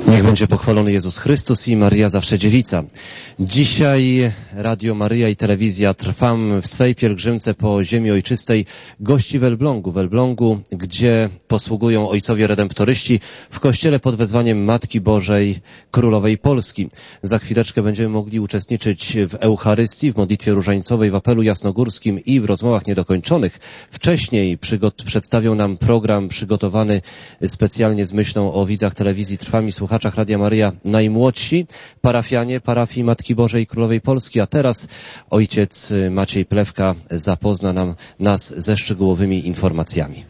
Niech będzie pochwalony Jezus Chrystus i Maryja zawsze dziewica. Dzisiaj Radio Maryja i Telewizja Trwam w swej pielgrzymce po ziemi ojczystej gości w Elblągu, gdzie posługują ojcowie redemptoryści w kościele pod wezwaniem Matki Bożej Królowej Polski. Za chwileczkę będziemy mogli uczestniczyć w Eucharystii, w modlitwie różańcowej, w apelu jasnogórskim i w rozmowach niedokończonych. Wcześniej przedstawią nam program przygotowany specjalnie z myślą o widzach telewizji Trwam i słuchaczach Radia Maryja najmłodsi parafianie parafii Matki Bożej Królowej Polski, a teraz ojciec Maciej Plewka zapozna nas ze szczegółowymi informacjami.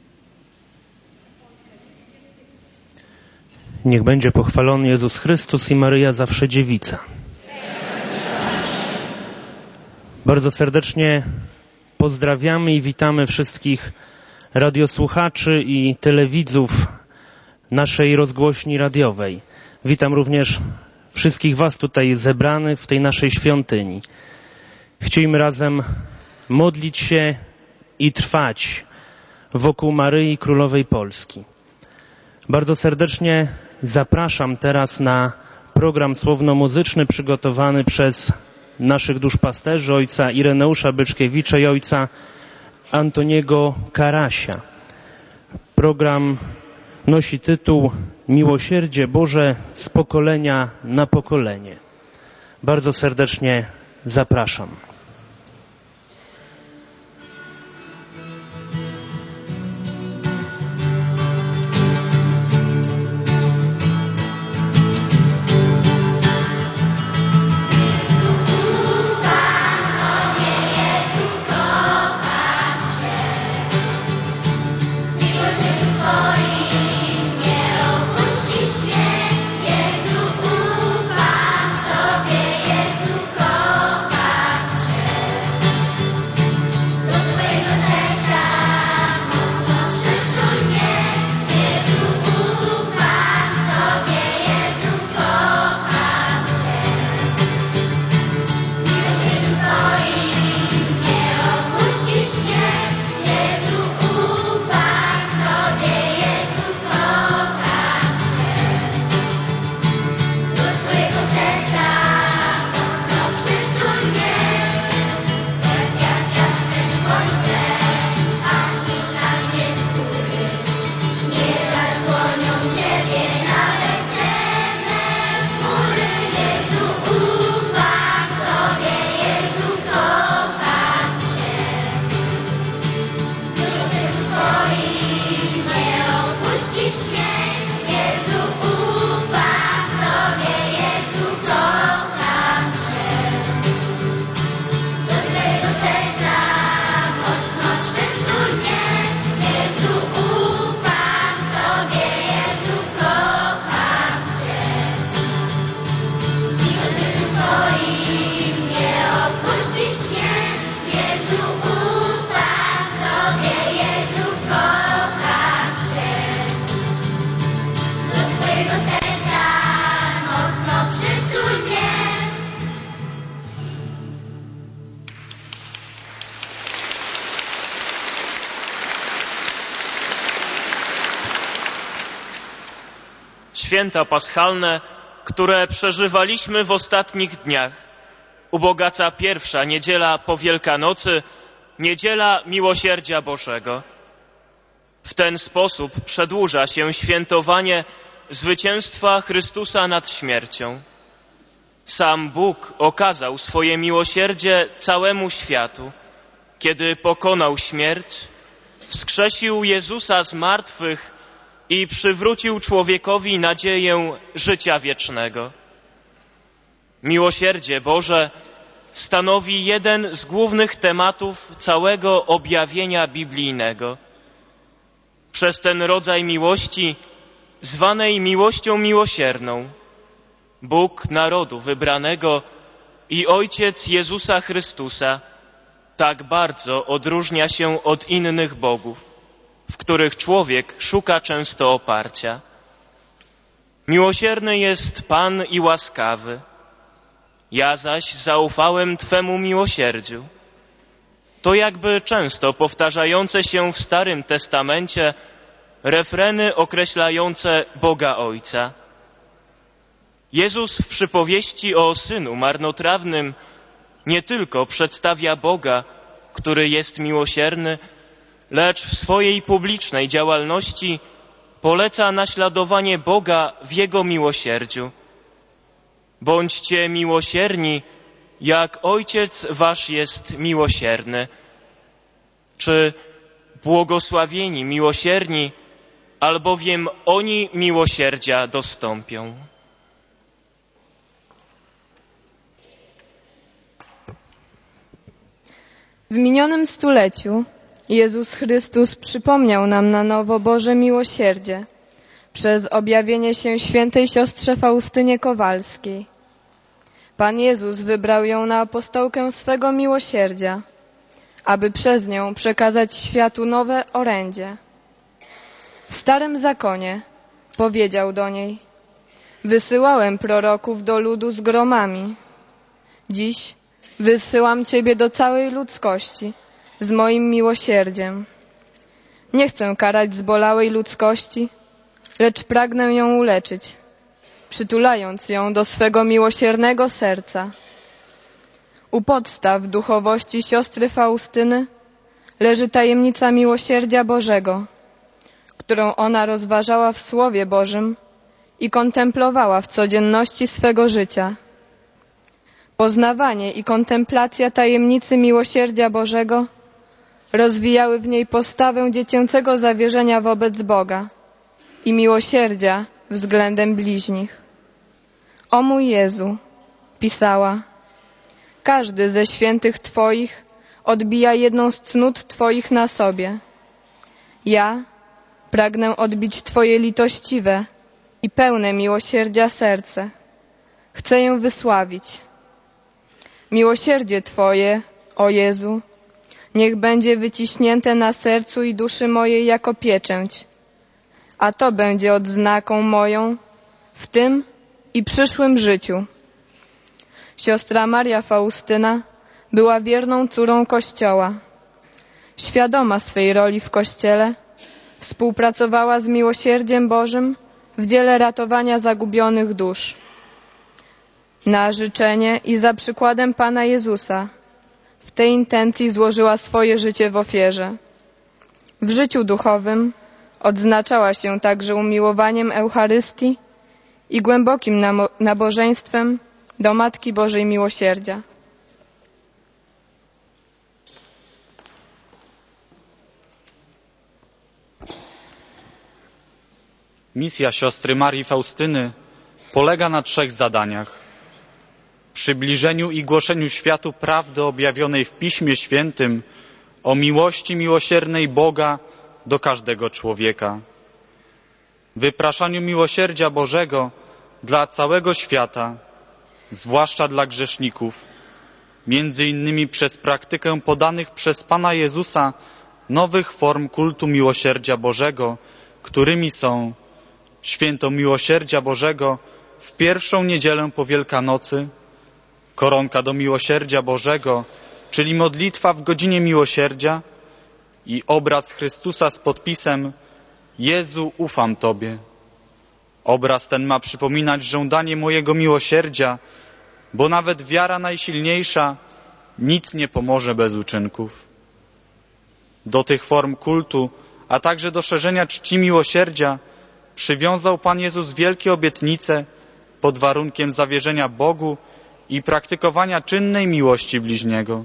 Niech będzie pochwalony Jezus Chrystus i Maryja zawsze dziewica. Bardzo serdecznie pozdrawiamy i witamy wszystkich radiosłuchaczy i telewidzów naszej rozgłośni radiowej. Witam również wszystkich Was tutaj zebranych w tej naszej świątyni. Chcielibyśmy razem modlić się i trwać wokół Maryi Królowej Polski. Bardzo serdecznie zapraszam teraz na program słowno-muzyczny przygotowany przez naszych duszpasterzy, ojca Ireneusza Byczkiewicza i ojca Antoniego Karasia. Program nosi tytuł Miłosierdzie Boże z pokolenia na pokolenie. Bardzo serdecznie zapraszam. Święta paschalne, które przeżywaliśmy w ostatnich dniach, ubogaca pierwsza niedziela po Wielkanocy, niedziela Miłosierdzia Bożego. W ten sposób przedłuża się świętowanie zwycięstwa Chrystusa nad śmiercią. Sam Bóg okazał swoje miłosierdzie całemu światu, kiedy pokonał śmierć, wskrzesił Jezusa z martwych i przywrócił człowiekowi nadzieję życia wiecznego. Miłosierdzie Boże stanowi jeden z głównych tematów całego objawienia biblijnego. Przez ten rodzaj miłości, zwanej miłością miłosierną, Bóg narodu wybranego i Ojciec Jezusa Chrystusa tak bardzo odróżnia się od innych bogów, w których człowiek szuka często oparcia. Miłosierny jest Pan i łaskawy. Ja zaś zaufałem Twemu miłosierdziu. To jakby często powtarzające się w Starym Testamencie refreny określające Boga Ojca. Jezus w przypowieści o synu marnotrawnym nie tylko przedstawia Boga, który jest miłosierny, lecz w swojej publicznej działalności poleca naśladowanie Boga w Jego miłosierdziu. Bądźcie miłosierni, jak Ojciec wasz jest miłosierny. Czy błogosławieni miłosierni, albowiem oni miłosierdzia dostąpią. W minionym stuleciu Jezus Chrystus przypomniał nam na nowo Boże miłosierdzie przez objawienie się świętej siostrze Faustynie Kowalskiej. Pan Jezus wybrał ją na apostołkę swego miłosierdzia, aby przez nią przekazać światu nowe orędzie. W Starym Zakonie powiedział do niej: wysyłałem proroków do ludu z gromami. Dziś wysyłam Ciebie do całej ludzkości z moim miłosierdziem. Nie chcę karać zbolałej ludzkości, lecz pragnę ją uleczyć, przytulając ją do swego miłosiernego serca. U podstaw duchowości siostry Faustyny leży tajemnica miłosierdzia Bożego, którą ona rozważała w Słowie Bożym i kontemplowała w codzienności swego życia. Poznawanie i kontemplacja tajemnicy miłosierdzia Bożego rozwijały w niej postawę dziecięcego zawierzenia wobec Boga i miłosierdzia względem bliźnich. O mój Jezu, pisała, każdy ze świętych Twoich odbija jedną z cnót Twoich na sobie. Ja pragnę odbić Twoje litościwe i pełne miłosierdzia serce. Chcę ją wysławić. Miłosierdzie Twoje, o Jezu, niech będzie wyciśnięte na sercu i duszy mojej jako pieczęć, a to będzie odznaką moją w tym i przyszłym życiu. Siostra Maria Faustyna była wierną córą Kościoła. Świadoma swej roli w Kościele, współpracowała z miłosierdziem Bożym w dziele ratowania zagubionych dusz. Na życzenie i za przykładem Pana Jezusa w tej intencji złożyła swoje życie w ofierze. W życiu duchowym odznaczała się także umiłowaniem Eucharystii i głębokim nabożeństwem do Matki Bożej Miłosierdzia. Misja siostry Marii Faustyny polega na 3 zadaniach. Przybliżeniu i głoszeniu światu prawdy objawionej w Piśmie Świętym o miłości miłosiernej Boga do każdego człowieka. Wypraszaniu miłosierdzia Bożego dla całego świata, zwłaszcza dla grzeszników, między innymi przez praktykę podanych przez Pana Jezusa nowych form kultu miłosierdzia Bożego, którymi są święto miłosierdzia Bożego w pierwszą niedzielę po Wielkanocy, koronka do miłosierdzia Bożego, czyli modlitwa w godzinie miłosierdzia i obraz Chrystusa z podpisem Jezu, ufam Tobie. Obraz ten ma przypominać żądanie mojego miłosierdzia, bo nawet wiara najsilniejsza nic nie pomoże bez uczynków. Do tych form kultu, a także do szerzenia czci miłosierdzia przywiązał Pan Jezus wielkie obietnice pod warunkiem zawierzenia Bogu i praktykowania czynnej miłości bliźniego.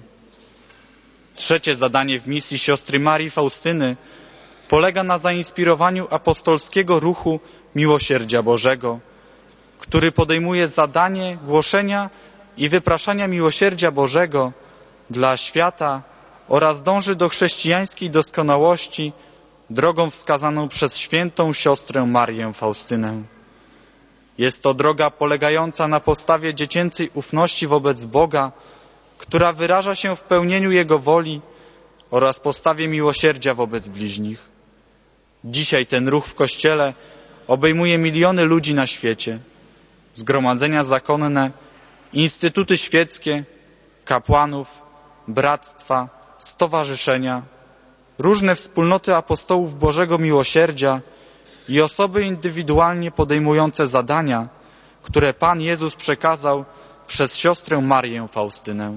3. zadanie w misji siostry Marii Faustyny polega na zainspirowaniu apostolskiego ruchu miłosierdzia Bożego, który podejmuje zadanie głoszenia i wypraszania miłosierdzia Bożego dla świata oraz dąży do chrześcijańskiej doskonałości drogą wskazaną przez świętą siostrę Marię Faustynę. Jest to droga polegająca na postawie dziecięcej ufności wobec Boga, która wyraża się w pełnieniu Jego woli oraz postawie miłosierdzia wobec bliźnich. Dzisiaj ten ruch w Kościele obejmuje miliony ludzi na świecie, zgromadzenia zakonne, instytuty świeckie, kapłanów, bractwa, stowarzyszenia, różne wspólnoty apostołów Bożego Miłosierdzia i osoby indywidualnie podejmujące zadania, które Pan Jezus przekazał przez siostrę Marię Faustynę.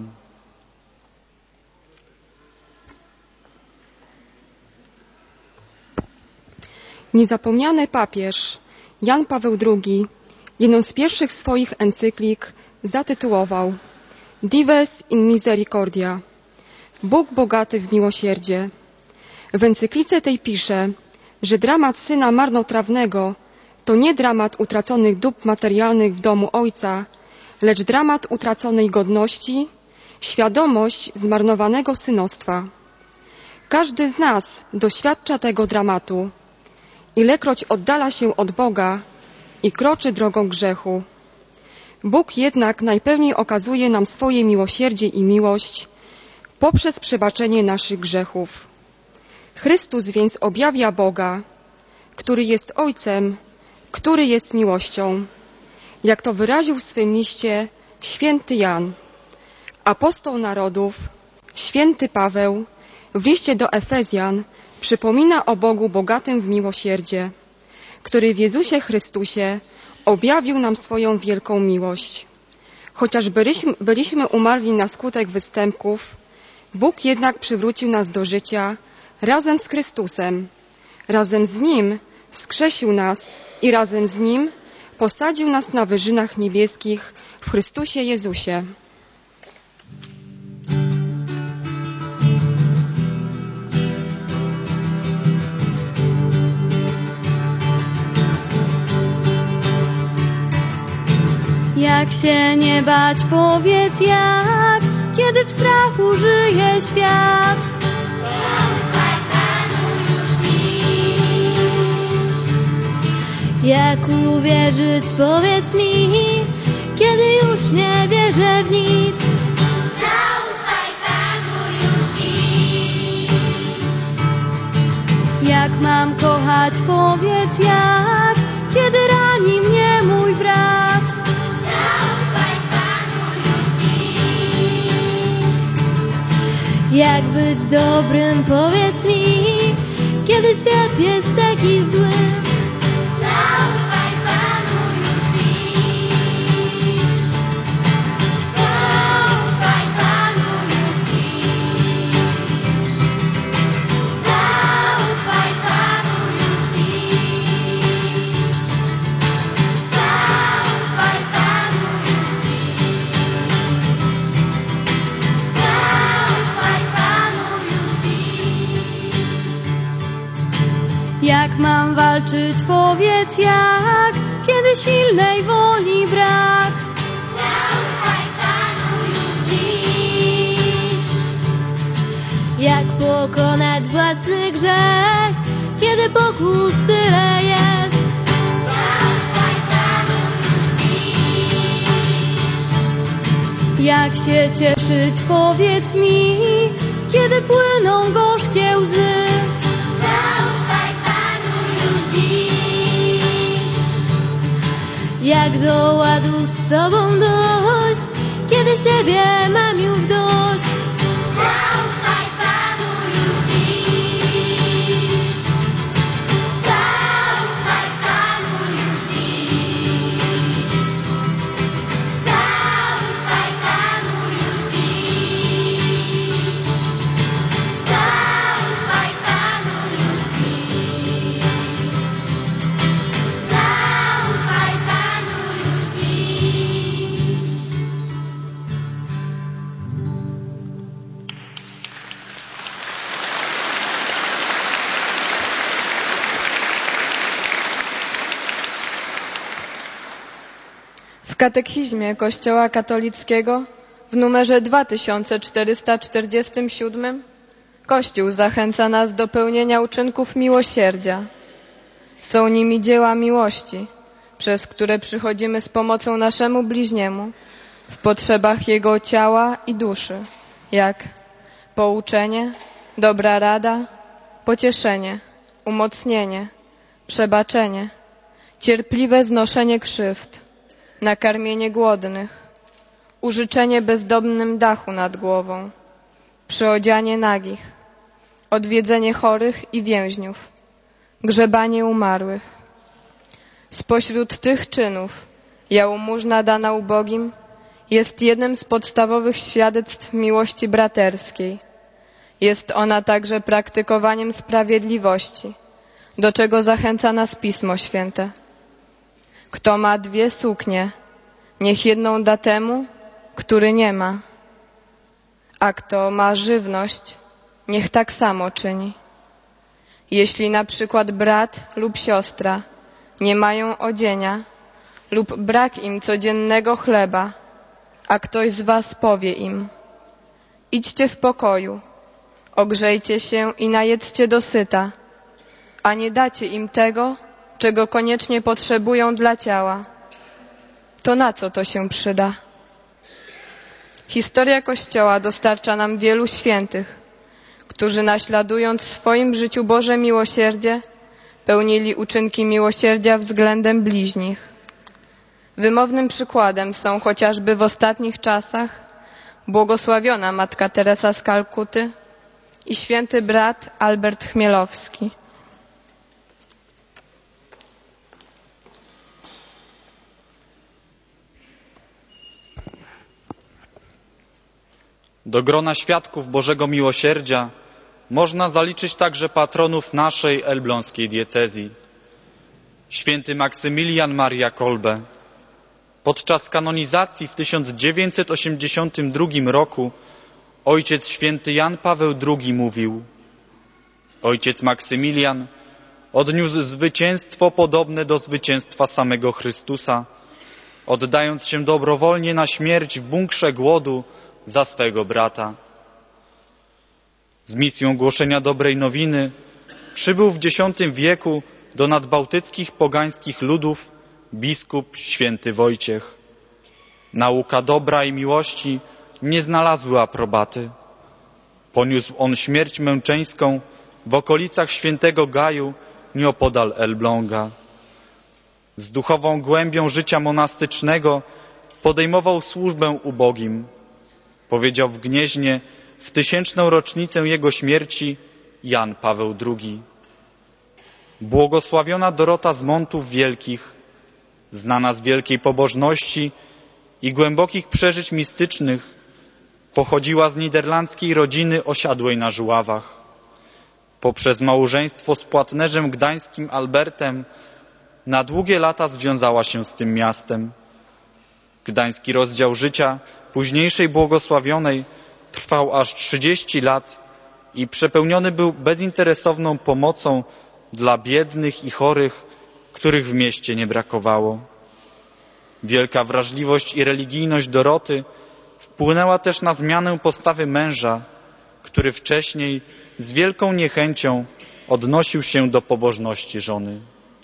Niezapomniany papież Jan Paweł II jedną z pierwszych swoich encyklik zatytułował Dives in Misericordia, Bóg bogaty w miłosierdzie. W encyklice tej pisze, że dramat syna marnotrawnego to nie dramat utraconych dóbr materialnych w domu ojca, lecz dramat utraconej godności, świadomość zmarnowanego synostwa. Każdy z nas doświadcza tego dramatu, ilekroć oddala się od Boga i kroczy drogą grzechu. Bóg jednak najpewniej okazuje nam swoje miłosierdzie i miłość poprzez przebaczenie naszych grzechów. Chrystus więc objawia Boga, który jest Ojcem, który jest miłością, jak to wyraził w swym liście święty Jan. Apostoł narodów, święty Paweł w liście do Efezjan przypomina o Bogu bogatym w miłosierdzie, który w Jezusie Chrystusie objawił nam swoją wielką miłość. Chociaż byliśmy umarli na skutek występków, Bóg jednak przywrócił nas do życia razem z Chrystusem. Razem z Nim wskrzesił nas i razem z Nim posadził nas na wyżynach niebieskich w Chrystusie Jezusie. Jak się nie bać, powiedz jak, kiedy w strachu żyje świat. Zaufaj Panu już dziś. Jak uwierzyć, powiedz mi, kiedy już nie wierzę w nic. Zaufaj Panu już dziś. Jak mam kochać, powiedz jak, kiedy rani mnie mój brat. Jak być dobrym, powiedz mi, kiedy świat jest taki zły. Zaufaj Panu już dziś. Zaufaj Panu już dziś. Zaufaj Panu już dziś. Zaufaj Panu już dziś. Jak mam walczyć, powiedz jak, kiedy silnej woli brak. Zaufaj Panu już dziś. Jak pokonać własny grzech, kiedy pokus tyle jest. Zaufaj Panu już dziś. Jak się cieszyć, powiedz mi, kiedy płyną gorzkie łzy. Jak do ładu z sobą dojść, kiedy siebie mam już dość. Zaufaj Panu już dziś. Zaufaj Panu już dziś. Zaufaj Panu już dziś. Zaufaj Panu już dziś. Zaufaj Panu już dziś. W katechizmie Kościoła katolickiego w numerze 2447 Kościół zachęca nas do pełnienia uczynków miłosierdzia. Są nimi dzieła miłości, przez które przychodzimy z pomocą naszemu bliźniemu w potrzebach jego ciała i duszy, jak pouczenie, dobra rada, pocieszenie, umocnienie, przebaczenie, cierpliwe znoszenie krzywd, nakarmienie głodnych, użyczenie bezdomnym dachu nad głową, przyodzianie nagich, odwiedzenie chorych i więźniów, grzebanie umarłych. Spośród tych czynów Jałmużna dana ubogim jest jednym z podstawowych świadectw miłości braterskiej. Jest ona także praktykowaniem sprawiedliwości, do czego zachęca nas Pismo Święte. Kto ma 2 suknie, niech jedną da temu, który nie ma. A kto ma żywność, niech tak samo czyni. Jeśli na przykład brat lub siostra nie mają odzienia lub brak im codziennego chleba, a ktoś z was powie im: idźcie w pokoju, ogrzejcie się i najedzcie dosyta, a nie dacie im tego, czego koniecznie potrzebują dla ciała, to na co to się przyda? Historia Kościoła dostarcza nam wielu świętych, którzy naśladując w swoim życiu Boże miłosierdzie, pełnili uczynki miłosierdzia względem bliźnich. Wymownym przykładem są chociażby w ostatnich czasach błogosławiona Matka Teresa z Kalkuty i święty brat Albert Chmielowski. Do grona świadków Bożego Miłosierdzia można zaliczyć także patronów naszej elbląskiej diecezji. Święty Maksymilian Maria Kolbe. Podczas kanonizacji w 1982 roku ojciec święty Jan Paweł II mówił: ojciec Maksymilian odniósł zwycięstwo podobne do zwycięstwa samego Chrystusa, oddając się dobrowolnie na śmierć w bunkrze głodu za swego brata. Z misją głoszenia dobrej nowiny przybył w X wieku do nadbałtyckich pogańskich ludów biskup święty Wojciech. Nauka dobra i miłości nie znalazły aprobaty. Poniósł on śmierć męczeńską w okolicach świętego Gaju nieopodal Elbląga. Z duchową głębią życia monastycznego podejmował służbę ubogim. Powiedział w Gnieźnie w 1000. rocznicę jego śmierci Jan Paweł II. Błogosławiona Dorota z Montów Wielkich, znana z wielkiej pobożności i głębokich przeżyć mistycznych, pochodziła z niderlandzkiej rodziny osiadłej na Żuławach. Poprzez małżeństwo z płatnerzem gdańskim Albertem na długie lata związała się z tym miastem. Gdański rozdział życia późniejszej błogosławionej trwał aż 30 lat i przepełniony był bezinteresowną pomocą dla biednych i chorych, których w mieście nie brakowało. Wielka wrażliwość i religijność Doroty wpłynęła też na zmianę postawy męża, który wcześniej z wielką niechęcią odnosił się do pobożności żony.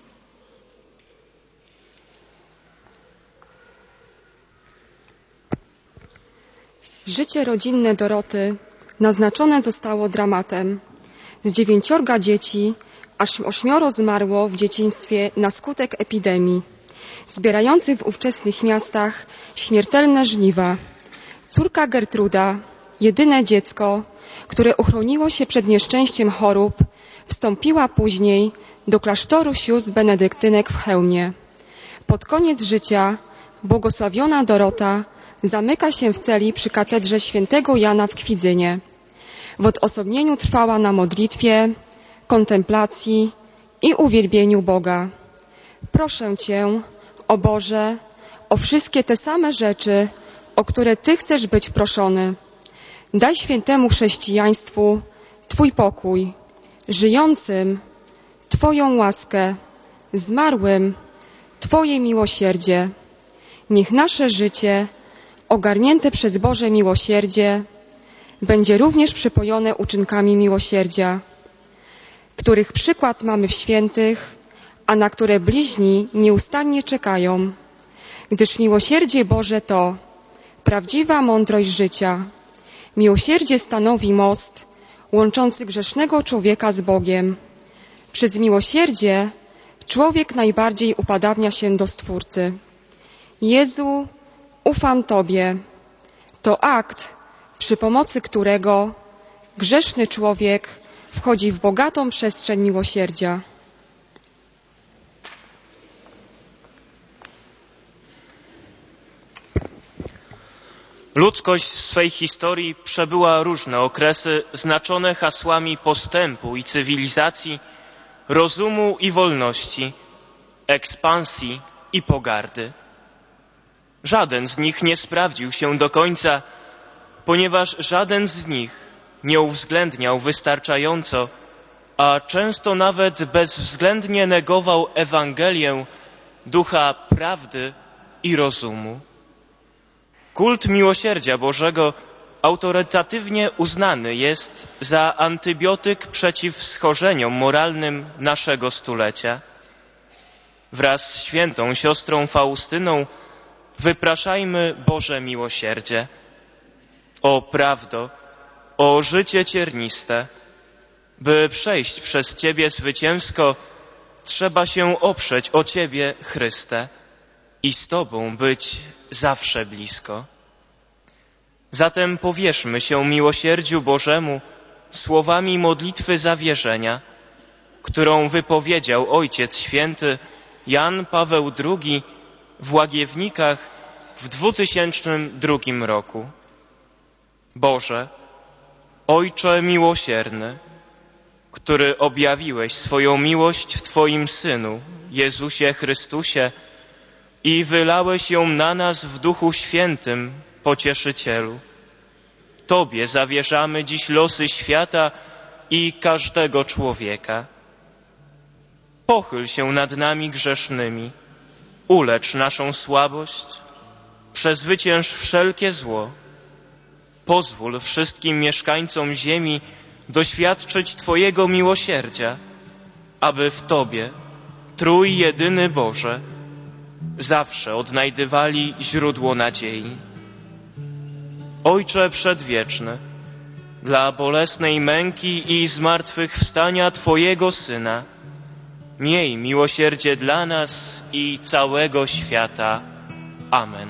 Życie rodzinne Doroty naznaczone zostało dramatem. Z 9 dzieci aż 8 zmarło w dzieciństwie na skutek epidemii, zbierających w ówczesnych miastach śmiertelne żniwa. Córka Gertruda, jedyne dziecko, które uchroniło się przed nieszczęściem chorób, wstąpiła później do klasztoru sióstr benedyktynek w Chełmie. Pod koniec życia błogosławiona Dorota zamyka się w celi przy katedrze świętego Jana w Kwidzynie. W odosobnieniu trwała na modlitwie, kontemplacji i uwielbieniu Boga. Proszę Cię, o Boże, o wszystkie te same rzeczy, o które Ty chcesz być proszony. Daj świętemu chrześcijaństwu Twój pokój, żyjącym Twoją łaskę, zmarłym Twoje miłosierdzie. Niech nasze życie, ogarnięte przez Boże miłosierdzie, będzie również przepojone uczynkami miłosierdzia, których przykład mamy w świętych, a na które bliźni nieustannie czekają, gdyż miłosierdzie Boże to prawdziwa mądrość życia. Miłosierdzie stanowi most łączący grzesznego człowieka z Bogiem. Przez miłosierdzie człowiek najbardziej upadawnia się do Stwórcy. Jezu, ufam Tobie. To akt, przy pomocy którego grzeszny człowiek wchodzi w bogatą przestrzeń miłosierdzia. Ludzkość w swej historii przebyła różne okresy znaczone hasłami postępu i cywilizacji, rozumu i wolności, ekspansji i pogardy. Żaden z nich nie sprawdził się do końca, ponieważ żaden z nich nie uwzględniał wystarczająco, a często nawet bezwzględnie negował Ewangelię, ducha prawdy i rozumu. Kult miłosierdzia Bożego autorytatywnie uznany jest za antybiotyk przeciw schorzeniom moralnym naszego stulecia. Wraz z świętą siostrą Faustyną wypraszajmy Boże miłosierdzie. O prawdo, o życie cierniste, by przejść przez Ciebie zwycięsko, trzeba się oprzeć o Ciebie, Chryste, i z Tobą być zawsze blisko. Zatem powierzmy się miłosierdziu Bożemu słowami modlitwy zawierzenia, którą wypowiedział Ojciec Święty Jan Paweł II w Łagiewnikach w 2002 roku. Boże, Ojcze miłosierny, który objawiłeś swoją miłość w Twoim Synu, Jezusie Chrystusie, i wylałeś ją na nas w Duchu Świętym, Pocieszycielu. Tobie zawierzamy dziś losy świata i każdego człowieka. Pochyl się nad nami grzesznymi, ulecz naszą słabość, przezwycięż wszelkie zło. Pozwól wszystkim mieszkańcom ziemi doświadczyć Twojego miłosierdzia, aby w Tobie, Trójjedyny Boże, zawsze odnajdywali źródło nadziei. Ojcze Przedwieczny, dla bolesnej męki i zmartwychwstania Twojego Syna, miej miłosierdzie dla nas i całego świata. Amen.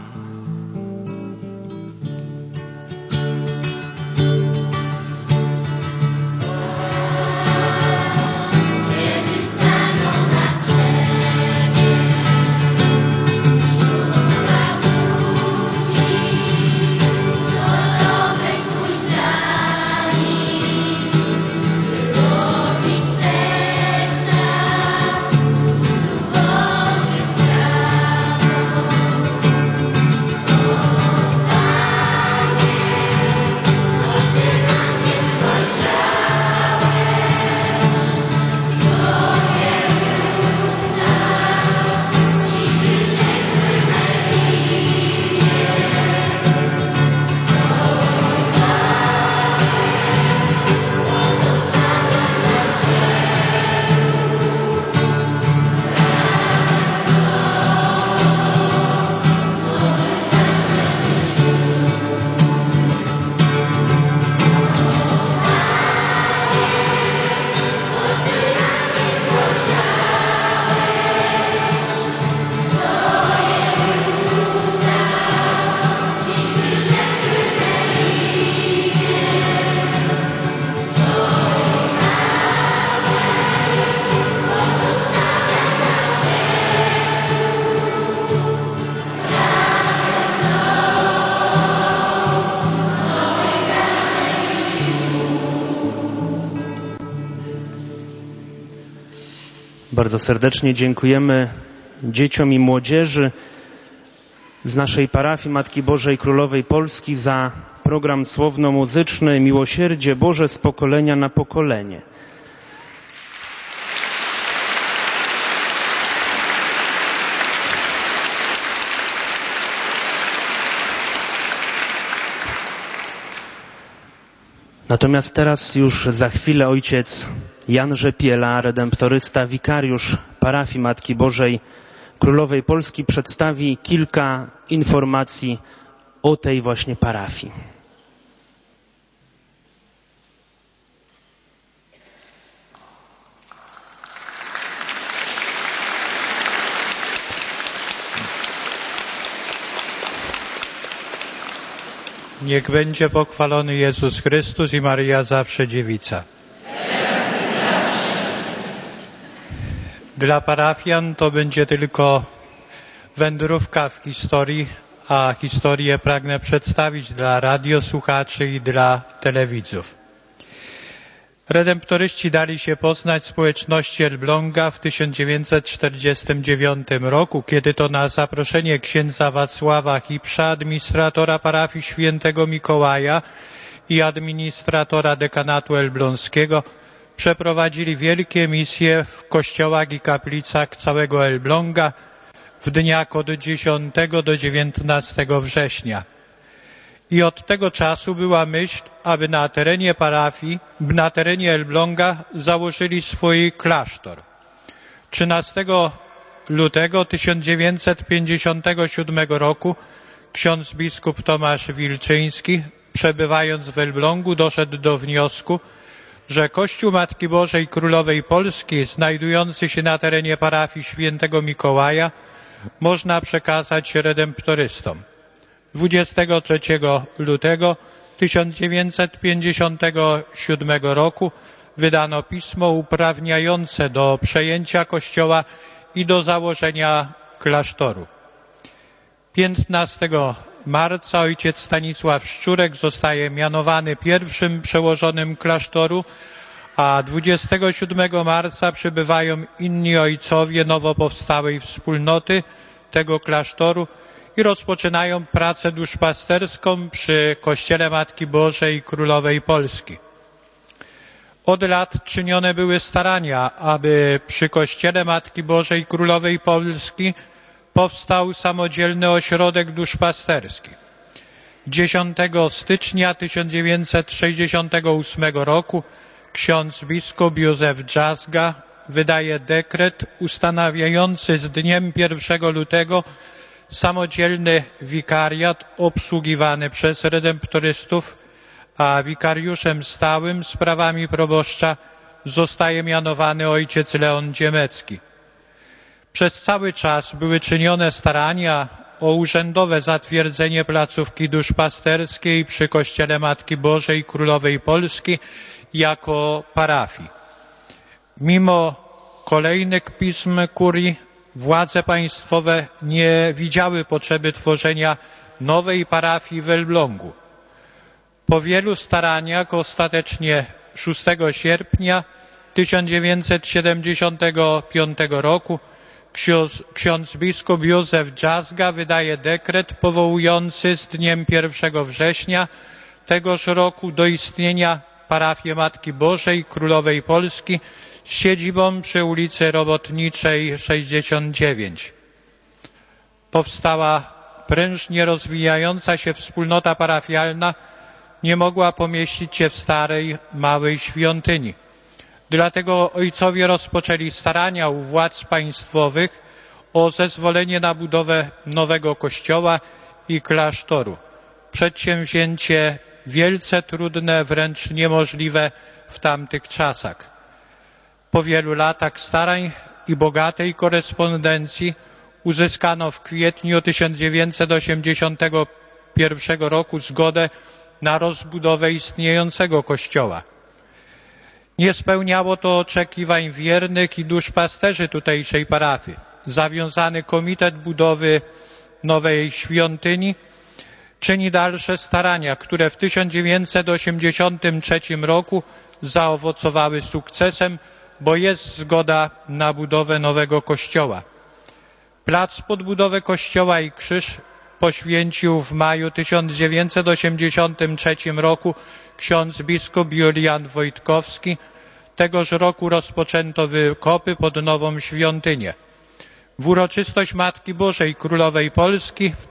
Bardzo serdecznie dziękujemy dzieciom i młodzieży z naszej parafii Matki Bożej Królowej Polski za program słowno-muzyczny Miłosierdzie Boże z pokolenia na pokolenie. Natomiast teraz już za chwilę ojciec Jan Rzepiela, redemptorysta, wikariusz parafii Matki Bożej Królowej Polski, przedstawi kilka informacji o tej właśnie parafii. Niech będzie pochwalony Jezus Chrystus i Maryja zawsze dziewica. Dla parafian to będzie tylko wędrówka w historii, a historię pragnę przedstawić dla radiosłuchaczy i dla telewidzów. Redemptoryści dali się poznać społeczności Elbląga w 1949 roku, kiedy to na zaproszenie księdza Wacława Hipsza, administratora parafii świętego Mikołaja i administratora dekanatu elbląskiego, przeprowadzili wielkie misje w kościołach i kaplicach całego Elbląga w dniach od 10 do 19 września. I od tego czasu była myśl, aby na terenie parafii, na terenie Elbląga założyli swój klasztor. 13 lutego 1957 roku ksiądz biskup Tomasz Wilczyński, przebywając w Elblągu, doszedł do wniosku, że Kościół Matki Bożej Królowej Polski, znajdujący się na terenie parafii świętego Mikołaja, można przekazać redemptorystom. 23 lutego 1957 roku wydano pismo uprawniające do przejęcia kościoła i do założenia klasztoru. 15 marca ojciec Stanisław Szczurek zostaje mianowany pierwszym przełożonym klasztoru, a 27 marca przybywają inni ojcowie nowo powstałej wspólnoty tego klasztoru i rozpoczynają pracę duszpasterską przy Kościele Matki Bożej Królowej Polski. Od lat czynione były starania, aby przy Kościele Matki Bożej Królowej Polski powstał samodzielny ośrodek duszpasterski. 10 stycznia 1968 roku ksiądz biskup Józef Dżazga wydaje dekret ustanawiający z dniem 1 lutego samodzielny wikariat obsługiwany przez redemptorystów, a wikariuszem stałym sprawami proboszcza zostaje mianowany ojciec Leon Dziemecki. Przez cały czas były czynione starania o urzędowe zatwierdzenie placówki duszpasterskiej przy Kościele Matki Bożej Królowej Polski jako parafii. Mimo kolejnych pism kurii, władze państwowe nie widziały potrzeby tworzenia nowej parafii w Elblągu. Po wielu staraniach ostatecznie 6 sierpnia 1975 roku ksiądz biskup Józef Dżazga wydaje dekret powołujący z dniem 1 września tegoż roku do istnienia parafię Matki Bożej Królowej Polski z siedzibą przy ulicy Robotniczej 69. Powstała prężnie rozwijająca się wspólnota parafialna nie mogła pomieścić się w starej, małej świątyni. Dlatego ojcowie rozpoczęli starania u władz państwowych o zezwolenie na budowę nowego kościoła i klasztoru. Przedsięwzięcie wielce trudne, wręcz niemożliwe w tamtych czasach. Po wielu latach starań i bogatej korespondencji uzyskano w kwietniu 1981 roku zgodę na rozbudowę istniejącego kościoła. Nie spełniało to oczekiwań wiernych i duszpasterzy tutejszej parafii. Zawiązany komitet budowy nowej świątyni czyni dalsze starania, które w 1983 roku zaowocowały sukcesem, bo jest zgoda na budowę nowego kościoła. Plac pod budowę kościoła i krzyż poświęcił w maju 1983 roku ksiądz biskup Julian Wojtkowski. Tegoż roku rozpoczęto wykopy pod nową świątynię. W uroczystość Matki Bożej Królowej Polski w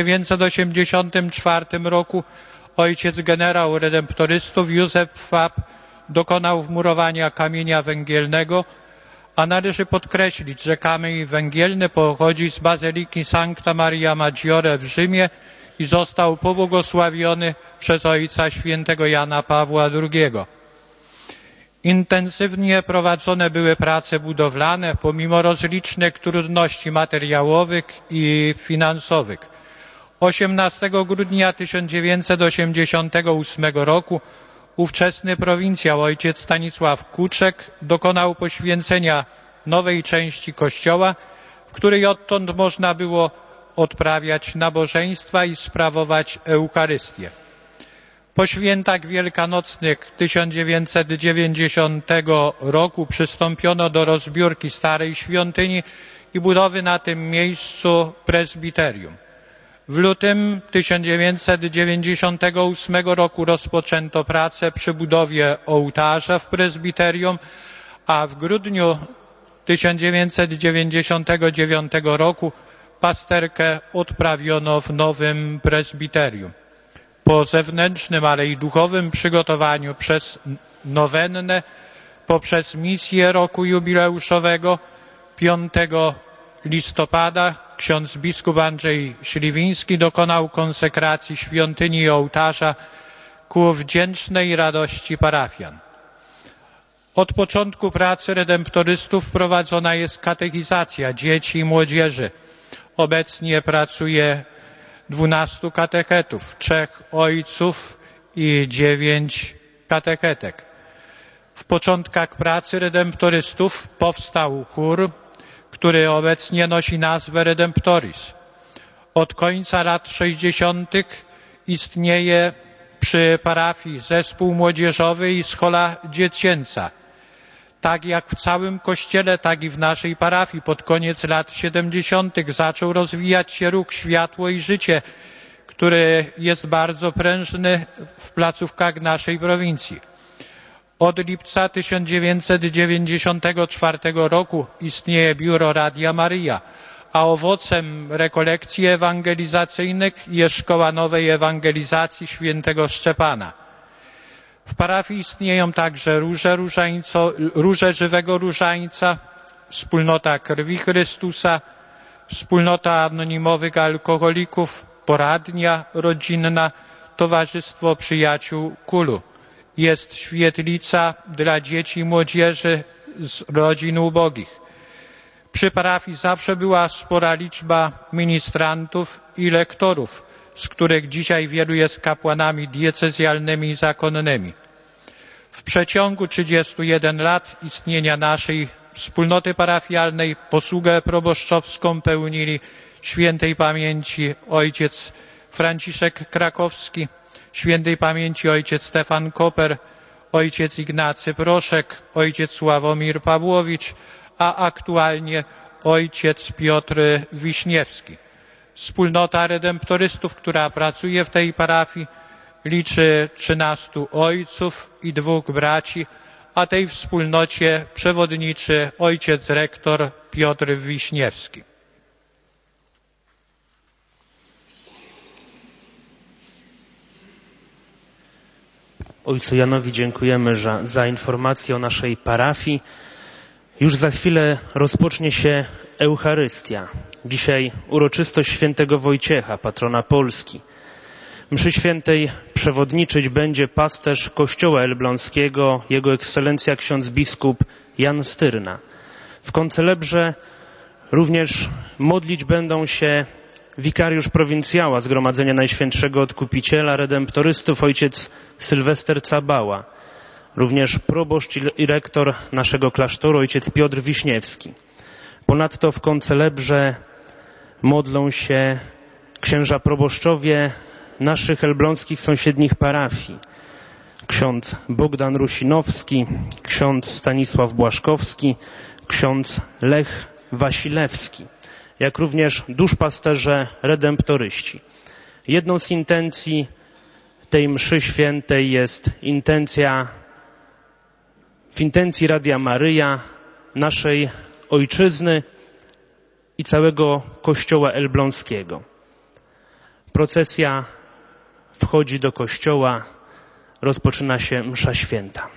1984 roku ojciec generał redemptorystów Józef Fab dokonał wmurowania kamienia węgielnego, a należy podkreślić, że kamień węgielny pochodzi z bazyliki Sancta Maria Maggiore w Rzymie i został pobłogosławiony przez ojca świętego Jana Pawła II. Intensywnie prowadzone były prace budowlane pomimo rozlicznych trudności materiałowych i finansowych. 18 grudnia 1988 roku ówczesny prowincjał ojciec Stanisław Kuczek dokonał poświęcenia nowej części kościoła, w której odtąd można było odprawiać nabożeństwa i sprawować Eucharystię. Po świętach wielkanocnych 1990 roku przystąpiono do rozbiórki starej świątyni i budowy na tym miejscu prezbiterium. W lutym 1998 roku rozpoczęto pracę przy budowie ołtarza w prezbiterium, a w grudniu 1999 roku pasterkę odprawiono w nowym prezbiterium. Po zewnętrznym, ale i duchowym przygotowaniu przez nowennę, poprzez misję roku jubileuszowego 5 listopada ksiądz biskup Andrzej Śliwiński dokonał konsekracji świątyni i ołtarza ku wdzięcznej radości parafian. Od początku pracy redemptorystów prowadzona jest katechizacja dzieci i młodzieży. Obecnie pracuje 12 katechetów, 3 ojców i 9 katechetek. W początkach pracy redemptorystów powstał chór, który obecnie nosi nazwę Redemptoris. Od końca lat 60. istnieje przy parafii zespół młodzieżowy i schola dziecięca. Tak jak w całym Kościele, tak i w naszej parafii pod koniec lat 70. zaczął rozwijać się ruch Światło i Życie, który jest bardzo prężny w placówkach naszej prowincji. Od lipca 1994 roku istnieje biuro Radia Maryja, a owocem rekolekcji ewangelizacyjnych jest Szkoła Nowej Ewangelizacji Świętego Szczepana. W parafii istnieją także Róże Żywego Różańca, Wspólnota Krwi Chrystusa, Wspólnota Anonimowych Alkoholików, Poradnia Rodzinna, Towarzystwo Przyjaciół KUL-u. Jest świetlica dla dzieci i młodzieży z rodzin ubogich. Przy parafii zawsze była spora liczba ministrantów i lektorów, z których dzisiaj wielu jest kapłanami diecezjalnymi i zakonnymi. W przeciągu 31 lat istnienia naszej wspólnoty parafialnej posługę proboszczowską pełnili świętej pamięci ojciec Franciszek Krakowski, świętej pamięci ojciec Stefan Koper, ojciec Ignacy Proszek, ojciec Sławomir Pawłowicz, a aktualnie ojciec Piotr Wiśniewski. Wspólnota redemptorystów, która pracuje w tej parafii, liczy 13 ojców i 2 braci, a tej wspólnocie przewodniczy ojciec rektor Piotr Wiśniewski. Ojcu Janowi dziękujemy za informację o naszej parafii. Już za chwilę rozpocznie się Eucharystia. Dzisiaj uroczystość świętego Wojciecha, patrona Polski. Mszy świętej przewodniczyć będzie pasterz Kościoła Elbląskiego, Jego Ekscelencja ksiądz biskup Jan Styrna. W koncelebrze również modlić będą się wikariusz prowincjała Zgromadzenia Najświętszego Odkupiciela Redemptorystów ojciec Sylwester Cabała, również proboszcz i rektor naszego klasztoru ojciec Piotr Wiśniewski. Ponadto w koncelebrze modlą się księża proboszczowie naszych elbląskich sąsiednich parafii. Ksiądz Bogdan Rusinowski, ksiądz Stanisław Błaszkowski, ksiądz Lech Wasilewski, jak również duszpasterze redemptoryści. Jedną z intencji tej mszy świętej jest w intencji Radia Maryja, naszej ojczyzny i całego Kościoła Elbląskiego. Procesja wchodzi do kościoła, rozpoczyna się msza święta.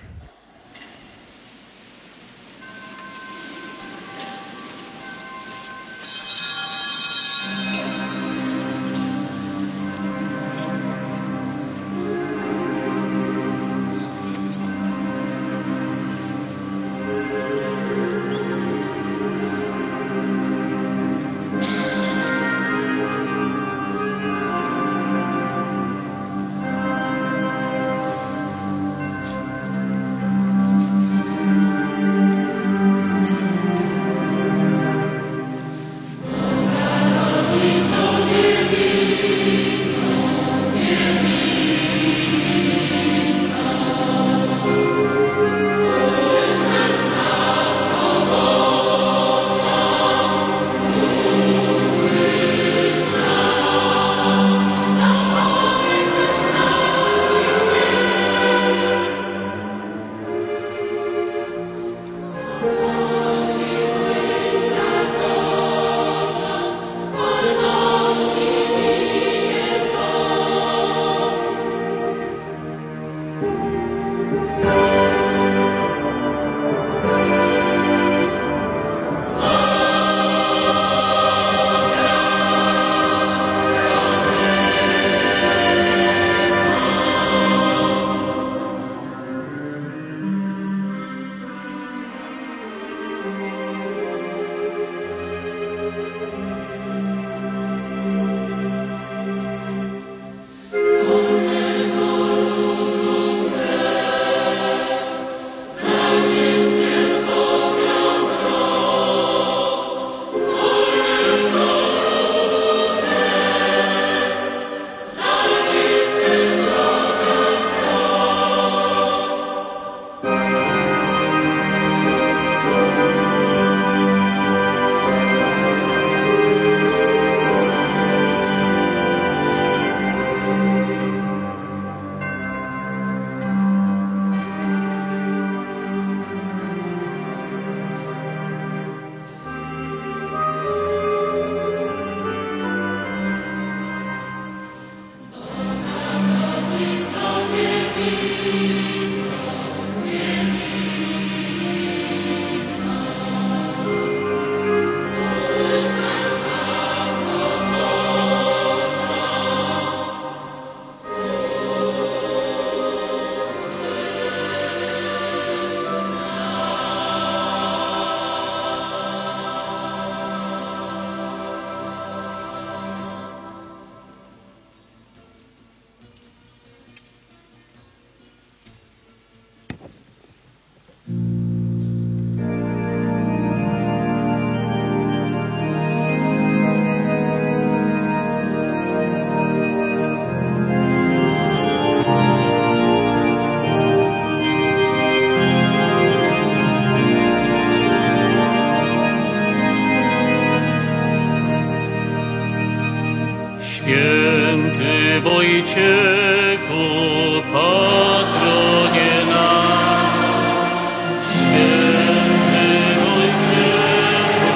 Święty Wojciechu, patronie nasz. Święty Wojciechu,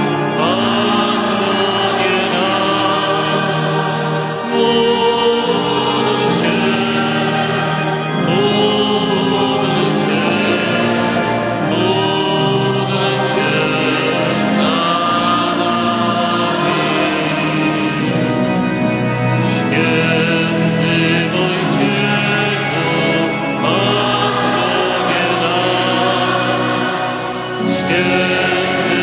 patronie nasz. Módl się za nami. Święty Wojciechu, patronie nasz. Święty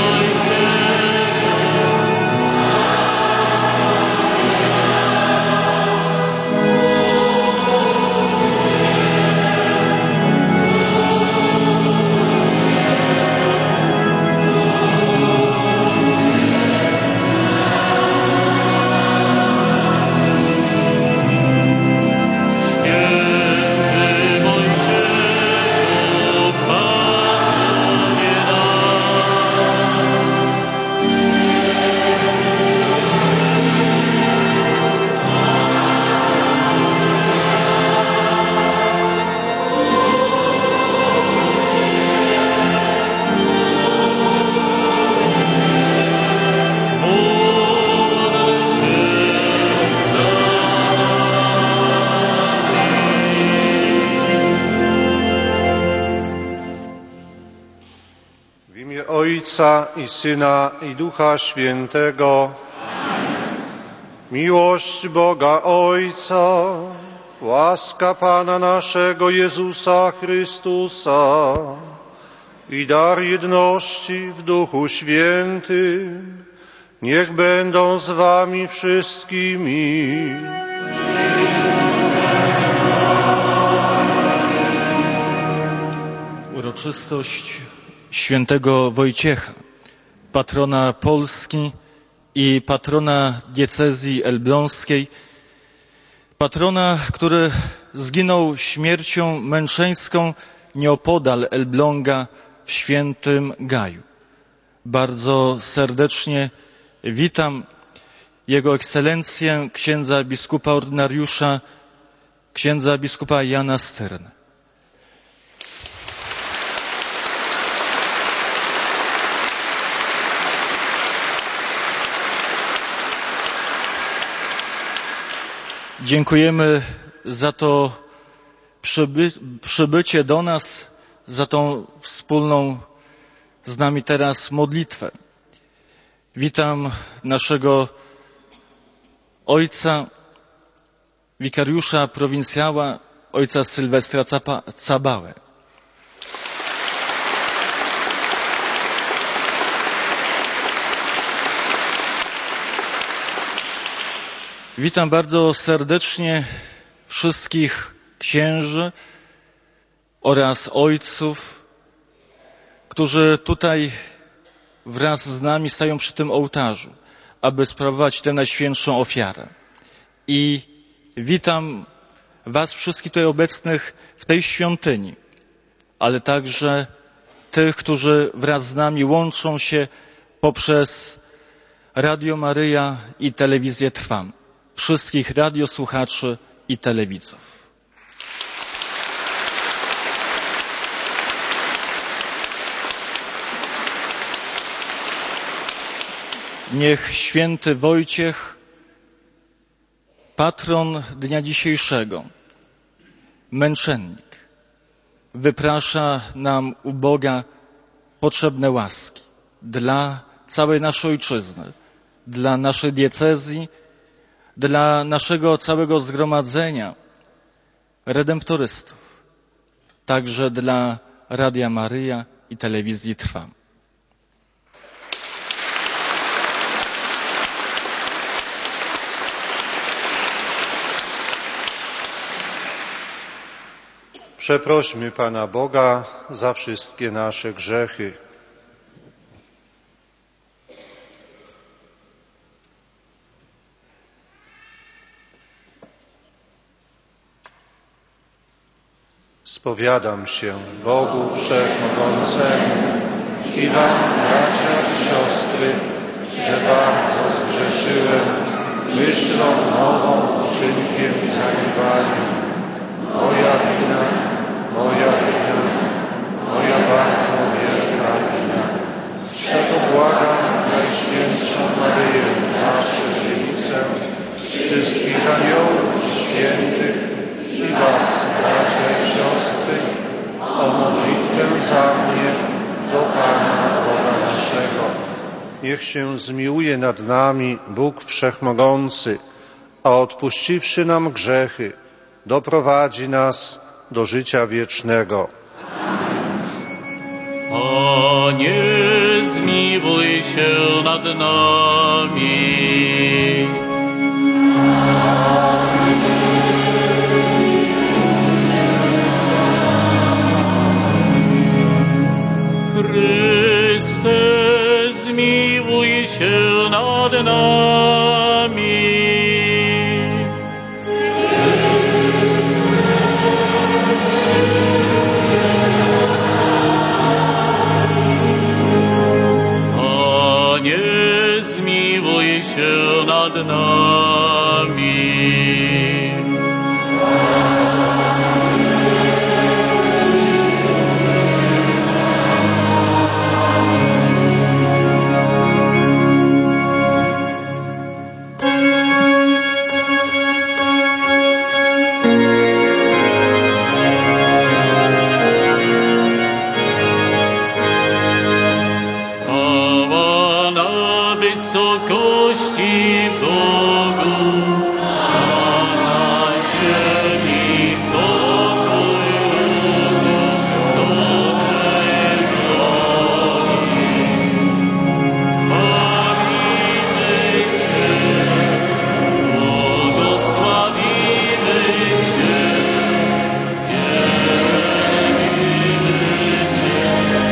Ojca i Syna i Ducha Świętego. Miłość Boga Ojca, łaska Pana naszego Jezusa Chrystusa i dar jedności w Duchu Świętym niech będą z wami wszystkimi. Uroczystość świętego Wojciecha, patrona Polski i patrona diecezji elbląskiej, patrona, który zginął śmiercią męczeńską nieopodal Elbląga w Świętym Gaju. Bardzo serdecznie witam Jego Ekscelencję księdza biskupa ordynariusza, księdza biskupa Jana Styrnę. Dziękujemy za to przybycie do nas, za tą wspólną z nami teraz modlitwę. Witam naszego ojca, wikariusza prowincjała, ojca Sylwestra Cabałę. Witam bardzo serdecznie wszystkich księży oraz ojców, którzy tutaj wraz z nami stają przy tym ołtarzu, aby sprawować tę najświętszą ofiarę. I witam was wszystkich tutaj obecnych w tej świątyni, ale także tych, którzy wraz z nami łączą się poprzez Radio Maryja i Telewizję Trwam. Wszystkich radiosłuchaczy i telewidzów. Niech święty Wojciech, patron dnia dzisiejszego, męczennik, wyprasza nam u Boga potrzebne łaski dla całej naszej ojczyzny, dla naszej diecezji, dla naszego całego zgromadzenia redemptorystów, także dla Radia Maryja i Telewizji Trwam. Przeprośmy Pana Boga za wszystkie nasze grzechy. Spowiadam się Bogu Wszechmogącemu i wam, bracia i siostry, że bardzo zgrzeszyłem myślą, myślą nową, uczynkiem, zaniedbaniem. Moja wina, moja bardzo wielka wina. Wszego błagam Najświętszą Maryję, zawsze Dziewicę, wszystkich aniołów, świętych i was, bracia i siostry, o modlitwę za mnie do Pana Boga naszego. Niech się zmiłuje nad nami Bóg Wszechmogący, a odpuściwszy nam grzechy, doprowadzi nas do życia wiecznego. Panie, zmiłuj się nad nami. Chryste, zmiłuj się nad nami. Panie, zmiłuj się nad nami. Wysokości Bogu, a na ziemi pokój ludziom dobrej woli. Chwalimy Cię, błogosławimy Cię, wielbimy Cię,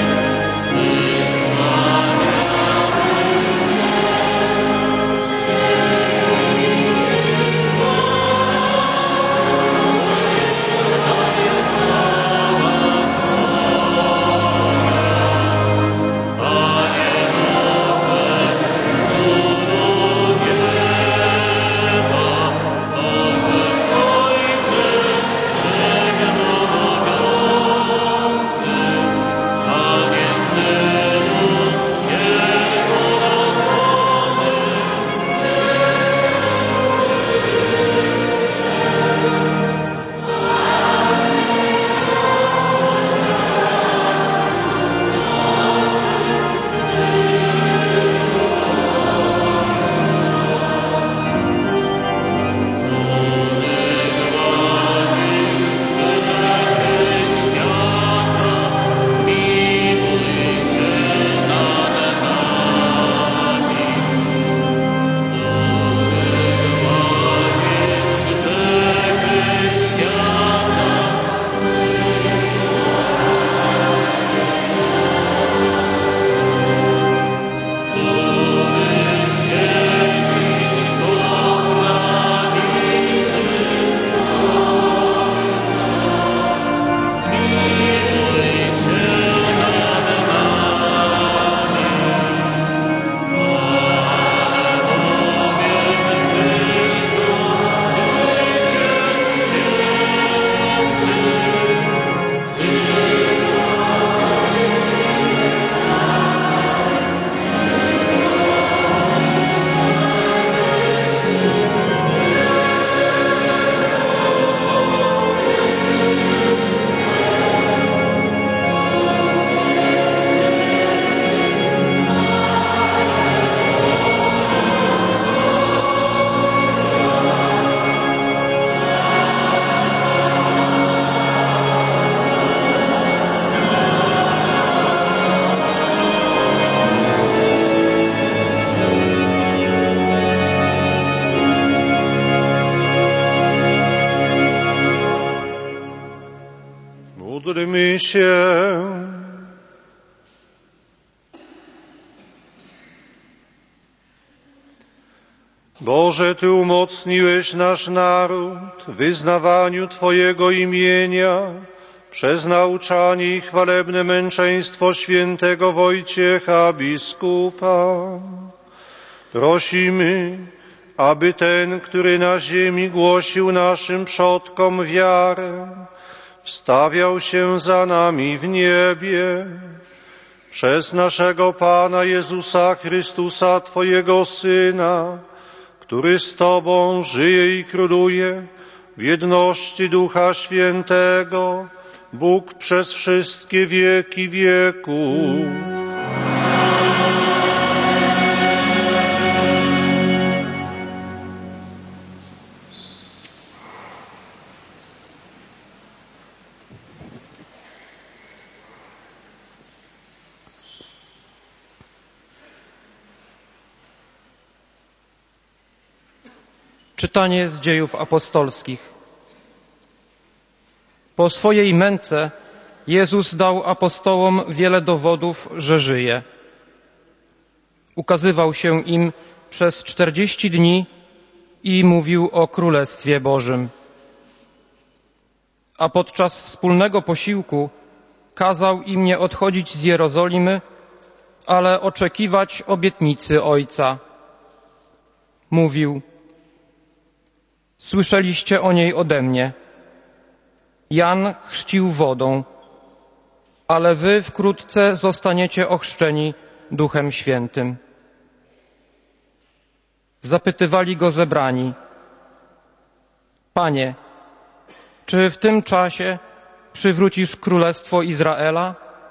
Módlmy się. Boże, Ty umocniłeś nasz naród w wyznawaniu Twojego imienia przez nauczanie i chwalebne męczeństwo świętego Wojciecha biskupa. Prosimy, aby ten, który na ziemi głosił naszym przodkom wiarę, wstawiał się za nami w niebie. Przez naszego Pana Jezusa Chrystusa, Twojego Syna, który z Tobą żyje i króluje w jedności Ducha Świętego, Bóg przez wszystkie wieki wieków. Czytanie z Dziejów Apostolskich. Po swojej męce Jezus dał apostołom wiele dowodów, że żyje. Ukazywał się im przez 40 dni i mówił o Królestwie Bożym. A podczas wspólnego posiłku kazał im nie odchodzić z Jerozolimy, ale oczekiwać obietnicy Ojca. Mówił: słyszeliście o niej ode mnie. Jan chrzcił wodą, ale wy wkrótce zostaniecie ochrzczeni Duchem Świętym. Zapytywali go zebrani: Panie, czy w tym czasie przywrócisz królestwo Izraela?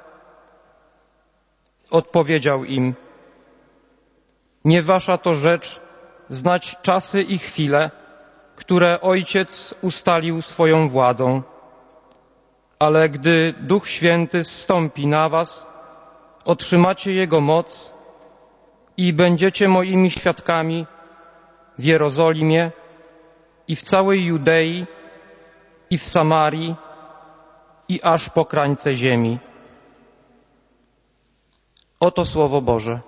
Odpowiedział im: nie wasza to rzecz znać czasy i chwile, które Ojciec ustalił swoją władzą. Ale gdy Duch Święty zstąpi na was, otrzymacie Jego moc i będziecie moimi świadkami w Jerozolimie i w całej Judei i w Samarii i aż po krańce ziemi. Oto Słowo Boże.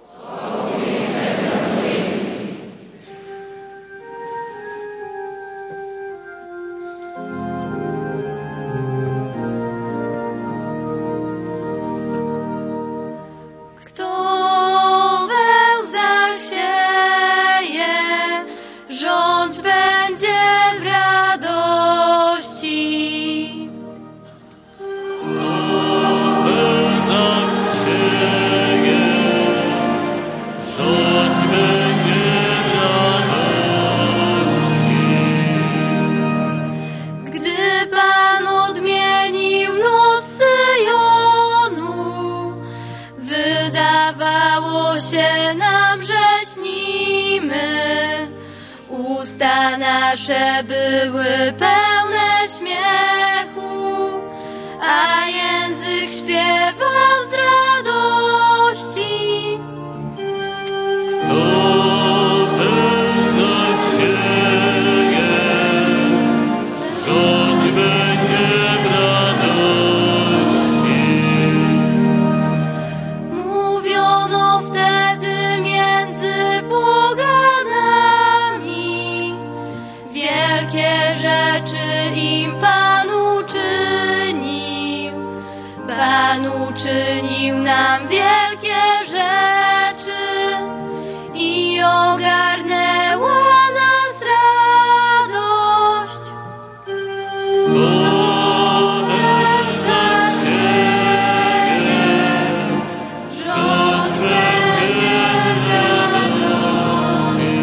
Nasze były pełne śmiechu, a język śpiewał z radości. Kto pełzać sieje, rządź będzie w radości. Mówiono wtedy między poganami, wielkie rzeczy im Pan uczynił. Pan uczynił nam wielkie rzeczy i ogarnęła nas radość. Kto pełzać sieje, rządź będzie w radości.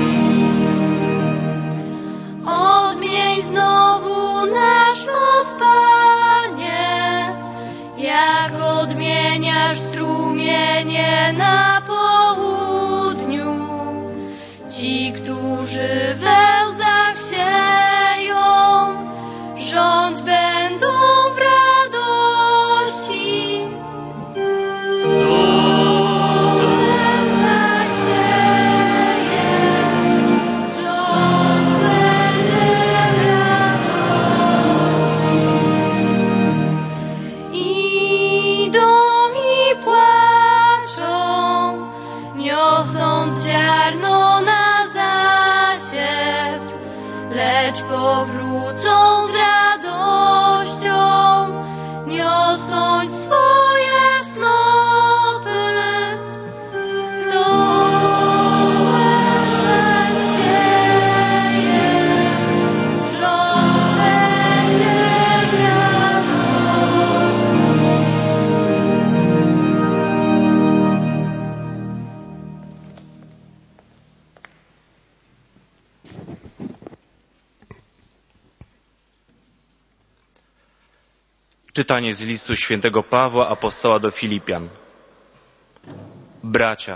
Odmień znowu nasz los, Panie, jak odmieniasz strumienie na południu. Ci, którzy we łzach sieją, rządź będą w radości. Kto Wełzach sieje, rządź będzie w radości. Idą i płaczą, niosąc ziarno na zasiew, lecz powrócą z radością, niosąc swoje snopy. Kto we łzach sieje, Czytanie z listu świętego Pawła apostoła do Filipian. Bracia,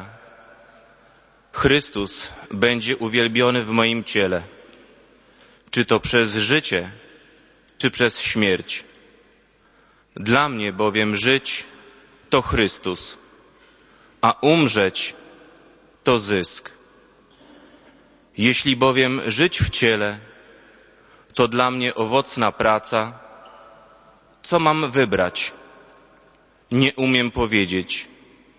Chrystus będzie uwielbiony w moim ciele, czy to przez życie, czy przez śmierć. Dla mnie bowiem żyć to Chrystus, a umrzeć to zysk. Jeśli bowiem żyć w ciele, to dla mnie owocna praca. Co mam wybrać? Nie umiem powiedzieć.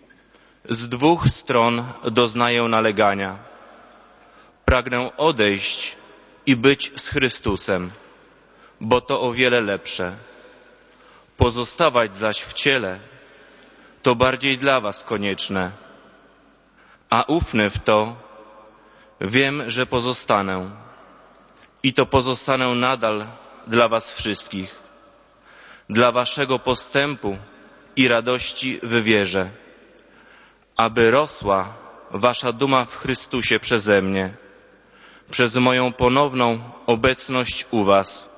Z dwóch stron doznaję nalegania. Pragnę odejść i być z Chrystusem, bo to o wiele lepsze. Pozostawać zaś w ciele to bardziej dla was konieczne. A ufny w to, wiem, że pozostanę. I to pozostanę nadal dla was wszystkich. Dla waszego postępu i radości w wierze, aby rosła wasza duma w Chrystusie przeze mnie, przez moją ponowną obecność u was.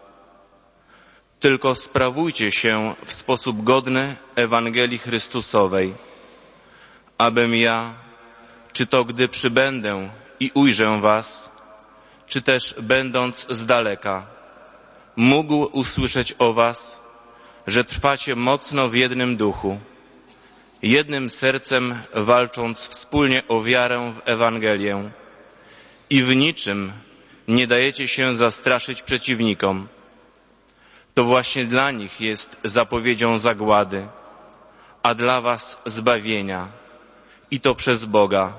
Tylko sprawujcie się w sposób godny Ewangelii Chrystusowej, abym ja, czy to gdy przybędę i ujrzę was, czy też będąc z daleka, mógł usłyszeć o was, że trwacie mocno w jednym duchu, jednym sercem walcząc wspólnie o wiarę w Ewangelię i w niczym nie dajecie się zastraszyć przeciwnikom. To właśnie dla nich jest zapowiedzią zagłady, a dla was zbawienia, i to przez Boga.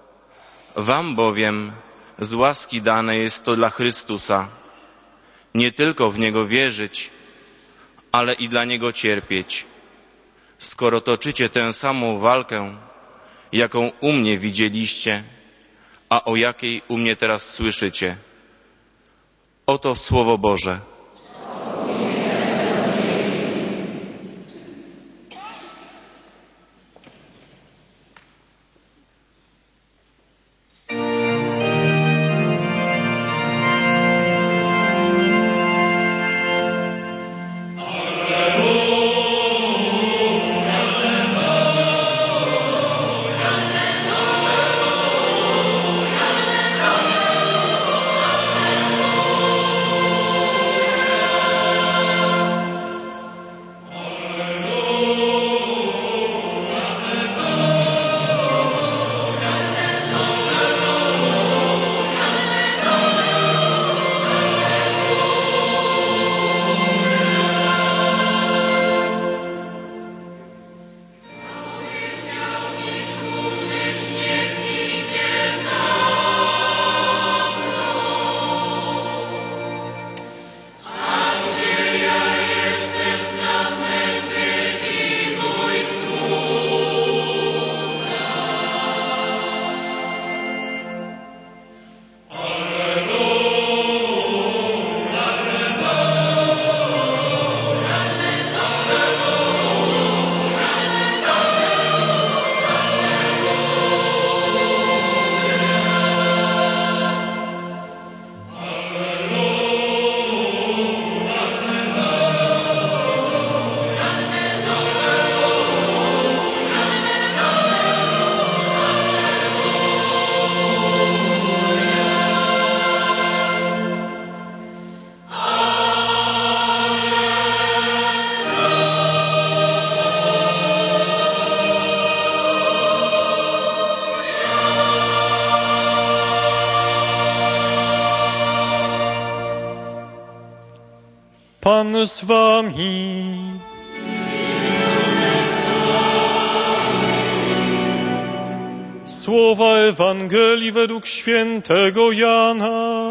Wam bowiem z łaski dane jest to dla Chrystusa, nie tylko w Niego wierzyć, ale i dla Niego cierpieć, skoro toczycie tę samą walkę, jaką u mnie widzieliście, a o jakiej u mnie teraz słyszycie. Oto Słowo Boże. Pan z wami. Słowa Ewangelii według świętego Jana.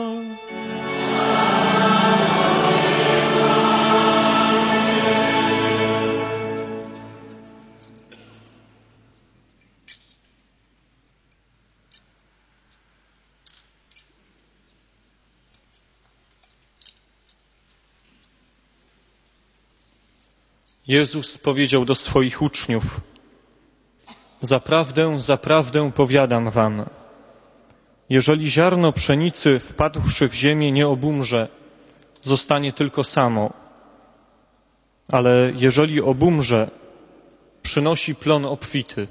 Jezus powiedział do swoich uczniów: Zaprawdę, zaprawdę powiadam wam, jeżeli ziarno pszenicy wpadłszy w ziemię nie obumrze, zostanie tylko samo. ale jeżeli obumrze, przynosi plon obfity.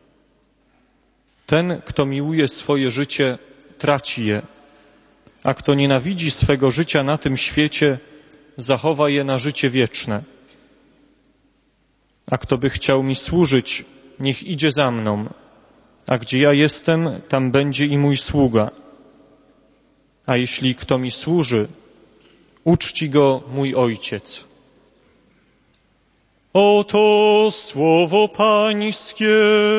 Ten, kto miłuje swoje życie, traci je, a kto nienawidzi swego życia na tym świecie, zachowa je na życie wieczne. A kto by chciał mi służyć, niech idzie za mną, a gdzie ja jestem, tam będzie i mój sługa. A jeśli kto mi służy, uczci go mój Ojciec. Oto słowo Pańskie.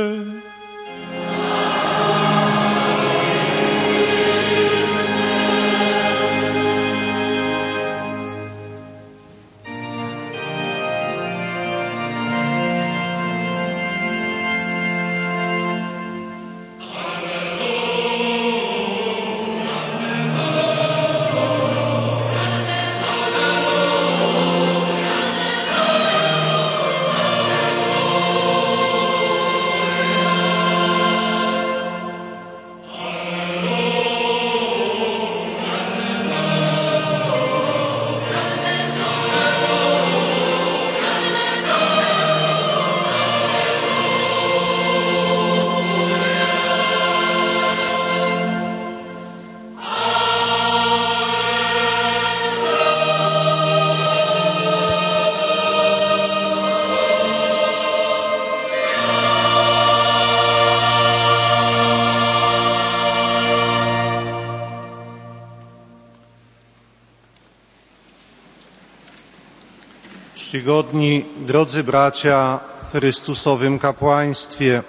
Czcigodni, drodzy bracia w Chrystusowym kapłaństwie,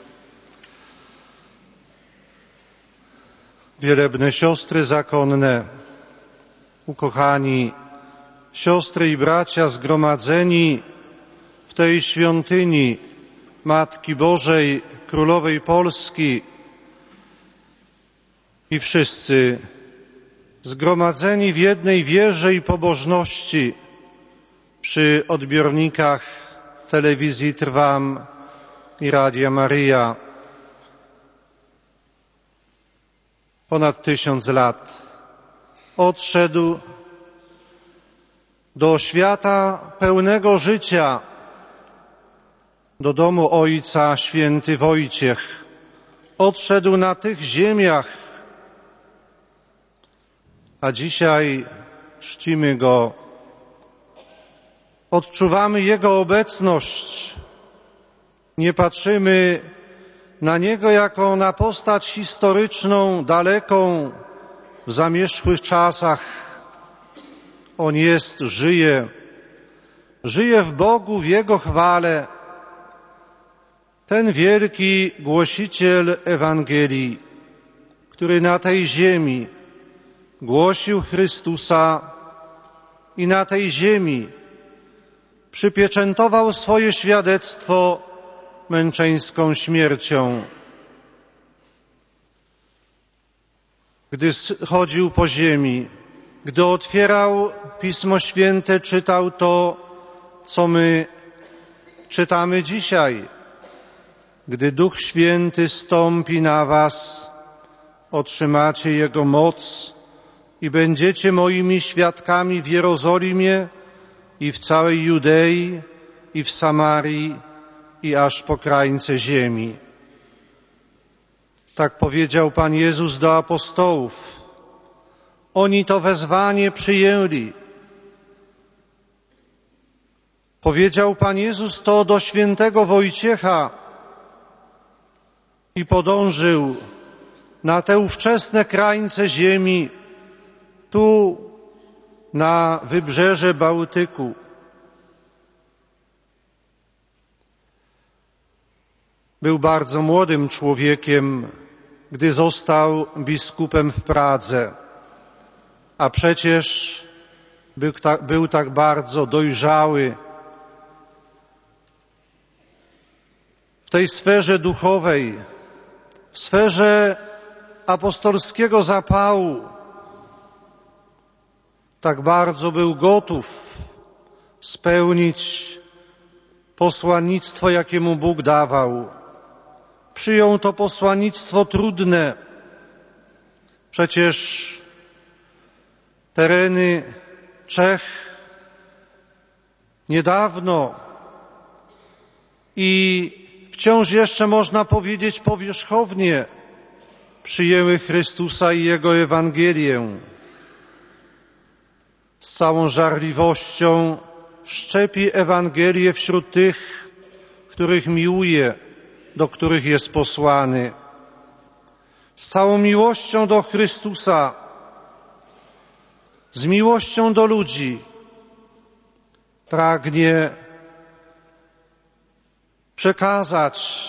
wielebne siostry zakonne, ukochani siostry i bracia zgromadzeni w tej świątyni Matki Bożej, Królowej Polski i wszyscy zgromadzeni w jednej wierze i pobożności przy odbiornikach telewizji Trwam i Radia Maryja. Ponad 1000 lat odszedł do świata pełnego życia, do domu Ojca święty Wojciech. Odszedł na tych ziemiach, a dzisiaj czcimy Go. Odczuwamy Jego obecność. Nie patrzymy na Niego jako na postać historyczną, daleką, w zamierzchłych czasach. On jest, żyje w Bogu, w Jego chwale. Ten wielki głosiciel Ewangelii, który na tej ziemi głosił Chrystusa i na tej ziemi przypieczętował swoje świadectwo męczeńską śmiercią. Gdy chodził po ziemi, gdy otwierał Pismo Święte, czytał to, co my czytamy dzisiaj. Gdy Duch Święty stąpi na was, otrzymacie Jego moc i będziecie moimi świadkami w Jerozolimie i w całej Judei, i w Samarii, i aż po krańce ziemi. Tak powiedział Pan Jezus do apostołów. Oni to wezwanie przyjęli. Powiedział Pan Jezus to do świętego Wojciecha i podążył na te ówczesne krańce ziemi, tu na wybrzeże Bałtyku. Był bardzo młodym człowiekiem, gdy został biskupem w Pradze, a przecież był tak bardzo dojrzały w tej sferze duchowej, w sferze apostolskiego zapału. Tak bardzo był gotów spełnić posłannictwo, jakie mu Bóg dawał. Przyjął to posłannictwo trudne. Przecież tereny Czech niedawno i wciąż jeszcze można powiedzieć powierzchownie przyjęły Chrystusa i Jego Ewangelię. Z całą żarliwością szczepi Ewangelię wśród tych, których miłuje, do których jest posłany. Z całą miłością do Chrystusa, z miłością do ludzi pragnie przekazać,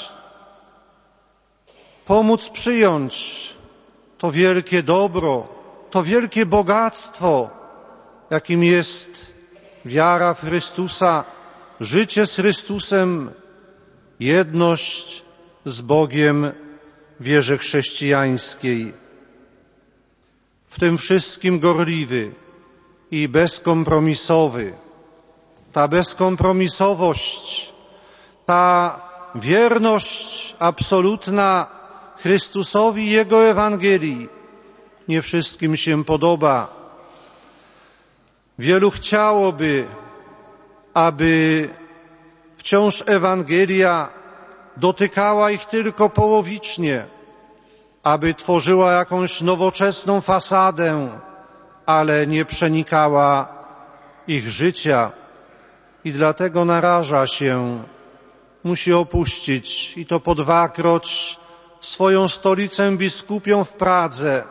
pomóc przyjąć to wielkie dobro, to wielkie bogactwo, jakim jest wiara w Chrystusa, życie z Chrystusem, jedność z Bogiem w wierze chrześcijańskiej. W tym wszystkim gorliwy i bezkompromisowy. Ta bezkompromisowość, ta wierność absolutna Chrystusowi i Jego Ewangelii nie wszystkim się podoba. Wielu chciałoby, aby wciąż Ewangelia dotykała ich tylko połowicznie, aby tworzyła jakąś nowoczesną fasadę, ale nie przenikała ich życia i dlatego naraża się, musi opuścić i to po dwakroć swoją stolicę biskupią w Pradze.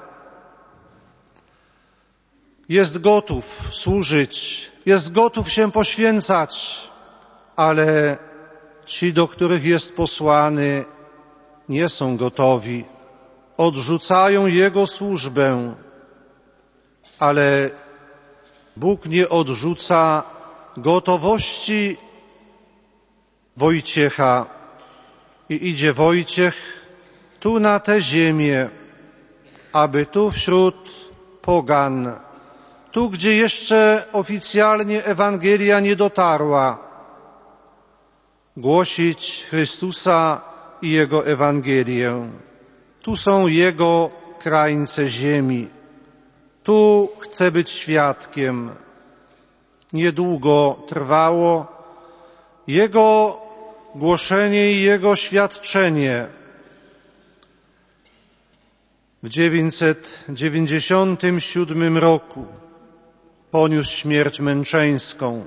Jest gotów służyć, jest gotów się poświęcać, ale ci, do których jest posłany, nie są gotowi. Odrzucają Jego służbę, ale Bóg nie odrzuca gotowości Wojciecha. I idzie Wojciech tu na tę ziemię, aby tu wśród pogan, tu gdzie jeszcze oficjalnie Ewangelia nie dotarła, głosić Chrystusa i Jego Ewangelię. Tu są Jego krańce ziemi. Tu chce być świadkiem. Niedługo trwało Jego głoszenie i Jego świadczenie. W 997 roku poniósł śmierć męczeńską.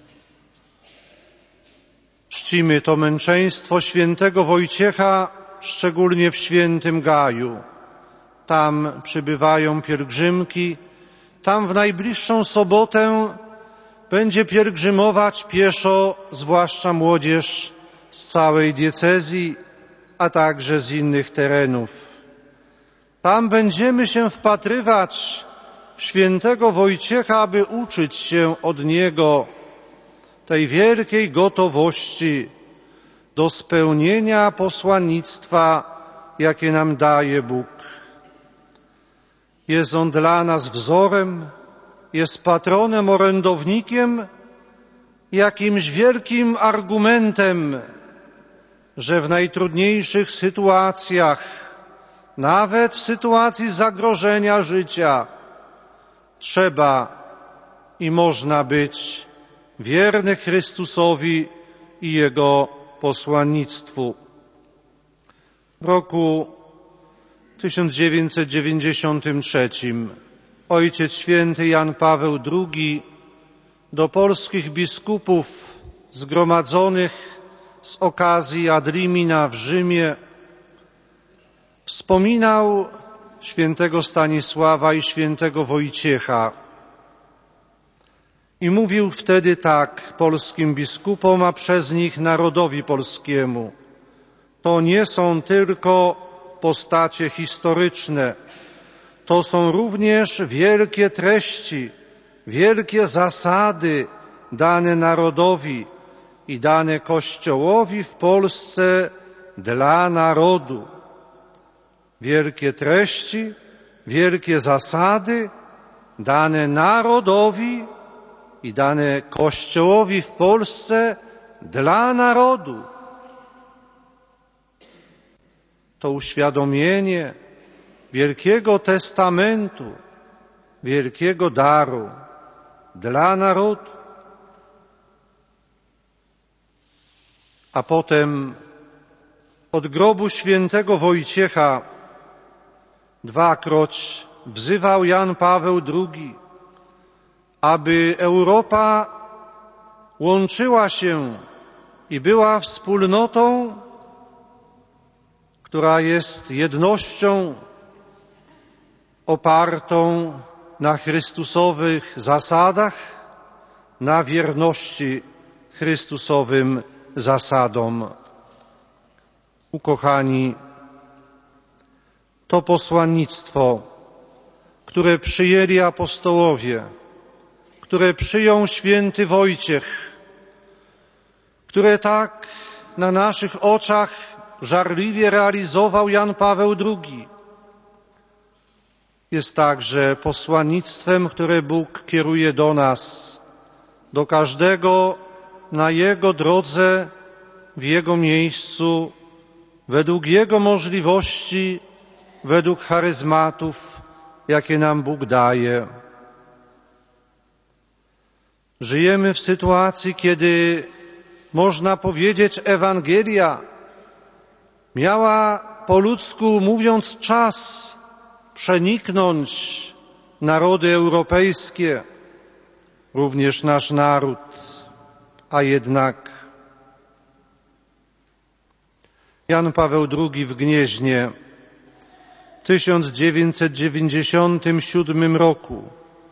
Czcimy to męczeństwo świętego Wojciecha, szczególnie w świętym Gaju. Tam przybywają pielgrzymki, tam w najbliższą sobotę będzie pielgrzymować pieszo, zwłaszcza młodzież z całej diecezji, a także z innych terenów. Tam będziemy się wpatrywać w świętego Wojciecha, aby uczyć się od niego tej wielkiej gotowości do spełnienia posłannictwa, jakie nam daje Bóg. Jest On dla nas wzorem, jest patronem, orędownikiem, jakimś wielkim argumentem, że w najtrudniejszych sytuacjach, nawet w sytuacji zagrożenia życia, trzeba i można być wierny Chrystusowi i Jego posłannictwu. W roku 1993 Ojciec Święty Jan Paweł II do polskich biskupów zgromadzonych z okazji Ad Limina w Rzymie wspominał świętego Stanisława i świętego Wojciecha i mówił wtedy tak polskim biskupom, a przez nich narodowi polskiemu: to nie są tylko postacie historyczne, to są również wielkie treści, wielkie zasady dane narodowi i dane Kościołowi w Polsce dla narodu. Wielkie treści, wielkie zasady dane narodowi i dane Kościołowi w Polsce dla narodu. To uświadomienie wielkiego testamentu, wielkiego daru dla narodu. a potem od grobu świętego Wojciecha dwakroć wzywał Jan Paweł II, aby Europa łączyła się i była wspólnotą, która jest jednością opartą na chrystusowych zasadach, na wierności chrystusowym zasadom. Ukochani, to posłannictwo, które przyjęli apostołowie, które przyjął święty Wojciech, które tak na naszych oczach żarliwie realizował Jan Paweł II, jest także posłannictwem, które Bóg kieruje do nas, do każdego na Jego drodze, w Jego miejscu, według Jego możliwości, według charyzmatów, jakie nam Bóg daje. Żyjemy w sytuacji, kiedy można powiedzieć, Ewangelia miała, po ludzku mówiąc, czas przeniknąć narody europejskie, również nasz naród, a jednak Jan Paweł II w Gnieźnie w 1997 roku,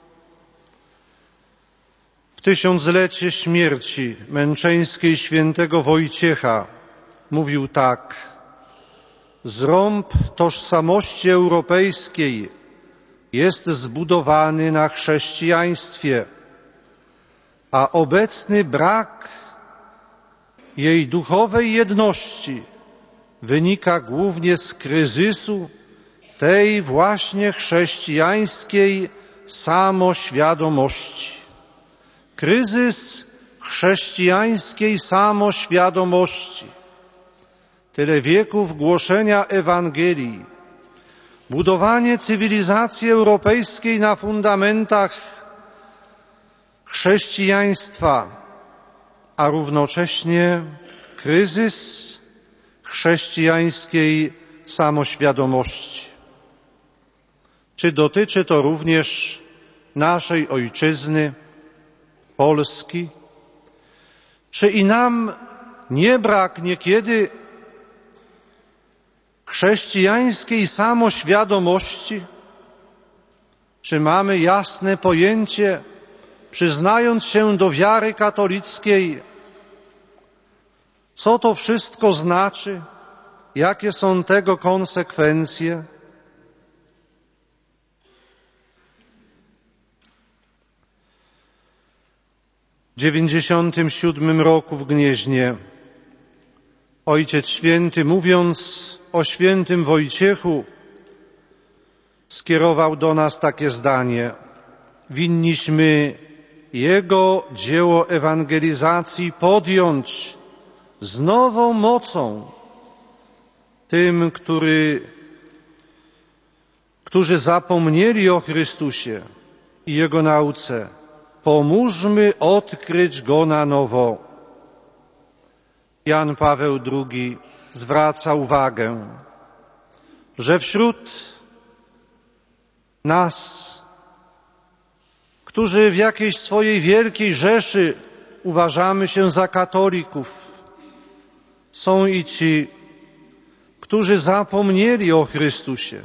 w tysiąclecie śmierci męczeńskiej świętego Wojciecha, mówił tak: zrąb tożsamości europejskiej jest zbudowany na chrześcijaństwie, a obecny brak jej duchowej jedności wynika głównie z kryzysu tej właśnie chrześcijańskiej samoświadomości. Kryzys chrześcijańskiej samoświadomości. Tyle wieków głoszenia Ewangelii, budowanie cywilizacji europejskiej na fundamentach chrześcijaństwa, a równocześnie kryzys chrześcijańskiej samoświadomości. Czy dotyczy to również naszej ojczyzny, Polski? Czy i nam nie brak niekiedy chrześcijańskiej samoświadomości? Czy mamy jasne pojęcie, przyznając się do wiary katolickiej, co to wszystko znaczy, jakie są tego konsekwencje? W 1997 roku w Gnieźnie Ojciec Święty, mówiąc o świętym Wojciechu, skierował do nas takie zdanie: winniśmy Jego dzieło ewangelizacji podjąć z nową mocą tym, którzy zapomnieli o Chrystusie i Jego nauce. Pomóżmy odkryć Go na nowo. Jan Paweł II zwraca uwagę, że wśród nas, którzy w jakiejś swojej wielkiej rzeszy uważamy się za katolików, są i ci, którzy zapomnieli o Chrystusie.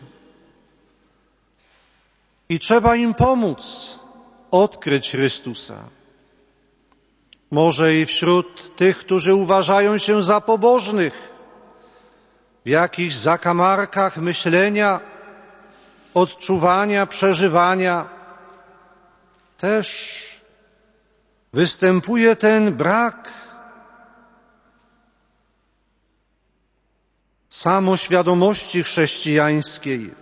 I trzeba im pomóc odkryć Chrystusa. Może i wśród tych, którzy uważają się za pobożnych, w jakichś zakamarkach myślenia, odczuwania, przeżywania, też występuje ten brak samoświadomości chrześcijańskiej.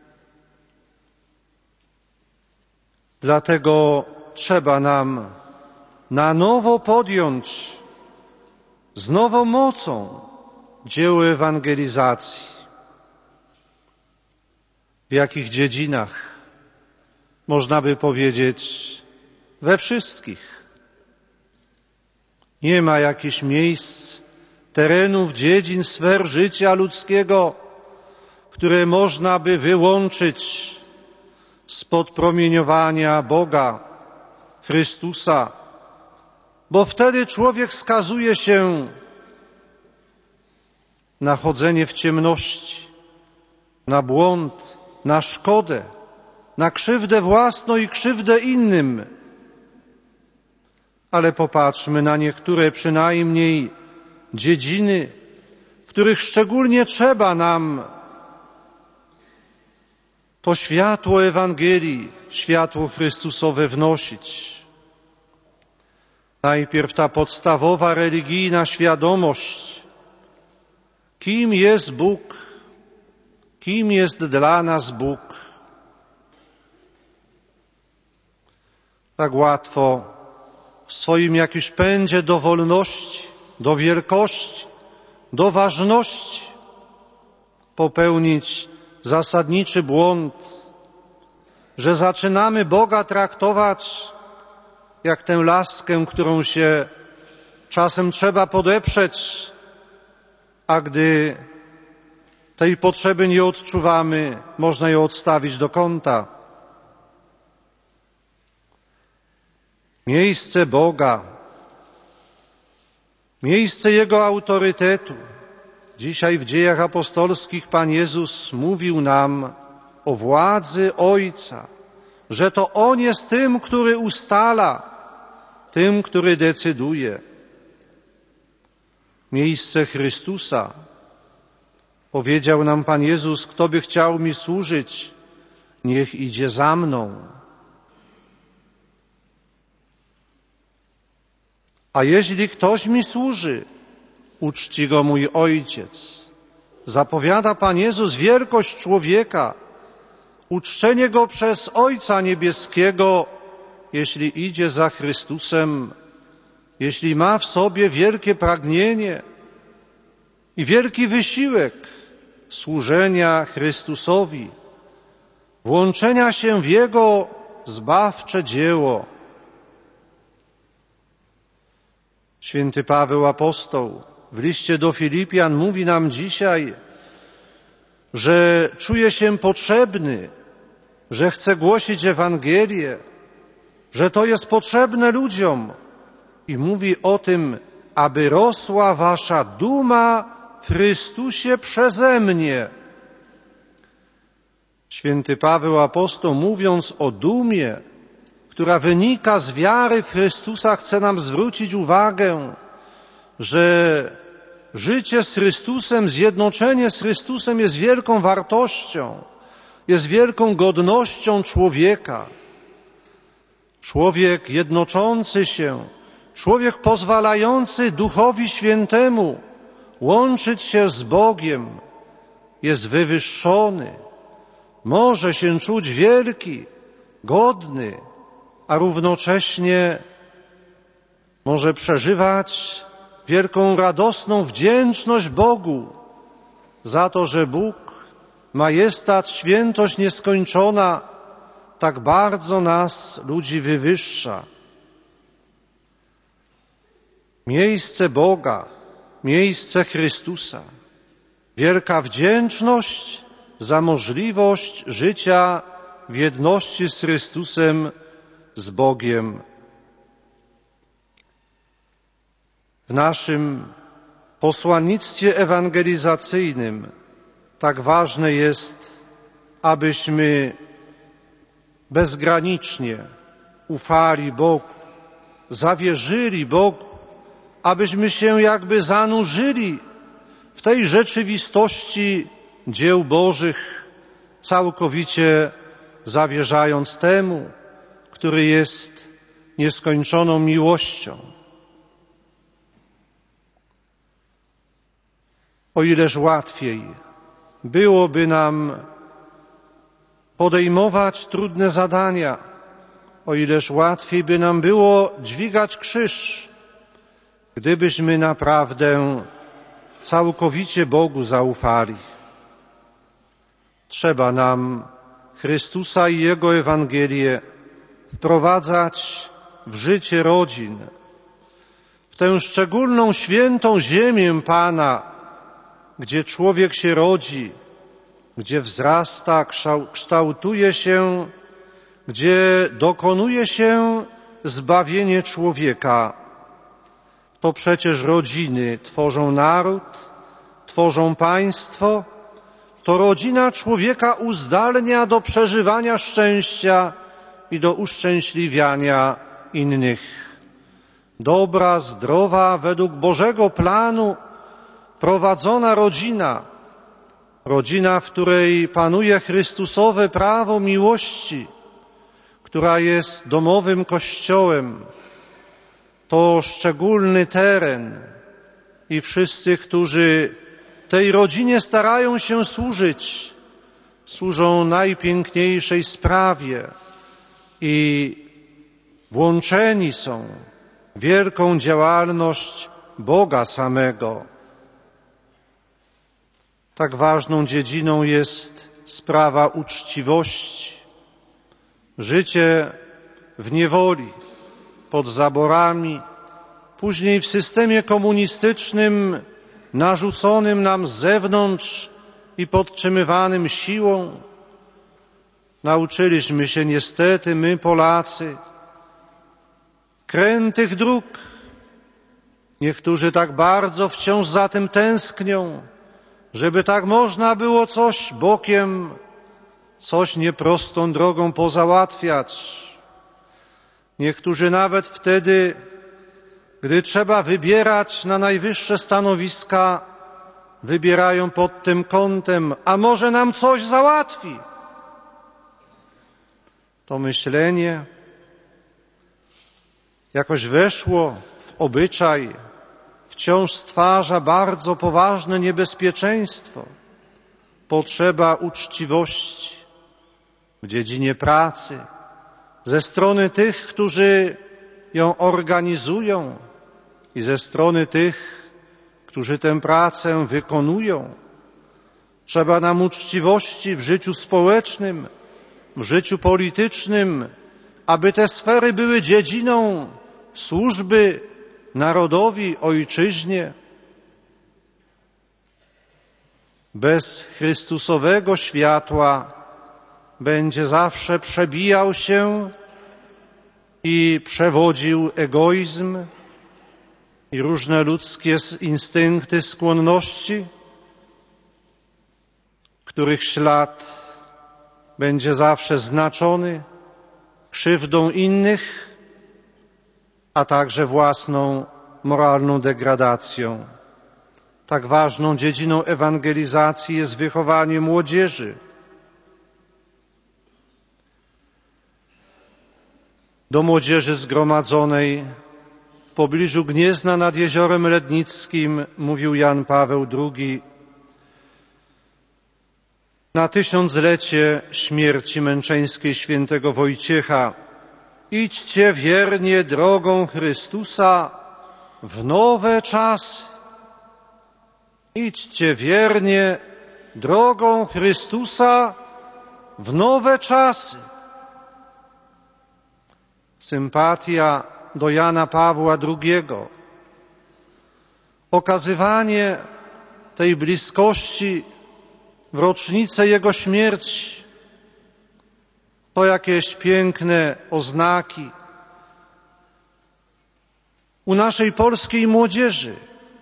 Dlatego trzeba nam na nowo podjąć z nową mocą dzieło ewangelizacji. W jakich dziedzinach? Można by powiedzieć, we wszystkich. Nie ma jakichś miejsc, terenów, dziedzin, sfer życia ludzkiego, które można by wyłączyć spod promieniowania Boga, Chrystusa, bo wtedy człowiek skazuje się na chodzenie w ciemności, na błąd, na szkodę, na krzywdę własną i krzywdę innym. Ale popatrzmy na niektóre przynajmniej dziedziny, w których szczególnie trzeba nam to światło Ewangelii, światło Chrystusowe wnosić. Najpierw ta podstawowa religijna świadomość, kim jest Bóg, kim jest dla nas Bóg. Tak łatwo w swoim jakimś pędzie do wolności, do wielkości, do ważności popełnić zasadniczy błąd, że zaczynamy Boga traktować jak tę laskę, którą się czasem trzeba podeprzeć, a gdy tej potrzeby nie odczuwamy, można ją odstawić do kąta. Miejsce Boga, miejsce Jego autorytetu. Dzisiaj w Dziejach Apostolskich Pan Jezus mówił nam o władzy Ojca, że to On jest tym, który ustala, tym, który decyduje. Miejsce Chrystusa. Powiedział nam Pan Jezus, kto by chciał mi służyć, niech idzie za mną. A jeśli ktoś mi służy, uczci go mój Ojciec. Zapowiada Pan Jezus wielkość człowieka, uczczenie go przez Ojca Niebieskiego, jeśli idzie za Chrystusem, jeśli ma w sobie wielkie pragnienie i wielki wysiłek służenia Chrystusowi, włączenia się w Jego zbawcze dzieło. Święty Paweł apostoł w liście do Filipian mówi nam dzisiaj, że czuje się potrzebny, że chce głosić Ewangelię, że to jest potrzebne ludziom i mówi o tym, aby rosła wasza duma w Chrystusie przeze mnie. Święty Paweł apostoł, mówiąc o dumie, która wynika z wiary w Chrystusa, chce nam zwrócić uwagę, że życie z Chrystusem, zjednoczenie z Chrystusem jest wielką wartością, jest wielką godnością człowieka. Człowiek jednoczący się, człowiek pozwalający Duchowi Świętemu łączyć się z Bogiem, jest wywyższony, może się czuć wielki, godny, a równocześnie może przeżywać wielką radosną wdzięczność Bogu za to, że Bóg, majestat, świętość nieskończona, tak bardzo nas, ludzi, wywyższa. Miejsce Boga, miejsce Chrystusa, wielka wdzięczność za możliwość życia w jedności z Chrystusem, z Bogiem. W naszym posłannictwie ewangelizacyjnym tak ważne jest, abyśmy bezgranicznie ufali Bogu, zawierzyli Bogu, abyśmy się jakby zanurzyli w tej rzeczywistości dzieł Bożych, całkowicie zawierzając temu, który jest nieskończoną miłością. O ileż łatwiej byłoby nam podejmować trudne zadania, o ileż łatwiej by nam było dźwigać krzyż, gdybyśmy naprawdę całkowicie Bogu zaufali. Trzeba nam Chrystusa i Jego Ewangelię wprowadzać w życie rodzin. W tę szczególną, świętą ziemię Pana, gdzie człowiek się rodzi, gdzie wzrasta, kształtuje się, gdzie dokonuje się zbawienie człowieka. To przecież rodziny tworzą naród, tworzą państwo. To rodzina człowieka uzdalnia do przeżywania szczęścia i do uszczęśliwiania innych. Dobra, zdrowa, według Bożego planu prowadzona rodzina, rodzina, w której panuje Chrystusowe prawo miłości, która jest domowym kościołem, to szczególny teren i wszyscy, którzy tej rodzinie starają się służyć, służą najpiękniejszej sprawie i włączeni są w wielką działalność Boga samego. Tak ważną dziedziną jest sprawa uczciwości. Życie w niewoli, pod zaborami, później w systemie komunistycznym narzuconym nam z zewnątrz i podtrzymywanym siłą. Nauczyliśmy się niestety, my Polacy, krętych dróg. Niektórzy tak bardzo wciąż za tym tęsknią, żeby tak można było coś bokiem, coś nieprostą drogą pozałatwiać. Niektórzy nawet wtedy, gdy trzeba wybierać na najwyższe stanowiska, wybierają pod tym kątem, a może nam coś załatwi. To myślenie jakoś weszło w obyczaj, wciąż stwarza bardzo poważne niebezpieczeństwo. Potrzeba uczciwości w dziedzinie pracy ze strony tych, którzy ją organizują i ze strony tych, którzy tę pracę wykonują. Trzeba nam uczciwości w życiu społecznym, w życiu politycznym, aby te sfery były dziedziną służby narodowi, ojczyźnie. Bez Chrystusowego światła będzie zawsze przebijał się i przewodził egoizm i różne ludzkie instynkty, skłonności, których ślad będzie zawsze znaczony krzywdą innych, a także własną moralną degradacją. Tak ważną dziedziną ewangelizacji jest wychowanie młodzieży. Do młodzieży zgromadzonej w pobliżu Gniezna nad Jeziorem Lednickim mówił Jan Paweł II: na 1000-lecie śmierci męczeńskiej świętego Wojciecha idźcie wiernie drogą Chrystusa w nowe czasy. Idźcie wiernie drogą Chrystusa w nowe czasy. Sympatia do Jana Pawła II, okazywanie tej bliskości w rocznicę jego śmierci, to jakieś piękne oznaki u naszej polskiej młodzieży,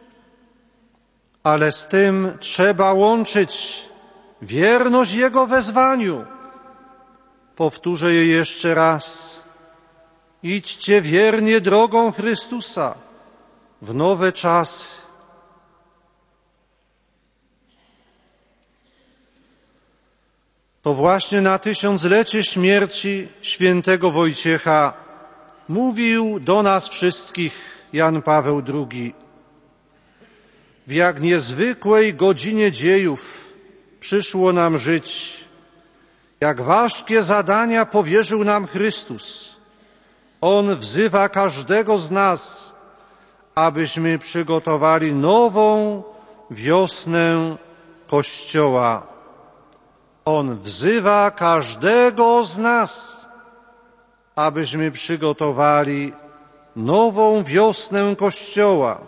ale z tym trzeba łączyć wierność Jego wezwaniu. Powtórzę je jeszcze raz. Idźcie wiernie drogą Chrystusa w nowe czasy. To właśnie na 1000-lecie śmierci świętego Wojciecha mówił do nas wszystkich Jan Paweł II. W jak niezwykłej godzinie dziejów przyszło nam żyć, jak ważkie zadania powierzył nam Chrystus. On wzywa każdego z nas, abyśmy przygotowali nową wiosnę Kościoła. On wzywa każdego z nas, abyśmy przygotowali nową wiosnę Kościoła.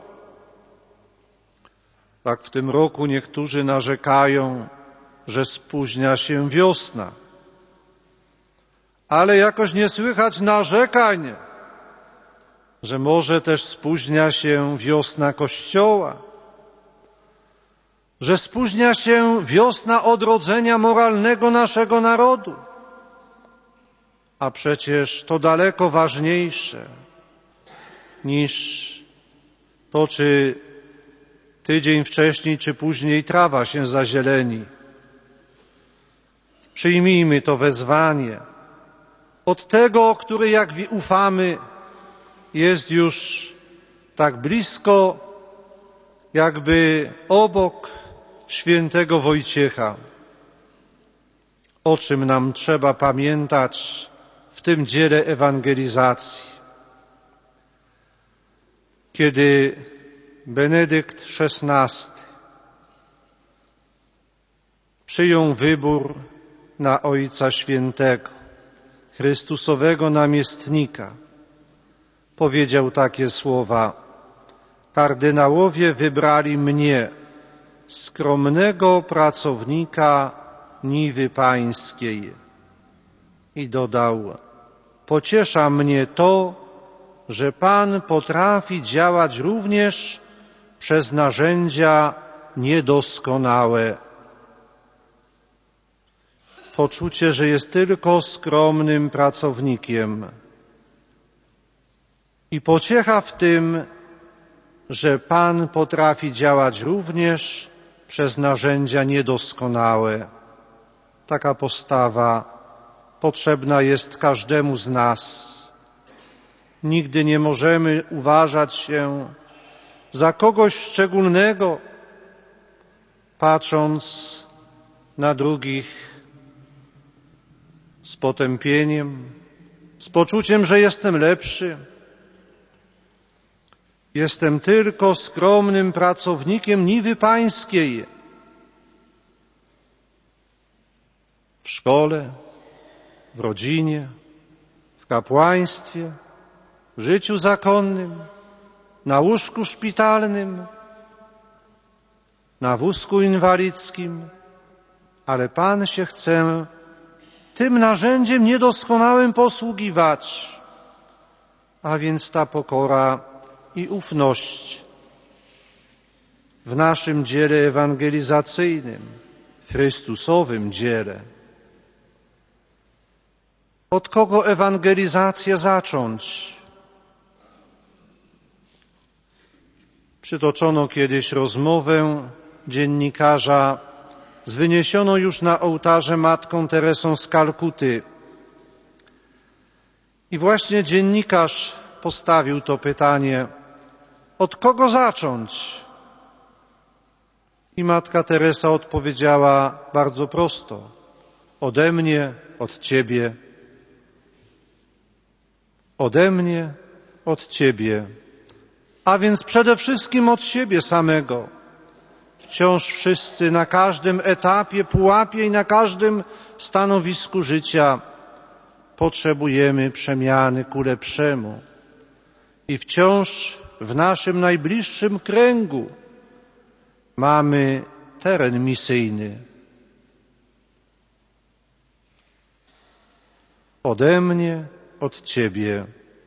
Tak w tym roku niektórzy narzekają, że spóźnia się wiosna. Ale jakoś nie słychać narzekań, że może też spóźnia się wiosna Kościoła, że spóźnia się wiosna odrodzenia moralnego naszego narodu. A przecież to daleko ważniejsze niż to, czy tydzień wcześniej czy później trawa się zazieleni. Przyjmijmy to wezwanie od tego, który, jak ufamy, jest już tak blisko, jakby obok świętego Wojciecha. O czym nam trzeba pamiętać w tym dziele ewangelizacji. Kiedy Benedykt XVI przyjął wybór na Ojca Świętego, Chrystusowego namiestnika, powiedział takie słowa: kardynałowie wybrali mnie, skromnego pracownika niwy pańskiej. I dodał: pociesza mnie to, że Pan potrafi działać również przez narzędzia niedoskonałe. Poczucie, że jest tylko skromnym pracownikiem. I pociecha w tym, że Pan potrafi działać również przez narzędzia niedoskonałe. Taka postawa potrzebna jest każdemu z nas. Nigdy nie możemy uważać się za kogoś szczególnego, patrząc na drugich z potępieniem, z poczuciem, że jestem lepszy. Jestem tylko skromnym pracownikiem niwy pańskiej. W szkole, w rodzinie, w kapłaństwie, w życiu zakonnym, na łóżku szpitalnym, na wózku inwalidzkim, ale Pan się chce tym narzędziem niedoskonałym posługiwać, a więc ta pokora i ufność w naszym dziele ewangelizacyjnym, Chrystusowym dziele. Od kogo ewangelizację zacząć? Przytoczono kiedyś rozmowę dziennikarza z wyniesioną już na ołtarze Matką Teresą z Kalkuty. I właśnie dziennikarz postawił to pytanie: od kogo zacząć? I Matka Teresa odpowiedziała bardzo prosto: ode mnie, od Ciebie. Ode mnie, od Ciebie. A więc przede wszystkim od siebie samego. Wciąż wszyscy na każdym etapie, pułapie i na każdym stanowisku życia potrzebujemy przemiany ku lepszemu. I wciąż w naszym najbliższym kręgu mamy teren misyjny. Ode mnie, od Ciebie.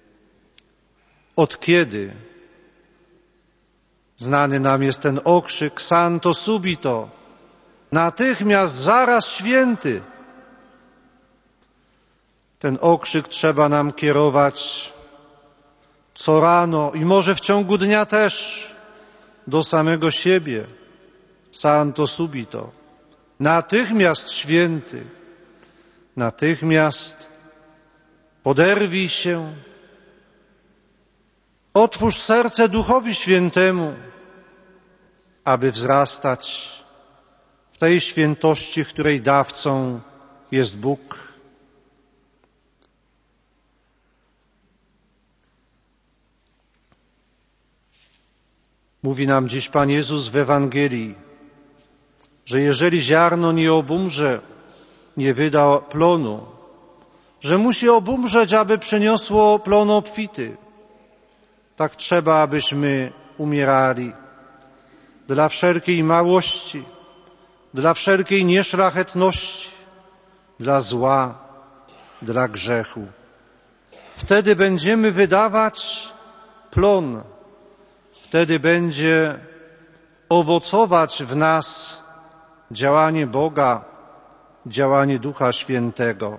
Od kiedy? Znany nam jest ten okrzyk Santo subito, natychmiast, zaraz, święty. Ten okrzyk trzeba nam kierować co rano i może w ciągu dnia też do samego siebie. Santo subito, natychmiast, święty, natychmiast poderwij się, otwórz serce Duchowi Świętemu, aby wzrastać w tej świętości, której dawcą jest Bóg. Mówi nam dziś Pan Jezus w Ewangelii, że jeżeli ziarno nie obumrze, nie wyda plonu, że musi obumrzeć, aby przyniosło plon obfity. Tak trzeba, abyśmy umierali dla wszelkiej małości, dla wszelkiej nieszlachetności, dla zła, dla grzechu. Wtedy będziemy wydawać plon, wtedy będzie owocować w nas działanie Boga, działanie Ducha Świętego.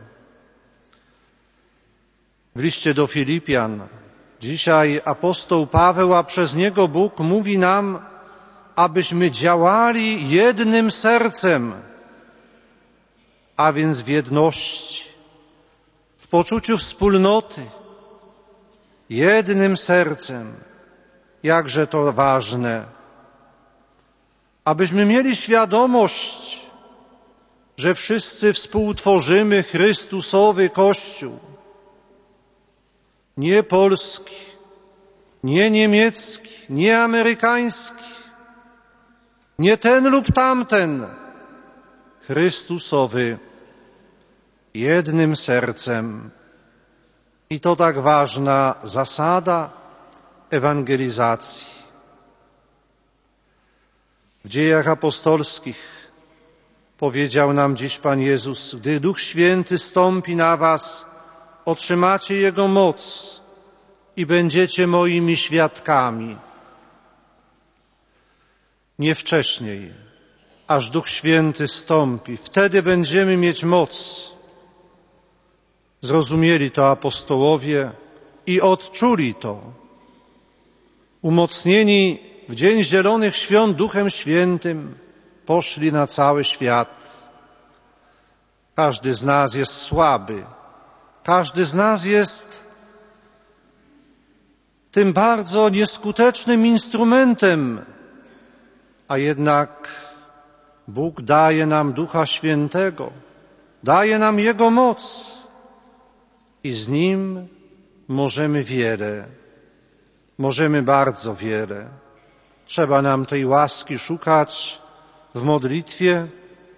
W liście do Filipian dzisiaj apostoł Paweł, a przez niego Bóg mówi nam, abyśmy działali jednym sercem, a więc w jedności, w poczuciu wspólnoty, jednym sercem. Jakże to ważne, abyśmy mieli świadomość, że wszyscy współtworzymy Chrystusowy Kościół. Nie polski, nie niemiecki, nie amerykański, nie ten lub tamten, Chrystusowy, jednym sercem. I to tak ważna zasada ewangelizacji. W Dziejach Apostolskich powiedział nam dziś Pan Jezus: gdy Duch Święty stąpi na was, otrzymacie Jego moc i będziecie moimi świadkami. Nie wcześniej, aż Duch Święty stąpi. Wtedy będziemy mieć moc. Zrozumieli to apostołowie i odczuli to. Umocnieni w Dzień Zielonych Świąt Duchem Świętym poszli na cały świat. Każdy z nas jest słaby. Każdy z nas jest tym bardzo nieskutecznym instrumentem, a jednak Bóg daje nam Ducha Świętego, daje nam Jego moc i z Nim możemy wiele, możemy bardzo wiele. Trzeba nam tej łaski szukać w modlitwie,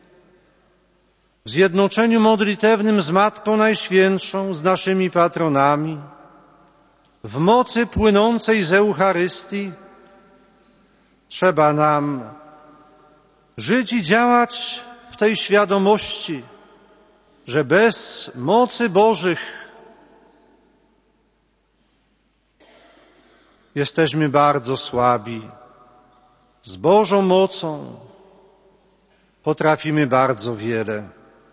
w zjednoczeniu modlitewnym z Matką Najświętszą, z naszymi patronami, w mocy płynącej z Eucharystii. Trzeba nam żyć i działać w tej świadomości, że bez mocy Bożych jesteśmy bardzo słabi. Z Bożą mocą potrafimy bardzo wiele.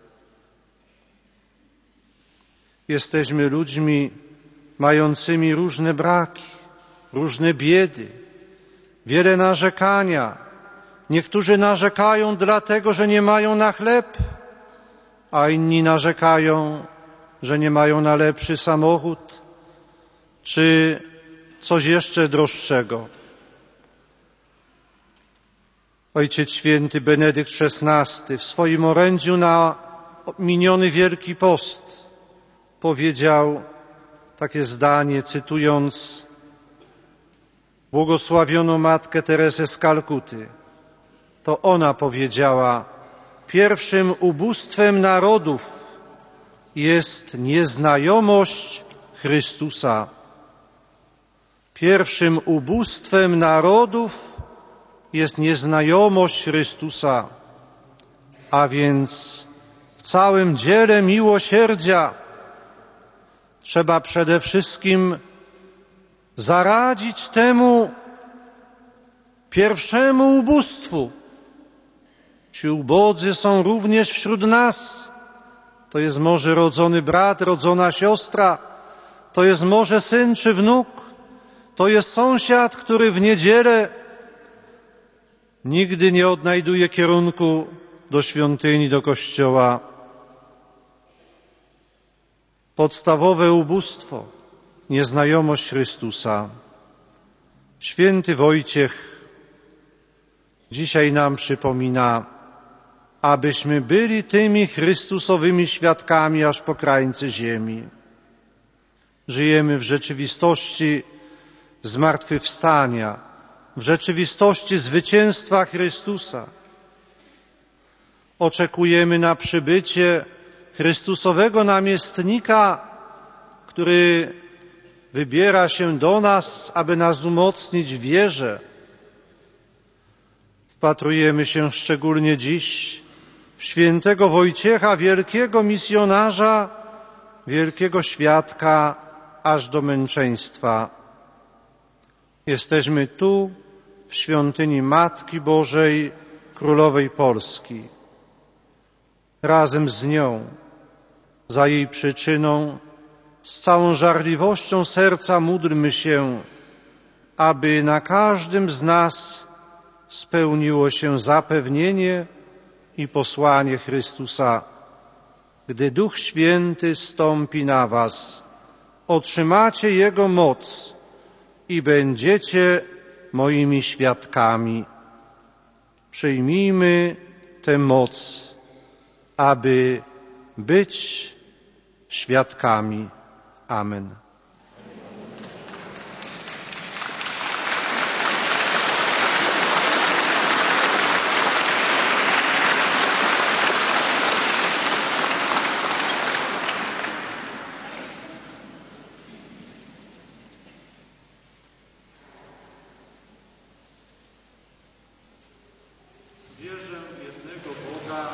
Jesteśmy ludźmi mającymi różne braki, różne biedy, wiele narzekania. Niektórzy narzekają dlatego, że nie mają na chleb, a inni narzekają, że nie mają na lepszy samochód, czy coś jeszcze droższego. Ojciec Święty Benedykt XVI w swoim orędziu na miniony Wielki Post powiedział takie zdanie, cytując błogosławioną Matkę Teresę z Kalkuty. To ona powiedziała: pierwszym ubóstwem narodów jest nieznajomość Chrystusa. Pierwszym ubóstwem narodów jest nieznajomość Chrystusa, a więc w całym dziele miłosierdzia trzeba przede wszystkim zaradzić temu pierwszemu ubóstwu. Ci ubodzy są również wśród nas. To jest może rodzony brat, rodzona siostra, to jest może syn czy wnuk, to jest sąsiad, który w niedzielę nigdy nie odnajduje kierunku do świątyni, do kościoła. Podstawowe ubóstwo, nieznajomość Chrystusa. Święty Wojciech dzisiaj nam przypomina, abyśmy byli tymi Chrystusowymi świadkami aż po krańce ziemi. Żyjemy w rzeczywistości zmartwychwstania, w rzeczywistości zwycięstwa Chrystusa. Oczekujemy na przybycie Chrystusowego namiestnika, który wybiera się do nas, aby nas umocnić w wierze. Wpatrujemy się szczególnie dziś w świętego Wojciecha, wielkiego misjonarza, wielkiego świadka aż do męczeństwa. Jesteśmy tu, w świątyni Matki Bożej, Królowej Polski. Razem z nią, za jej przyczyną, z całą żarliwością serca módlmy się, aby na każdym z nas spełniło się zapewnienie i posłanie Chrystusa. Gdy Duch Święty stąpi na was, otrzymacie Jego moc i będziecie moimi świadkami. Przyjmijmy tę moc, aby być świadkami. Amen. Wierzę w jednego Boga,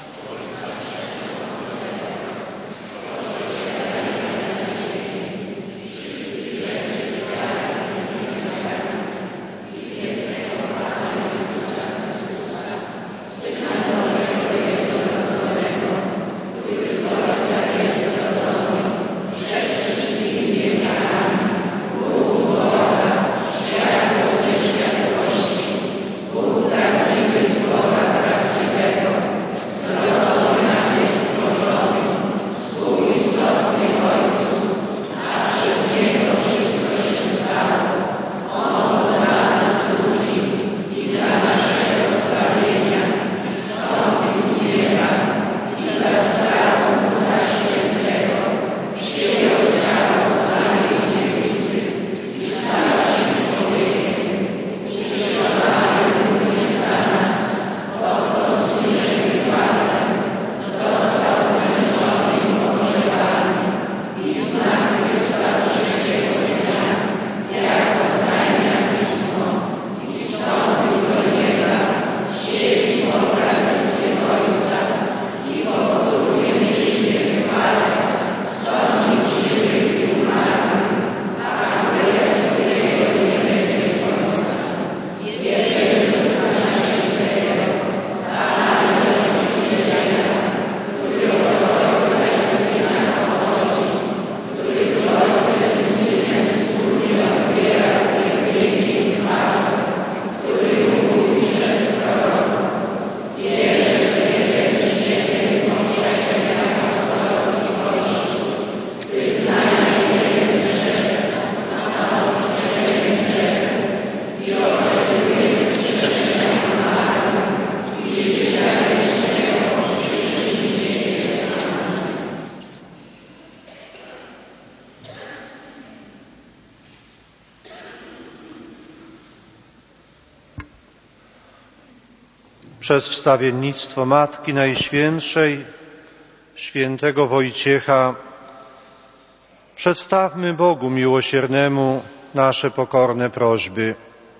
przez wstawiennictwo Matki Najświętszej, świętego Wojciecha, przedstawmy Bogu miłosiernemu nasze pokorne prośby.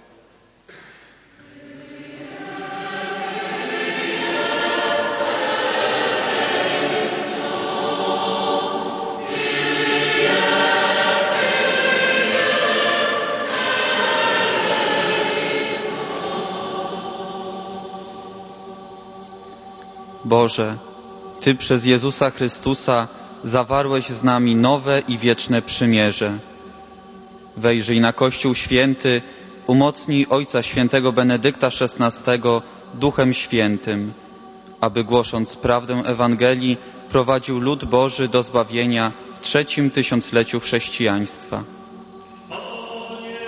Boże, Ty przez Jezusa Chrystusa zawarłeś z nami nowe i wieczne przymierze. Wejrzyj na Kościół Święty, umocnij Ojca Świętego Benedykta XVI Duchem Świętym, aby głosząc prawdę Ewangelii prowadził lud Boży do zbawienia w 3. tysiącleciu chrześcijaństwa. Panie,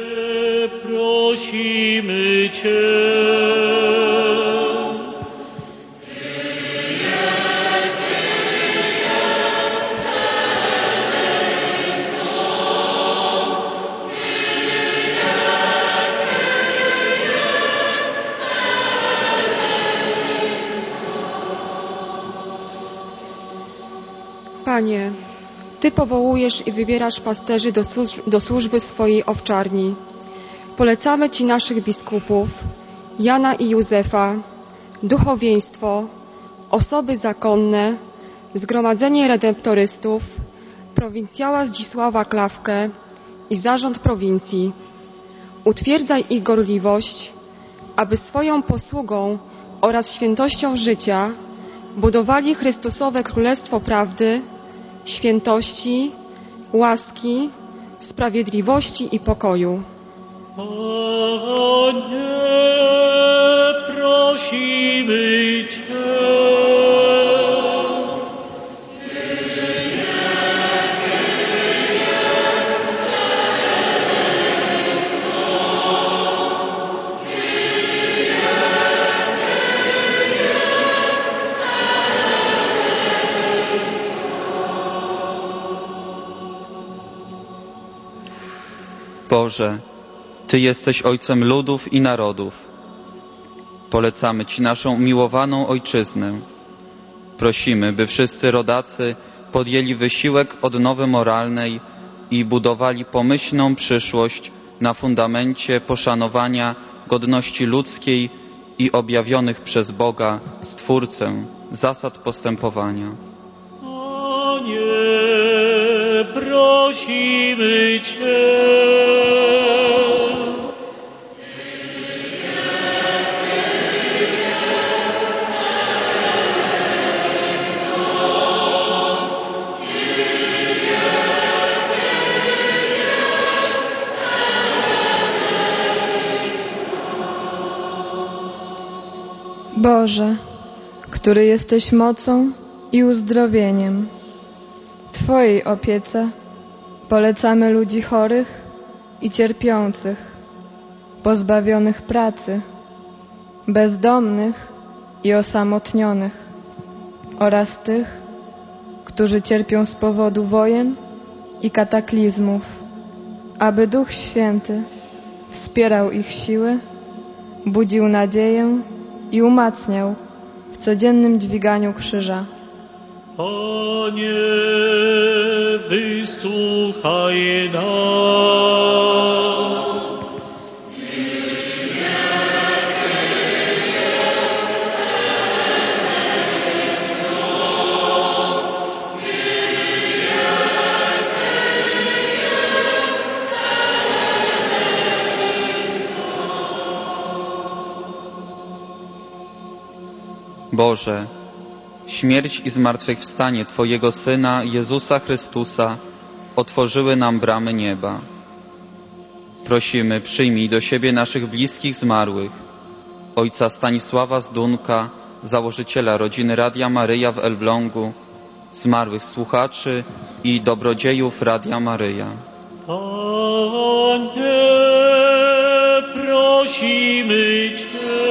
prosimy Cię. Panie, Ty powołujesz i wybierasz pasterzy do służby swojej owczarni. Polecamy Ci naszych biskupów, Jana i Józefa, duchowieństwo, osoby zakonne, zgromadzenie redemptorystów, prowincjała Zdzisława Klawkę i zarząd prowincji. Utwierdzaj ich gorliwość, aby swoją posługą oraz świętością życia budowali Chrystusowe Królestwo Prawdy, świętości, łaski, sprawiedliwości i pokoju. Panie, prosimy Cię. Boże, Ty jesteś Ojcem ludów i narodów. Polecamy Ci naszą umiłowaną Ojczyznę. Prosimy, by wszyscy rodacy podjęli wysiłek odnowy moralnej i budowali pomyślną przyszłość na fundamencie poszanowania godności ludzkiej i objawionych przez Boga, Stwórcę, zasad postępowania. Panie, prosimy Cię. Boże, który jesteś mocą i uzdrowieniem, Twojej opiece polecamy ludzi chorych i cierpiących, pozbawionych pracy, bezdomnych i osamotnionych oraz tych, którzy cierpią z powodu wojen i kataklizmów, aby Duch Święty wspierał ich siły, budził nadzieję i umacniał w codziennym dźwiganiu krzyża. Panie, wysłuchaj nas. Boże, śmierć i zmartwychwstanie Twojego Syna, Jezusa Chrystusa, otworzyły nam bramy nieba. Prosimy, przyjmij do siebie naszych bliskich zmarłych, ojca Stanisława Zdunka, założyciela rodziny Radia Maryja w Elblągu, zmarłych słuchaczy i dobrodziejów Radia Maryja. Panie, prosimy Cię.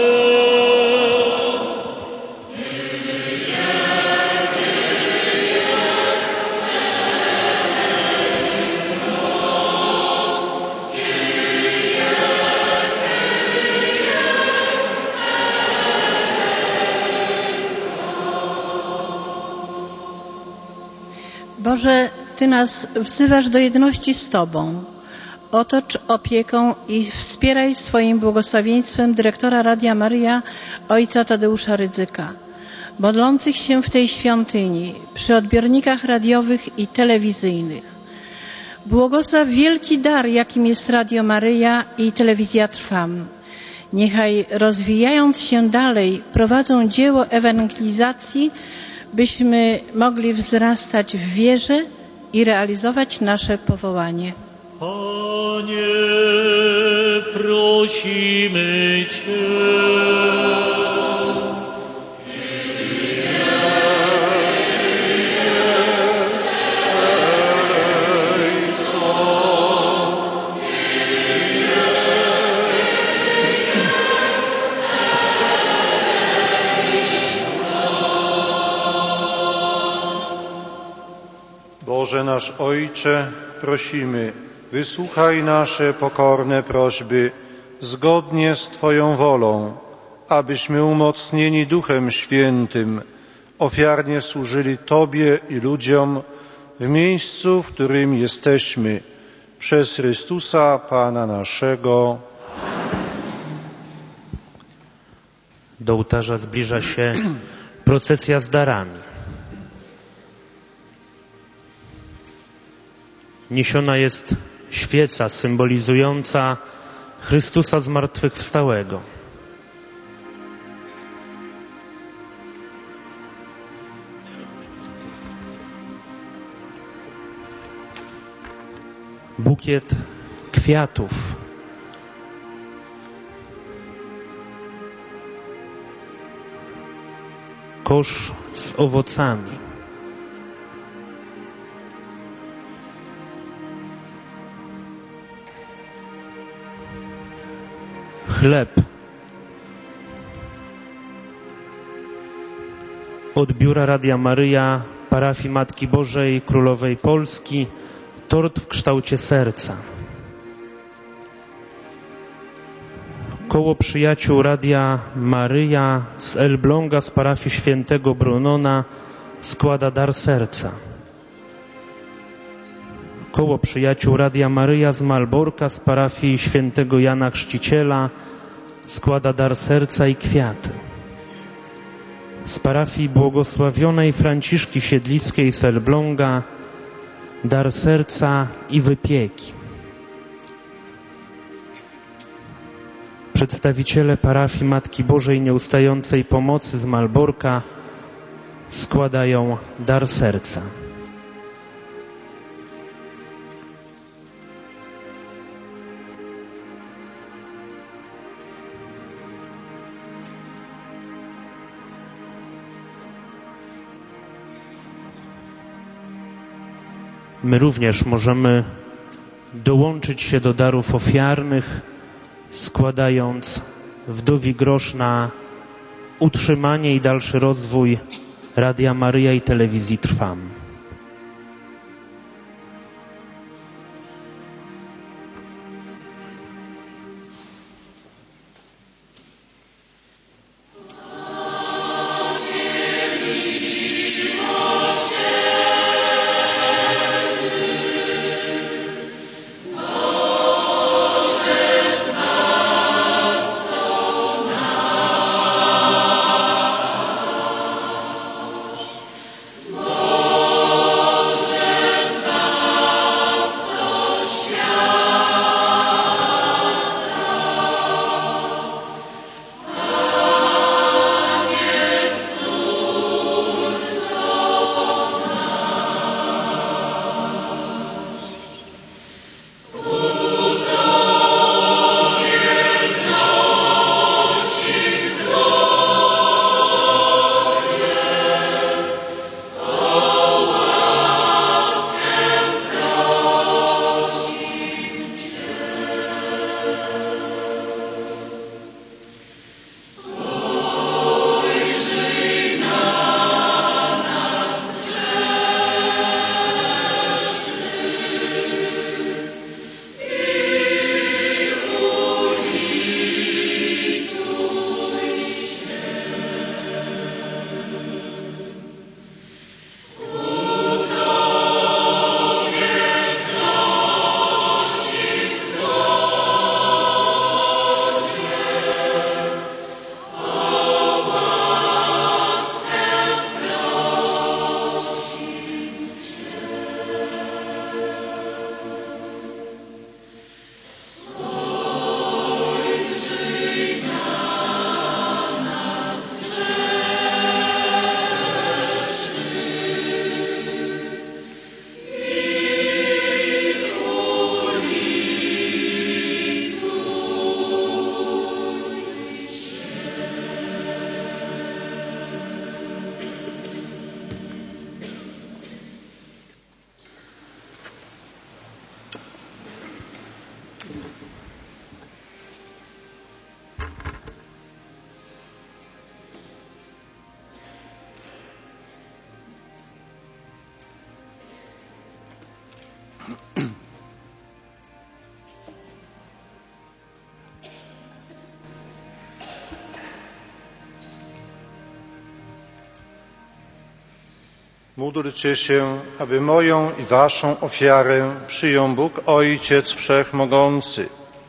Boże, Ty nas wzywasz do jedności z Tobą. Otocz opieką i wspieraj swoim błogosławieństwem dyrektora Radia Maryja, ojca Tadeusza Rydzyka, modlących się w tej świątyni, przy odbiornikach radiowych i telewizyjnych. Błogosław wielki dar, jakim jest Radio Maryja i Telewizja Trwam. Niechaj rozwijając się dalej prowadzą dzieło ewangelizacji, byśmy mogli wzrastać w wierze i realizować nasze powołanie. Panie, prosimy Cię. Boże nasz Ojcze, prosimy, wysłuchaj nasze pokorne prośby zgodnie z Twoją wolą, abyśmy umocnieni Duchem Świętym ofiarnie służyli Tobie i ludziom w miejscu, w którym jesteśmy, przez Chrystusa Pana naszego. Do ołtarza zbliża się procesja z darami. Niesiona jest świeca symbolizująca Chrystusa zmartwychwstałego. Bukiet kwiatów. Kosz z owocami. Chleb. Od biura Radia Maryja, parafii Matki Bożej Królowej Polski, tort w kształcie serca. Koło przyjaciół Radia Maryja z Elbląga z parafii Świętego Brunona składa dar serca. Koło przyjaciół Radia Maryja z Malborka z parafii Świętego Jana Chrzciciela składa dar serca i kwiaty. Z parafii błogosławionej Franciszki Siedlickiej z Elbląga dar serca i wypieki. Przedstawiciele parafii Matki Bożej Nieustającej Pomocy z Malborka składają dar serca. My również możemy dołączyć się do darów ofiarnych, składając wdowi grosz na utrzymanie i dalszy rozwój Radia Maryja i telewizji Trwam. Oh Módlcie się, aby moją i waszą ofiarę przyjął Bóg Ojciec Wszechmogący.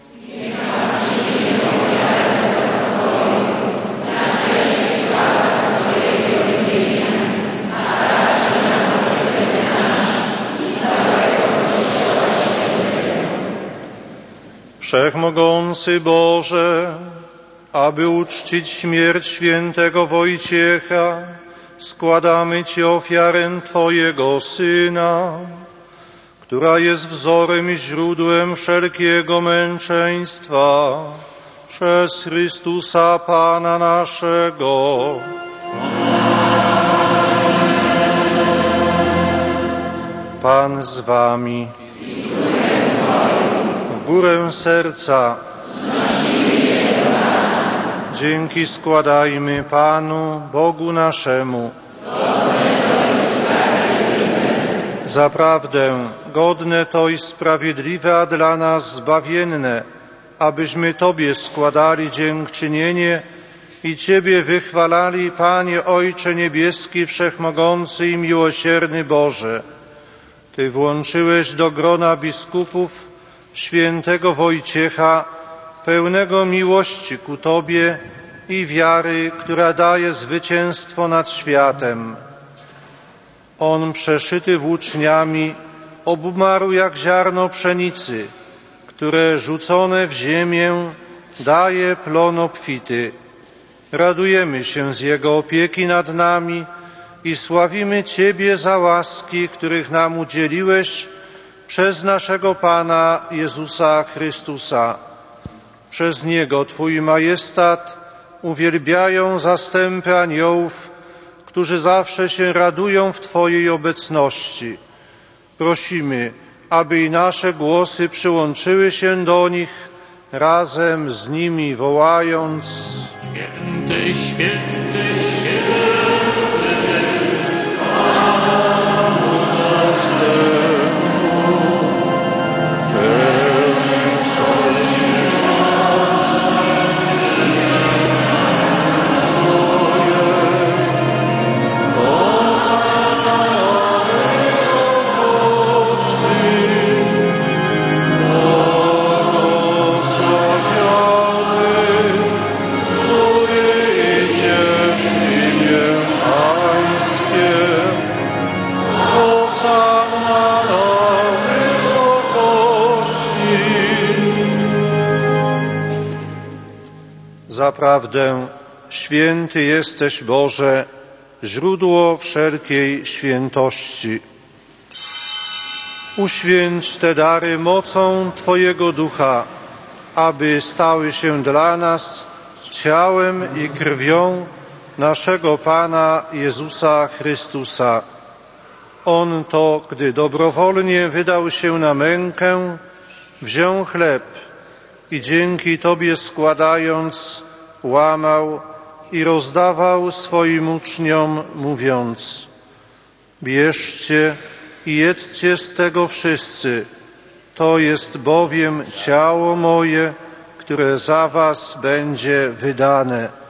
Wszechmogący Boże, aby uczcić śmierć świętego Wojciecha, składamy Ci ofiarę Twojego Syna, która jest wzorem i źródłem wszelkiego męczeństwa, przez Chrystusa Pana naszego. Pan z Wami. W górę serca. Dzięki składajmy Panu, Bogu naszemu. Zaprawdę godne to i sprawiedliwe, a dla nas zbawienne, abyśmy Tobie składali dziękczynienie i Ciebie wychwalali, Panie Ojcze Niebieski, Wszechmogący i miłosierny Boże. Ty włączyłeś do grona biskupów świętego Wojciecha, pełnego miłości ku Tobie i wiary, która daje zwycięstwo nad światem. On, przeszyty włóczniami, obumarł jak ziarno pszenicy, które rzucone w ziemię daje plon obfity. Radujemy się z Jego opieki nad nami i sławimy Ciebie za łaski, których nam udzieliłeś przez naszego Pana Jezusa Chrystusa. Przez Niego Twój majestat uwielbiają zastępy aniołów, którzy zawsze się radują w Twojej obecności. Prosimy, aby i nasze głosy przyłączyły się do nich, razem z nimi wołając: Święty, święty, święty. Zaprawdę święty jesteś, Boże, źródło wszelkiej świętości. Uświęć te dary mocą Twojego Ducha, aby stały się dla nas ciałem i krwią naszego Pana Jezusa Chrystusa. On to, gdy dobrowolnie wydał się na mękę, wziął chleb i dzięki Tobie składając, łamał i rozdawał swoim uczniom, mówiąc: bierzcie i jedzcie z tego wszyscy, to jest bowiem ciało moje, które za was będzie wydane.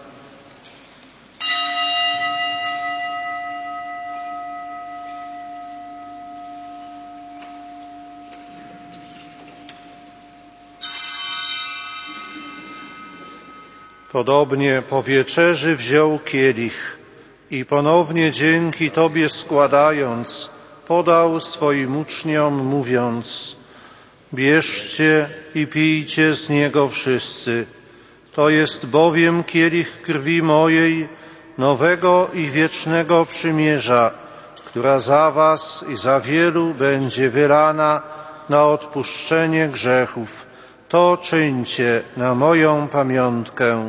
Podobnie po wieczerzy wziął kielich i ponownie dzięki Tobie składając, podał swoim uczniom, mówiąc: bierzcie i pijcie z niego wszyscy. To jest bowiem kielich krwi mojej, nowego i wiecznego przymierza, która za was i za wielu będzie wylana na odpuszczenie grzechów. To czyńcie na moją pamiątkę.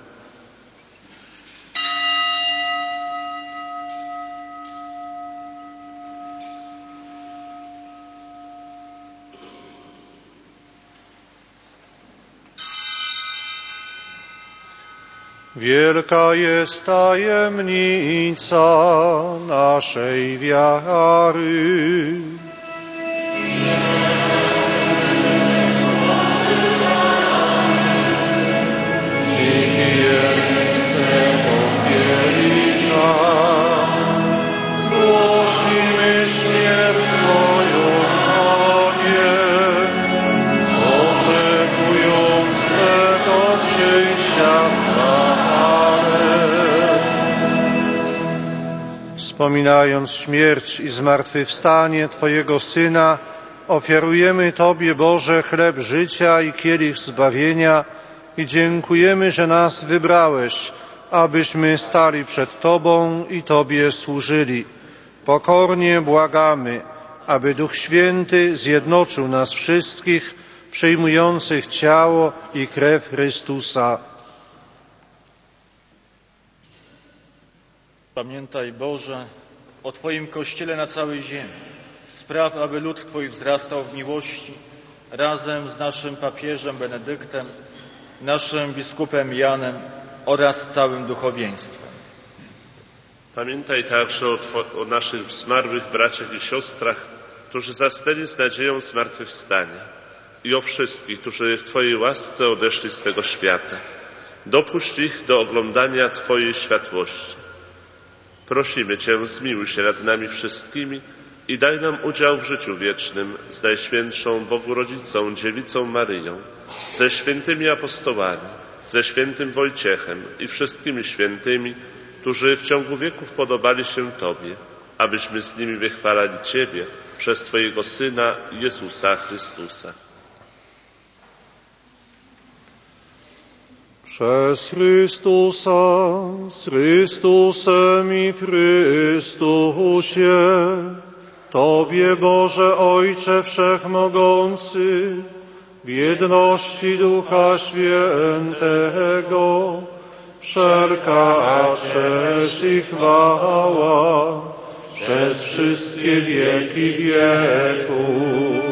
Wielka jest tajemnica naszej wiary. I Wspominając śmierć i zmartwychwstanie Twojego Syna, ofiarujemy Tobie, Boże, chleb życia i kielich zbawienia i dziękujemy, że nas wybrałeś, abyśmy stali przed Tobą i Tobie służyli. Pokornie błagamy, aby Duch Święty zjednoczył nas wszystkich, przyjmujących ciało i krew Chrystusa. Pamiętaj, Boże, o Twoim Kościele na całej ziemi. Spraw, aby lud Twój wzrastał w miłości razem z naszym papieżem Benedyktem, naszym biskupem Janem oraz całym duchowieństwem. Pamiętaj także o naszych zmarłych braciach i siostrach, którzy zastali z nadzieją zmartwychwstania i o wszystkich, którzy w Twojej łasce odeszli z tego świata. Dopuść ich do oglądania Twojej światłości. Prosimy Cię, zmiłuj się nad nami wszystkimi i daj nam udział w życiu wiecznym z Najświętszą Bogu Rodzicą, Dziewicą Maryją, ze świętymi apostołami, ze świętym Wojciechem i wszystkimi świętymi, którzy w ciągu wieków podobali się Tobie, abyśmy z nimi wychwalali Ciebie przez Twojego Syna Jezusa Chrystusa. Przez Chrystusa, z Chrystusem i w Chrystusie, Tobie, Boże Ojcze Wszechmogący, w jedności Ducha Świętego, wszelka cześć i chwała przez wszystkie wieki wieków.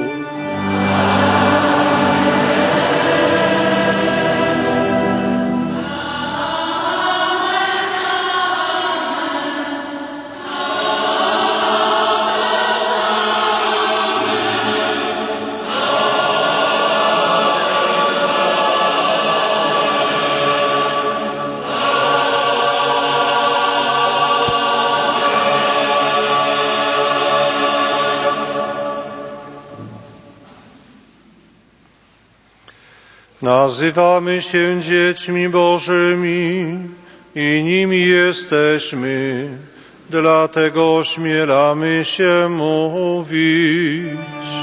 Nazywamy się dziećmi Bożymi i nimi jesteśmy, dlatego ośmielamy się mówić.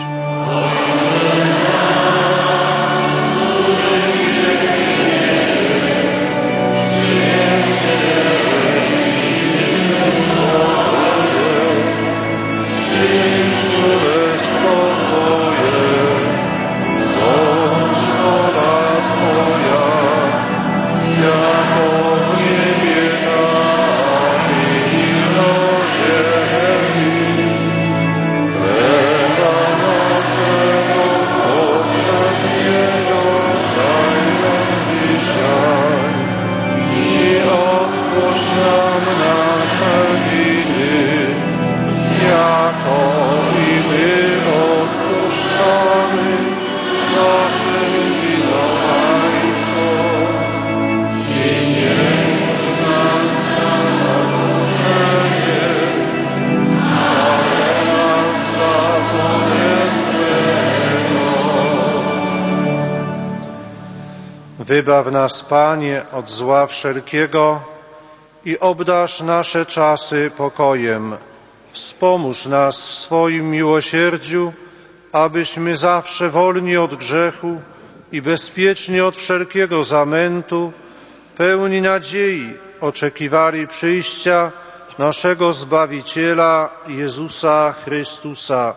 Wybaw nas, Panie, od zła wszelkiego i obdarz nasze czasy pokojem. Wspomóż nas w swoim miłosierdziu, abyśmy zawsze wolni od grzechu i bezpieczni od wszelkiego zamętu, pełni nadziei oczekiwali przyjścia naszego Zbawiciela Jezusa Chrystusa.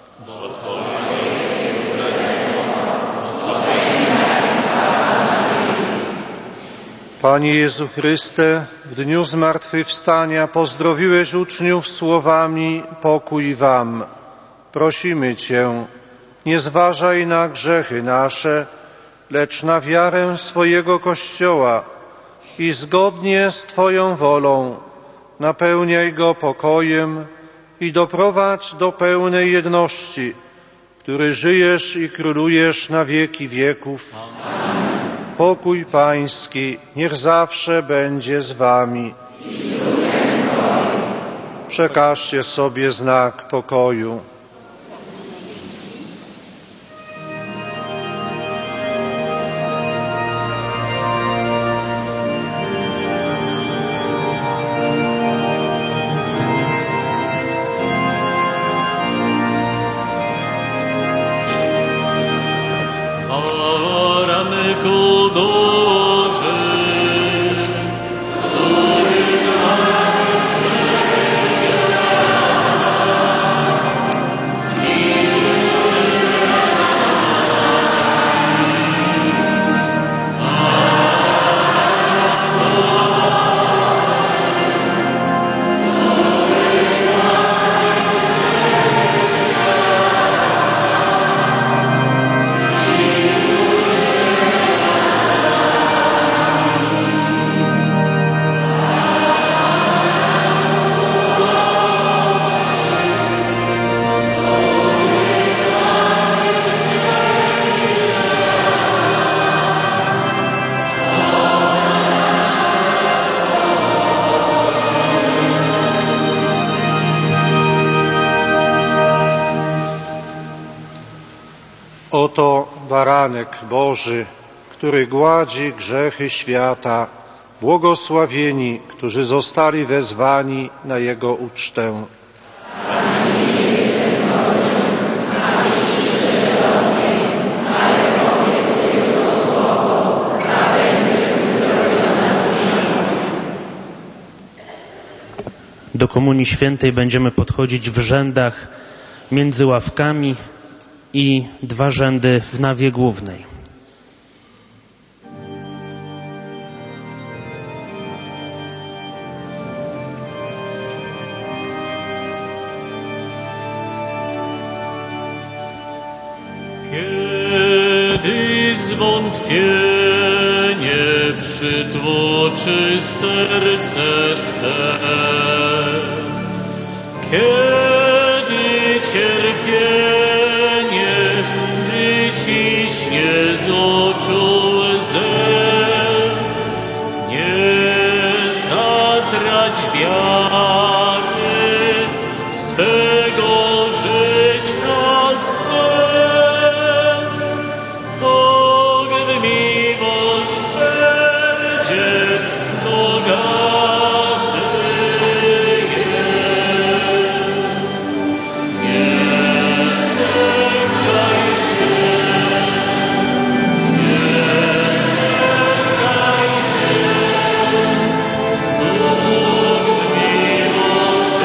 Panie Jezu Chryste, w dniu zmartwychwstania pozdrowiłeś uczniów słowami pokój wam. Prosimy Cię, nie zważaj na grzechy nasze, lecz na wiarę swojego Kościoła i zgodnie z Twoją wolą napełniaj go pokojem i doprowadź do pełnej jedności, który żyjesz i królujesz na wieki wieków. Pokój Pański niech zawsze będzie z Wami. Przekażcie sobie znak pokoju. Oto baranek Boży, który gładzi grzechy świata. Błogosławieni, którzy zostali wezwani na Jego ucztę. Do Komunii Świętej będziemy podchodzić w rzędach między ławkami i 2 rzędy w nawie głównej. Kiedy zwątpienie przytłoczy serce Twe, kiedy cierpienie wyciśnie z oczu łzę, nie zatrać wiary swego życia zdes, Bóg w miłość będzie bogaty jest. Nie lękaj się, nie lękaj się, Bóg w miłość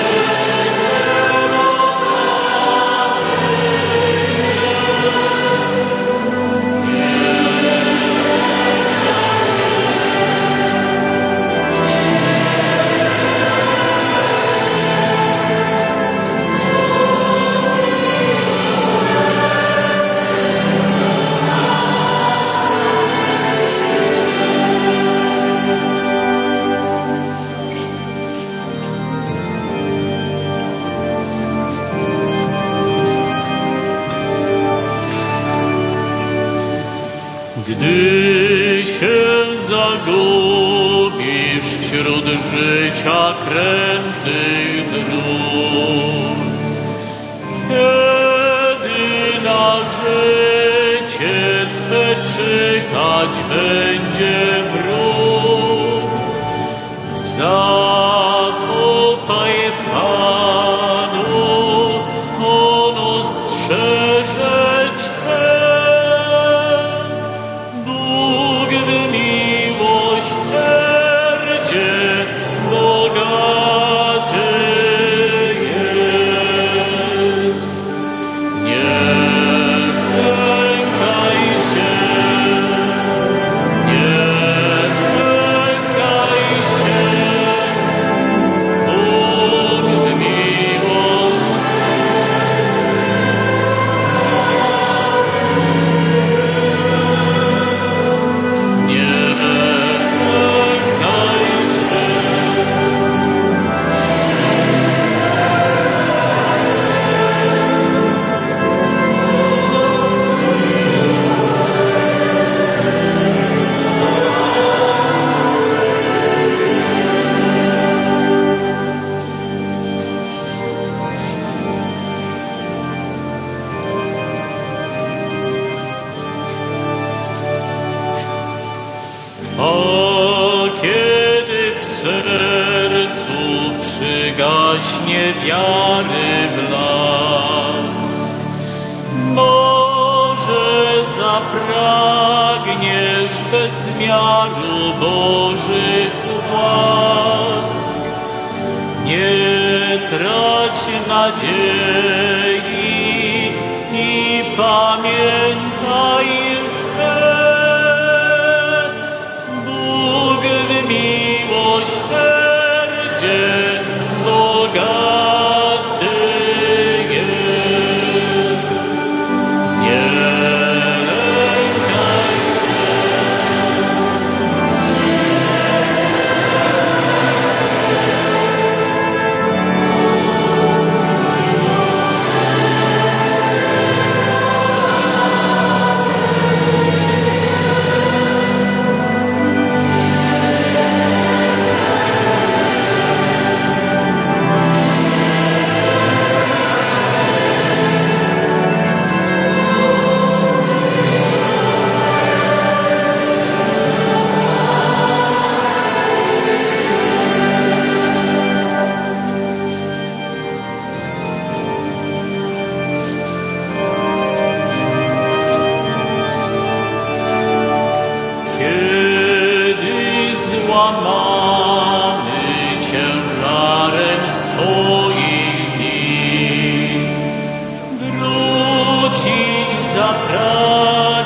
Gdy się zagubisz wśród życia krętych dróg, kiedy na życie Twe czekać będzie wróg, zaufaj Panu, On ostrzeże Cię. Bóg w miłosierdzie bogaty jest. Nie lękaj się, nie lękaj się, Bóg w miłość. Nie lękaj się. A kiedy w sercu przygaśnie wiary blask, może zapragniesz bez miaru Bożych łask. Nie trać nadziei i pamiętaj Bóg w miłosierdzie bogaty jest. Nie lękaj się.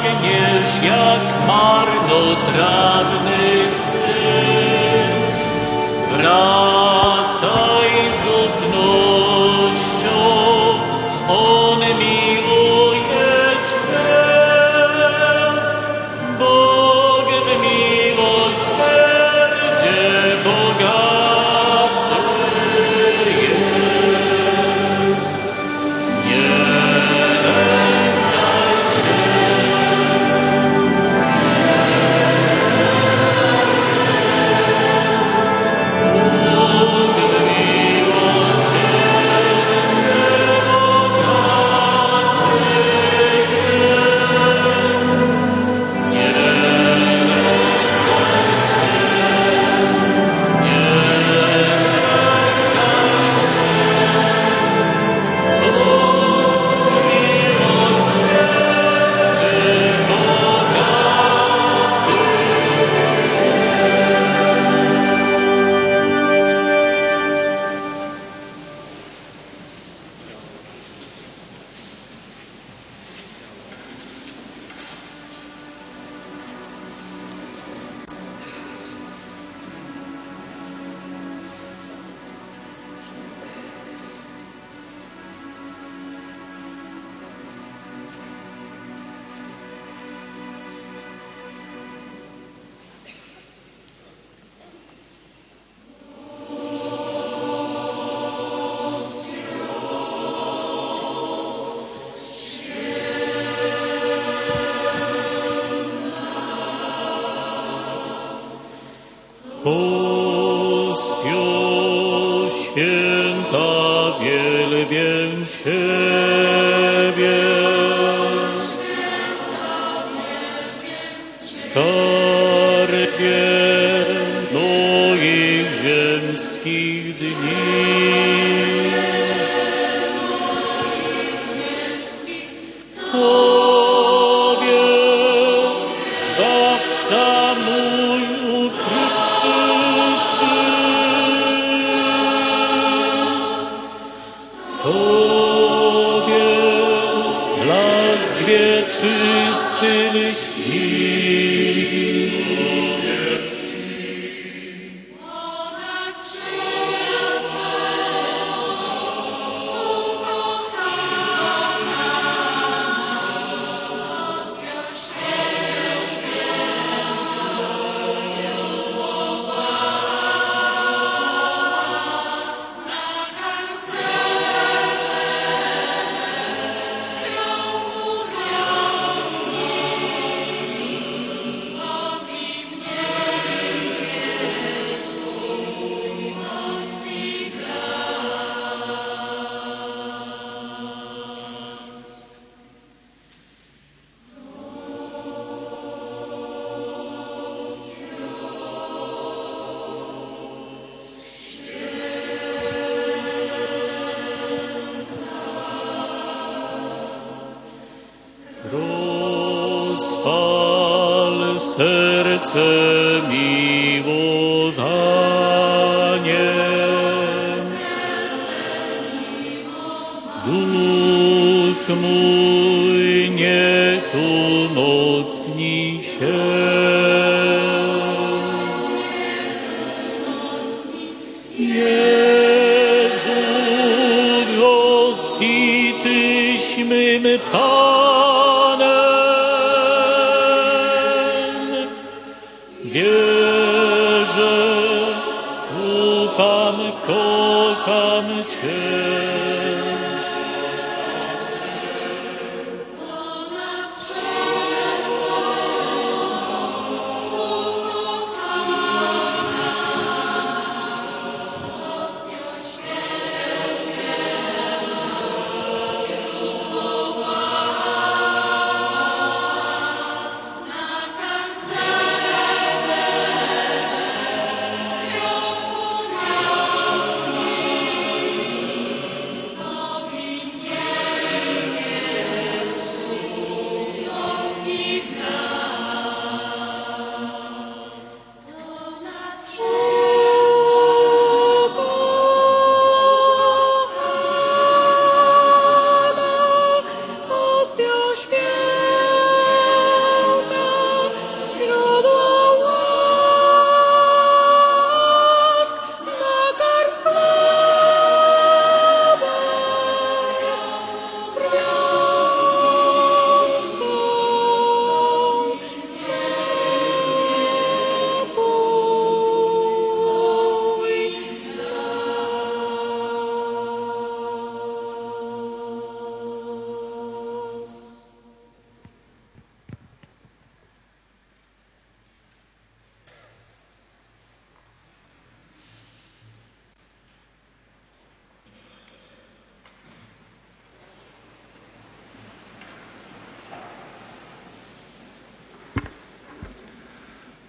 pragniesz jak marnotrawny syn. Wracaj z ufnością, On miłuje Cię. Bóg w miłosierdzie bogaty jest. Nie lękaj się. Bóg w miłosierdzie bogaty jest. Nie Hostio święta, wielbię Ciebie. Skarbie moich ziemskich dni. Tobie, Zbawca mój ukryty, Tobie blask wieczysty lśni. Rozpal serce miłowaniem, duch mój niech umocni się. Jezu, gości Tyś mym Panem. Wierzę, ufam, kocham Cię.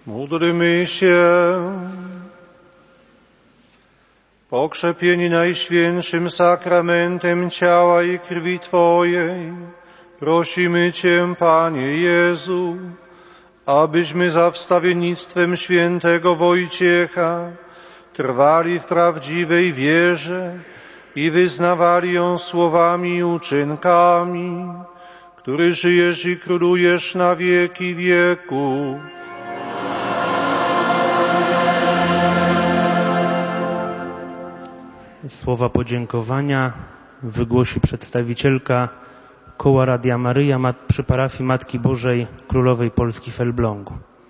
Módlmy się. Pokrzepieni Najświętszym sakramentem ciała i krwi Twojej, prosimy Cię, Panie Jezu, abyśmy za wstawiennictwem świętego Wojciecha trwali w prawdziwej wierze i wyznawali ją słowami i uczynkami, który żyjesz i królujesz na wieki wieków. Słowa podziękowania wygłosi przedstawicielka Koła Radia Maryja przy parafii Matki Bożej Królowej Polski w Elblągu.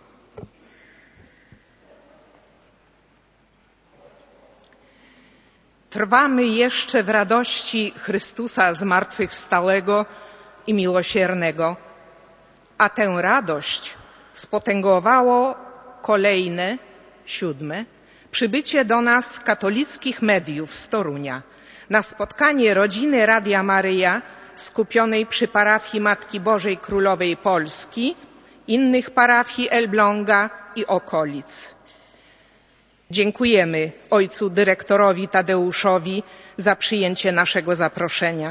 Trwamy jeszcze w radości Chrystusa zmartwychwstałego i miłosiernego, a tę radość spotęgowało kolejne, 7. przybycie do nas katolickich mediów z Torunia na spotkanie rodziny Radia Maryja skupionej przy parafii Matki Bożej Królowej Polski, innych parafii Elbląga i okolic. Dziękujemy ojcu dyrektorowi Tadeuszowi za przyjęcie naszego zaproszenia.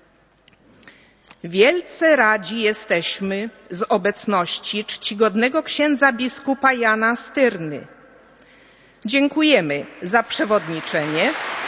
Wielce radzi jesteśmy z obecności czcigodnego księdza biskupa Jana Styrny. Dziękujemy za przewodniczenie.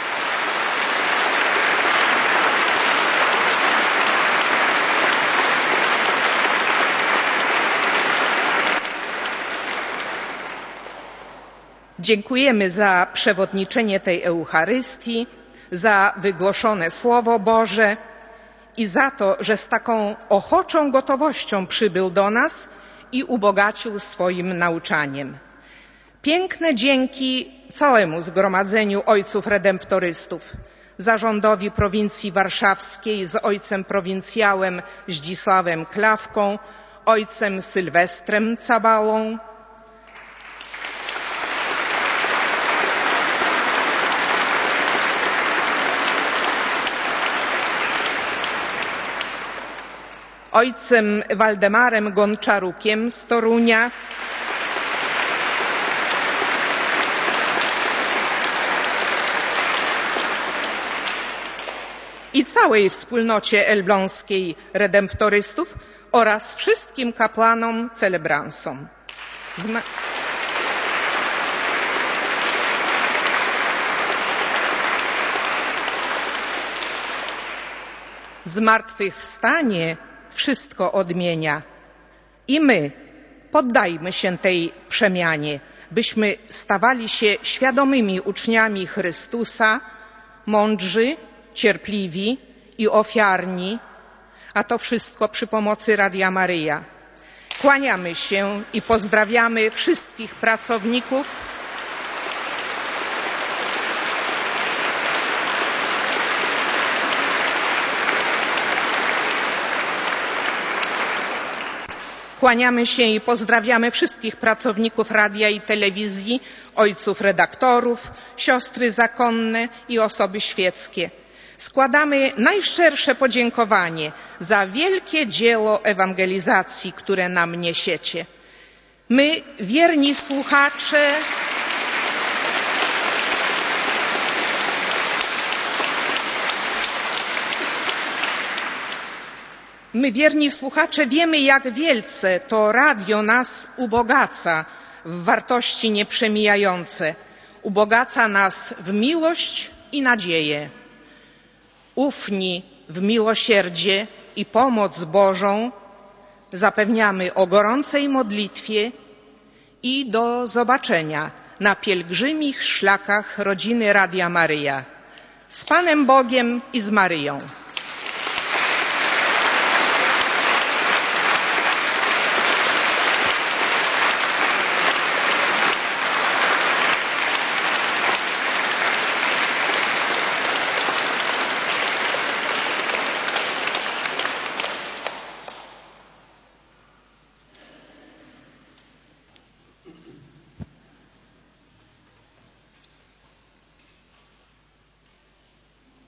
Dziękujemy za przewodniczenie tej Eucharystii, za wygłoszone Słowo Boże i za to, że z taką ochoczą gotowością przybył do nas i ubogacił swoim nauczaniem. Piękne dzięki całemu zgromadzeniu ojców redemptorystów, zarządowi prowincji warszawskiej z ojcem prowincjałem Zdzisławem Klawką, ojcem Sylwestrem Cabałą, ojcem Waldemarem Gonczarukiem z Torunia, i całej wspólnocie elbląskiej redemptorystów oraz wszystkim kapłanom celebransom. Zmartwychwstanie wszystko odmienia i my poddajmy się tej przemianie, byśmy stawali się świadomymi uczniami Chrystusa, mądrzy, cierpliwi i ofiarni, a to wszystko przy pomocy Radia Maryja. Kłaniamy się i pozdrawiamy wszystkich pracowników Kłaniamy się i pozdrawiamy wszystkich pracowników radia i telewizji, ojców redaktorów, siostry zakonne i osoby świeckie. Składamy najszczersze podziękowanie za wielkie dzieło ewangelizacji, które nam niesiecie. My, wierni słuchacze, wiemy, jak wielce to radio nas ubogaca w wartości nieprzemijające. Ubogaca nas w miłość i nadzieję. Ufni w miłosierdzie i pomoc Bożą zapewniamy o gorącej modlitwie i do zobaczenia na pielgrzymich szlakach rodziny Radia Maryja. Z Panem Bogiem i z Maryją.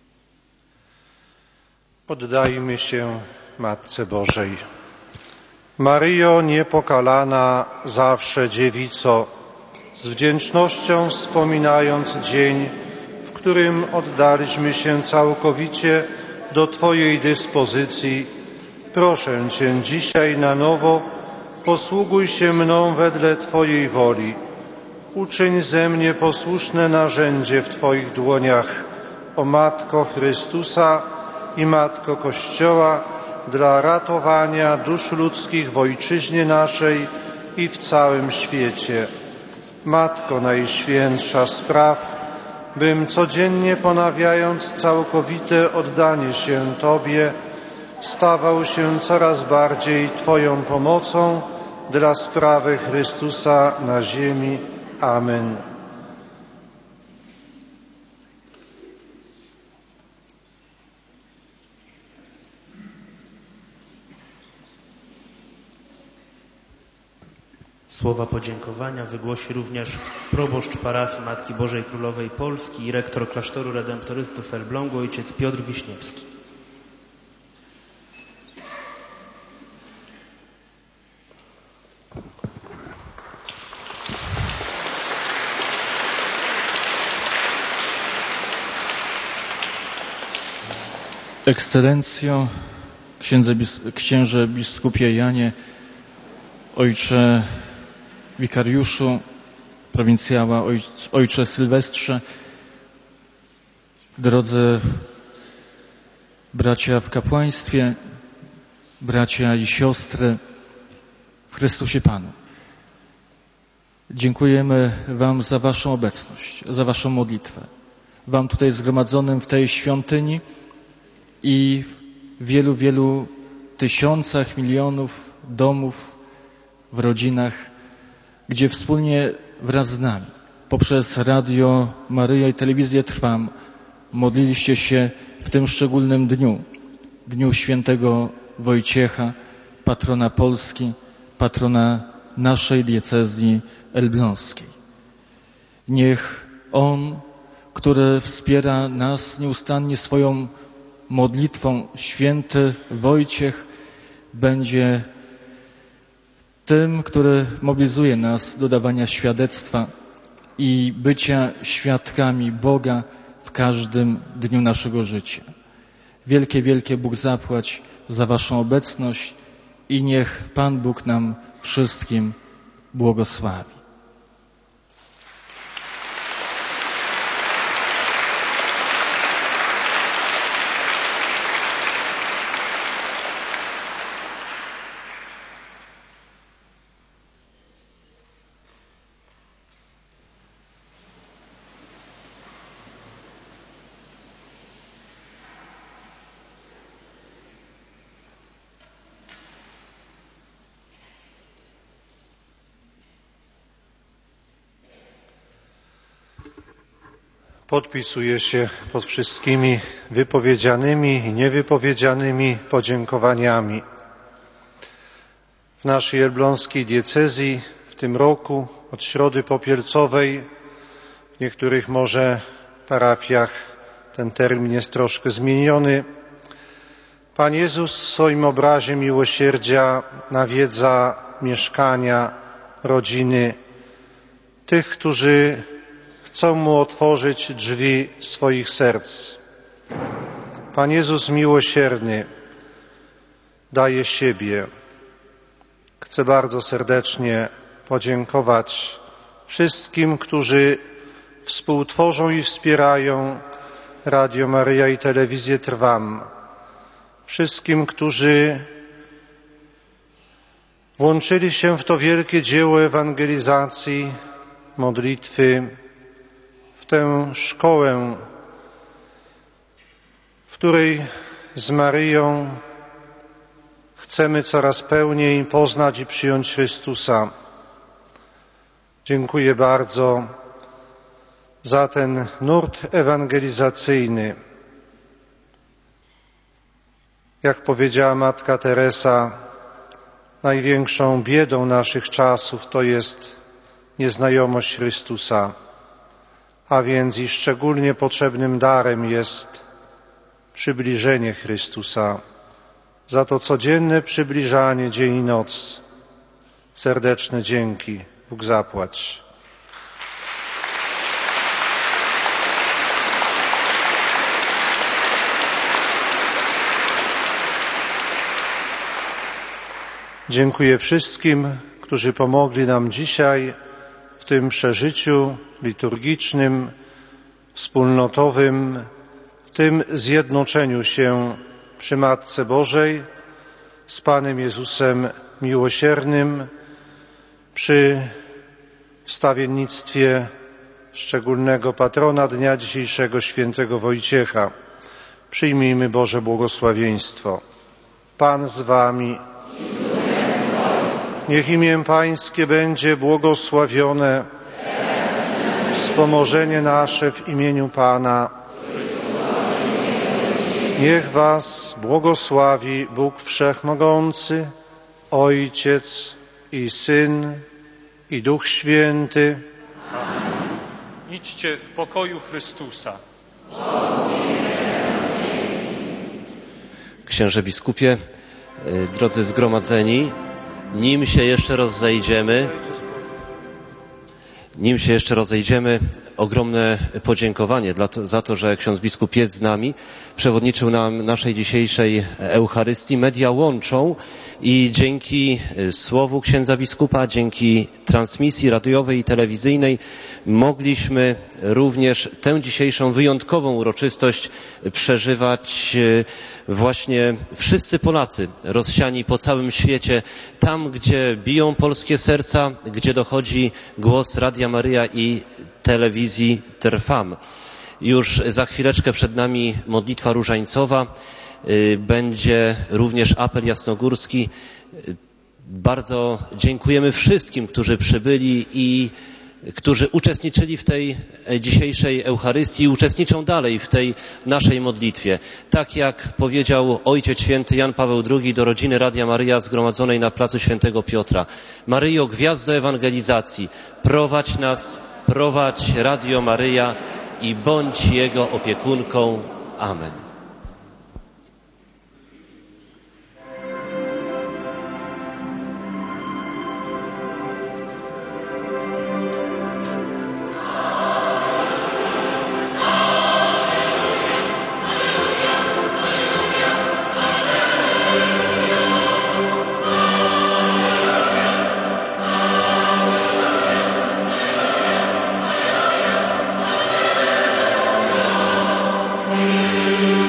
Poddajmy się Matce Bożej. Maryjo niepokalana, zawsze dziewico, z wdzięcznością wspominając dzień, w którym oddaliśmy się całkowicie do Twojej dyspozycji, proszę Cię dzisiaj na nowo, posługuj się mną wedle Twojej woli. Uczyń ze mnie posłuszne narzędzie w Twoich dłoniach, o Matko Chrystusa i Matko Kościoła, dla ratowania dusz ludzkich w ojczyźnie naszej i w całym świecie. Matko Najświętsza, spraw, bym codziennie ponawiając całkowite oddanie się Tobie, stawał się coraz bardziej Twoją pomocą dla sprawy Chrystusa na ziemi. Amen. Słowa podziękowania wygłosi również proboszcz parafii Matki Bożej Królowej Polski i rektor klasztoru redemptorystów w Elblągu, ojciec Piotr Wiśniewski. Ekscelencjo, księże biskupie Janie, ojcze wikariuszu, prowincjała, ojcze Sylwestrze, drodzy bracia w kapłaństwie, bracia i siostry w Chrystusie Panu. Dziękujemy Wam za Waszą obecność, za Waszą modlitwę. Wam tutaj zgromadzonym w tej świątyni i w wielu, wielu tysiącach, milionów domów, w rodzinach, gdzie wspólnie wraz z nami, poprzez Radio Maryja i Telewizję Trwam, modliliście się w tym szczególnym dniu, Dniu Świętego Wojciecha, patrona Polski, patrona naszej diecezji elbląskiej. Niech On, który wspiera nas nieustannie swoją modlitwą, święty Wojciech, będzie tym, który mobilizuje nas do dawania świadectwa i bycia świadkami Boga w każdym dniu naszego życia. Wielkie, wielkie Bóg zapłać za Waszą obecność i niech Pan Bóg nam wszystkim błogosławi. Podpisuję się pod wszystkimi wypowiedzianymi i niewypowiedzianymi podziękowaniami. W naszej elbląskiej diecezji w tym roku od Środy Popielcowej, w niektórych może parafiach ten termin jest troszkę zmieniony, Pan Jezus w swoim obrazie miłosierdzia nawiedza mieszkania, rodziny tych, którzy chcą Mu otworzyć drzwi swoich serc. Pan Jezus miłosierny daje siebie. Chcę bardzo serdecznie podziękować wszystkim, którzy współtworzą i wspierają Radio Maryja i Telewizję Trwam. Wszystkim, którzy włączyli się w to wielkie dzieło ewangelizacji, modlitwy, w tę szkołę, w której z Maryją chcemy coraz pełniej poznać i przyjąć Chrystusa. Dziękuję bardzo za ten nurt ewangelizacyjny. Jak powiedziała Matka Teresa, największą biedą naszych czasów to jest nieznajomość Chrystusa, a więc i szczególnie potrzebnym darem jest przybliżenie Chrystusa, za to codzienne przybliżanie dzień i noc. Serdeczne dzięki. Bóg zapłać. Dziękuję wszystkim, którzy pomogli nam dzisiaj w tym przeżyciu liturgicznym, wspólnotowym, w tym zjednoczeniu się przy Matce Bożej z Panem Jezusem Miłosiernym, przy wstawiennictwie szczególnego patrona dnia dzisiejszego, świętego Wojciecha. Przyjmijmy Boże błogosławieństwo. Pan z wami. Niech imię Pańskie będzie błogosławione, wspomożenie nasze w imieniu Pana. Niech was błogosławi Bóg Wszechmogący, Ojciec i Syn i Duch Święty. Idźcie w pokoju Chrystusa. Księże biskupie, drodzy zgromadzeni, nim się jeszcze rozejdziemy, ogromne podziękowanie za to, że ksiądz biskup jest z nami, przewodniczył nam naszej dzisiejszej Eucharystii. Media łączą i dzięki słowu księdza biskupa, dzięki transmisji radiowej i telewizyjnej mogliśmy również tę dzisiejszą wyjątkową uroczystość przeżywać właśnie wszyscy Polacy rozsiani po całym świecie, tam gdzie biją polskie serca, gdzie dochodzi głos Radia Maryja i telewizji Trwam. Już za chwileczkę przed nami modlitwa różańcowa, będzie również apel jasnogórski. Bardzo dziękujemy wszystkim, którzy przybyli i którzy uczestniczyli w tej dzisiejszej Eucharystii i uczestniczą dalej w tej naszej modlitwie. Tak jak powiedział Ojciec Święty Jan Paweł II do rodziny Radia Maryja zgromadzonej na placu Świętego Piotra. Maryjo, gwiazdo ewangelizacji, prowadź nas, prowadź Radio Maryja i bądź Jego opiekunką. Amen. Amen.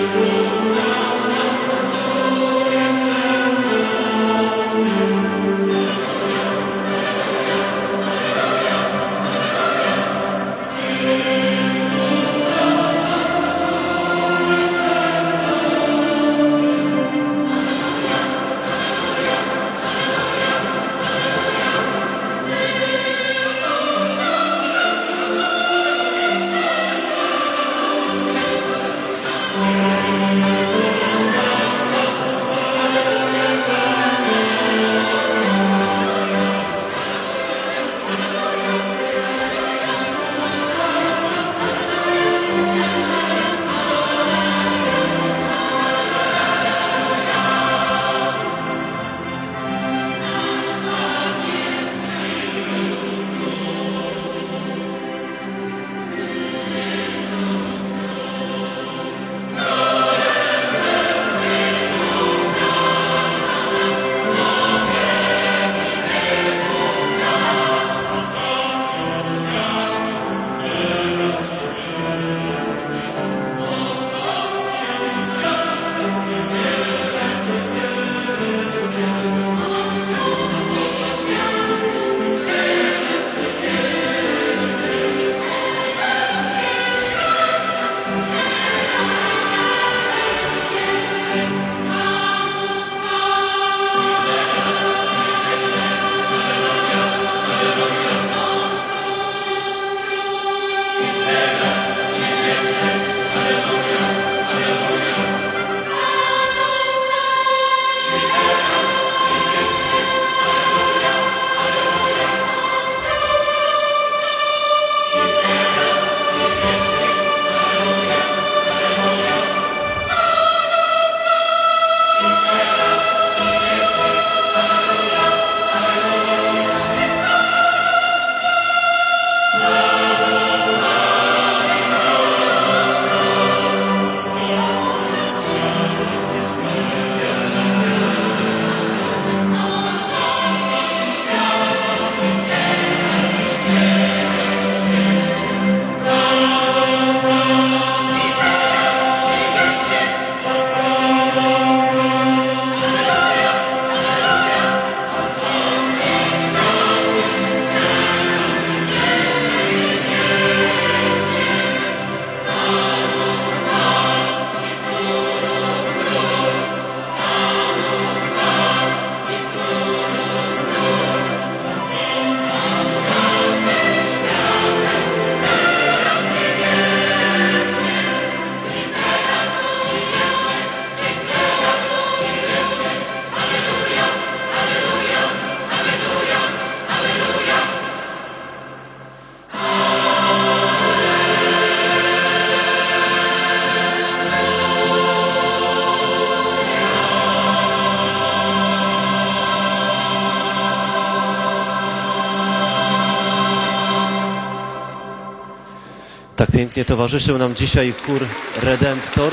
Tak pięknie towarzyszył nam dzisiaj chór Redemptor.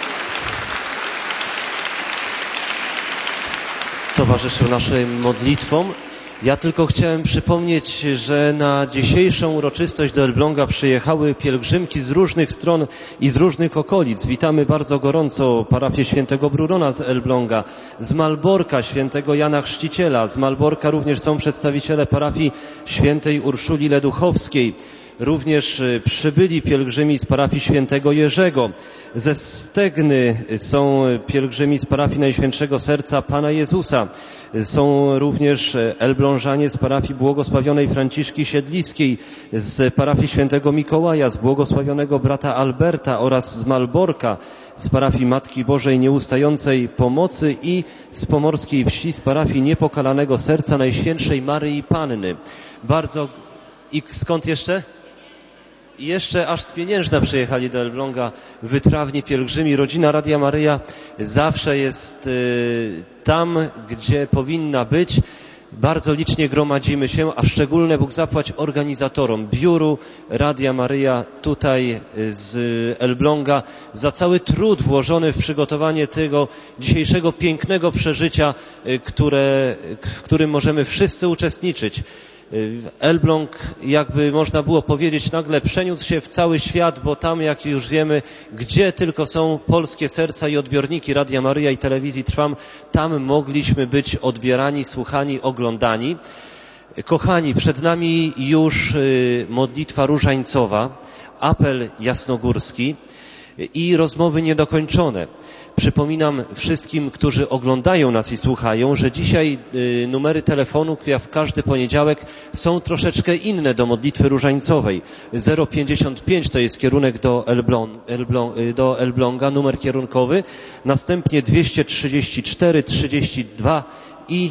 Towarzyszył naszym modlitwom. Ja tylko chciałem przypomnieć, że na dzisiejszą uroczystość do Elbląga przyjechały pielgrzymki z różnych stron i z różnych okolic. Witamy bardzo gorąco parafię świętego Brurona z Elbląga, z Malborka świętego Jana Chrzciciela, z Malborka również są przedstawiciele parafii świętej Urszuli Leduchowskiej. Również przybyli pielgrzymi z parafii świętego Jerzego. Ze Stegny są pielgrzymi z parafii Najświętszego Serca Pana Jezusa. Są również elblążanie z parafii błogosławionej Franciszki Siedlickiej, z parafii świętego Mikołaja, z błogosławionego brata Alberta oraz z Malborka, z parafii Matki Bożej Nieustającej Pomocy i z Pomorskiej Wsi, z parafii Niepokalanego Serca Najświętszej Maryi Panny. I skąd jeszcze? I jeszcze aż z Pieniężna przyjechali do Elbląga wytrawni pielgrzymi. Rodzina Radia Maryja zawsze jest tam, gdzie powinna być. Bardzo licznie gromadzimy się, a szczególne Bóg zapłać organizatorom biuru Radia Maryja tutaj z Elbląga za cały trud włożony w przygotowanie tego dzisiejszego pięknego przeżycia, w którym możemy wszyscy uczestniczyć. Elbląg, jakby można było powiedzieć, nagle przeniósł się w cały świat, bo tam, jak już wiemy, gdzie tylko są polskie serca i odbiorniki Radia Maryja i telewizji Trwam, tam mogliśmy być odbierani, słuchani, oglądani. Kochani, przed nami już modlitwa różańcowa, apel jasnogórski i rozmowy niedokończone. Przypominam wszystkim, którzy oglądają nas i słuchają, że dzisiaj numery telefonu, jak w każdy poniedziałek, są troszeczkę inne do modlitwy różańcowej. 055 to jest kierunek do Elbląga, numer kierunkowy, następnie 234 32 i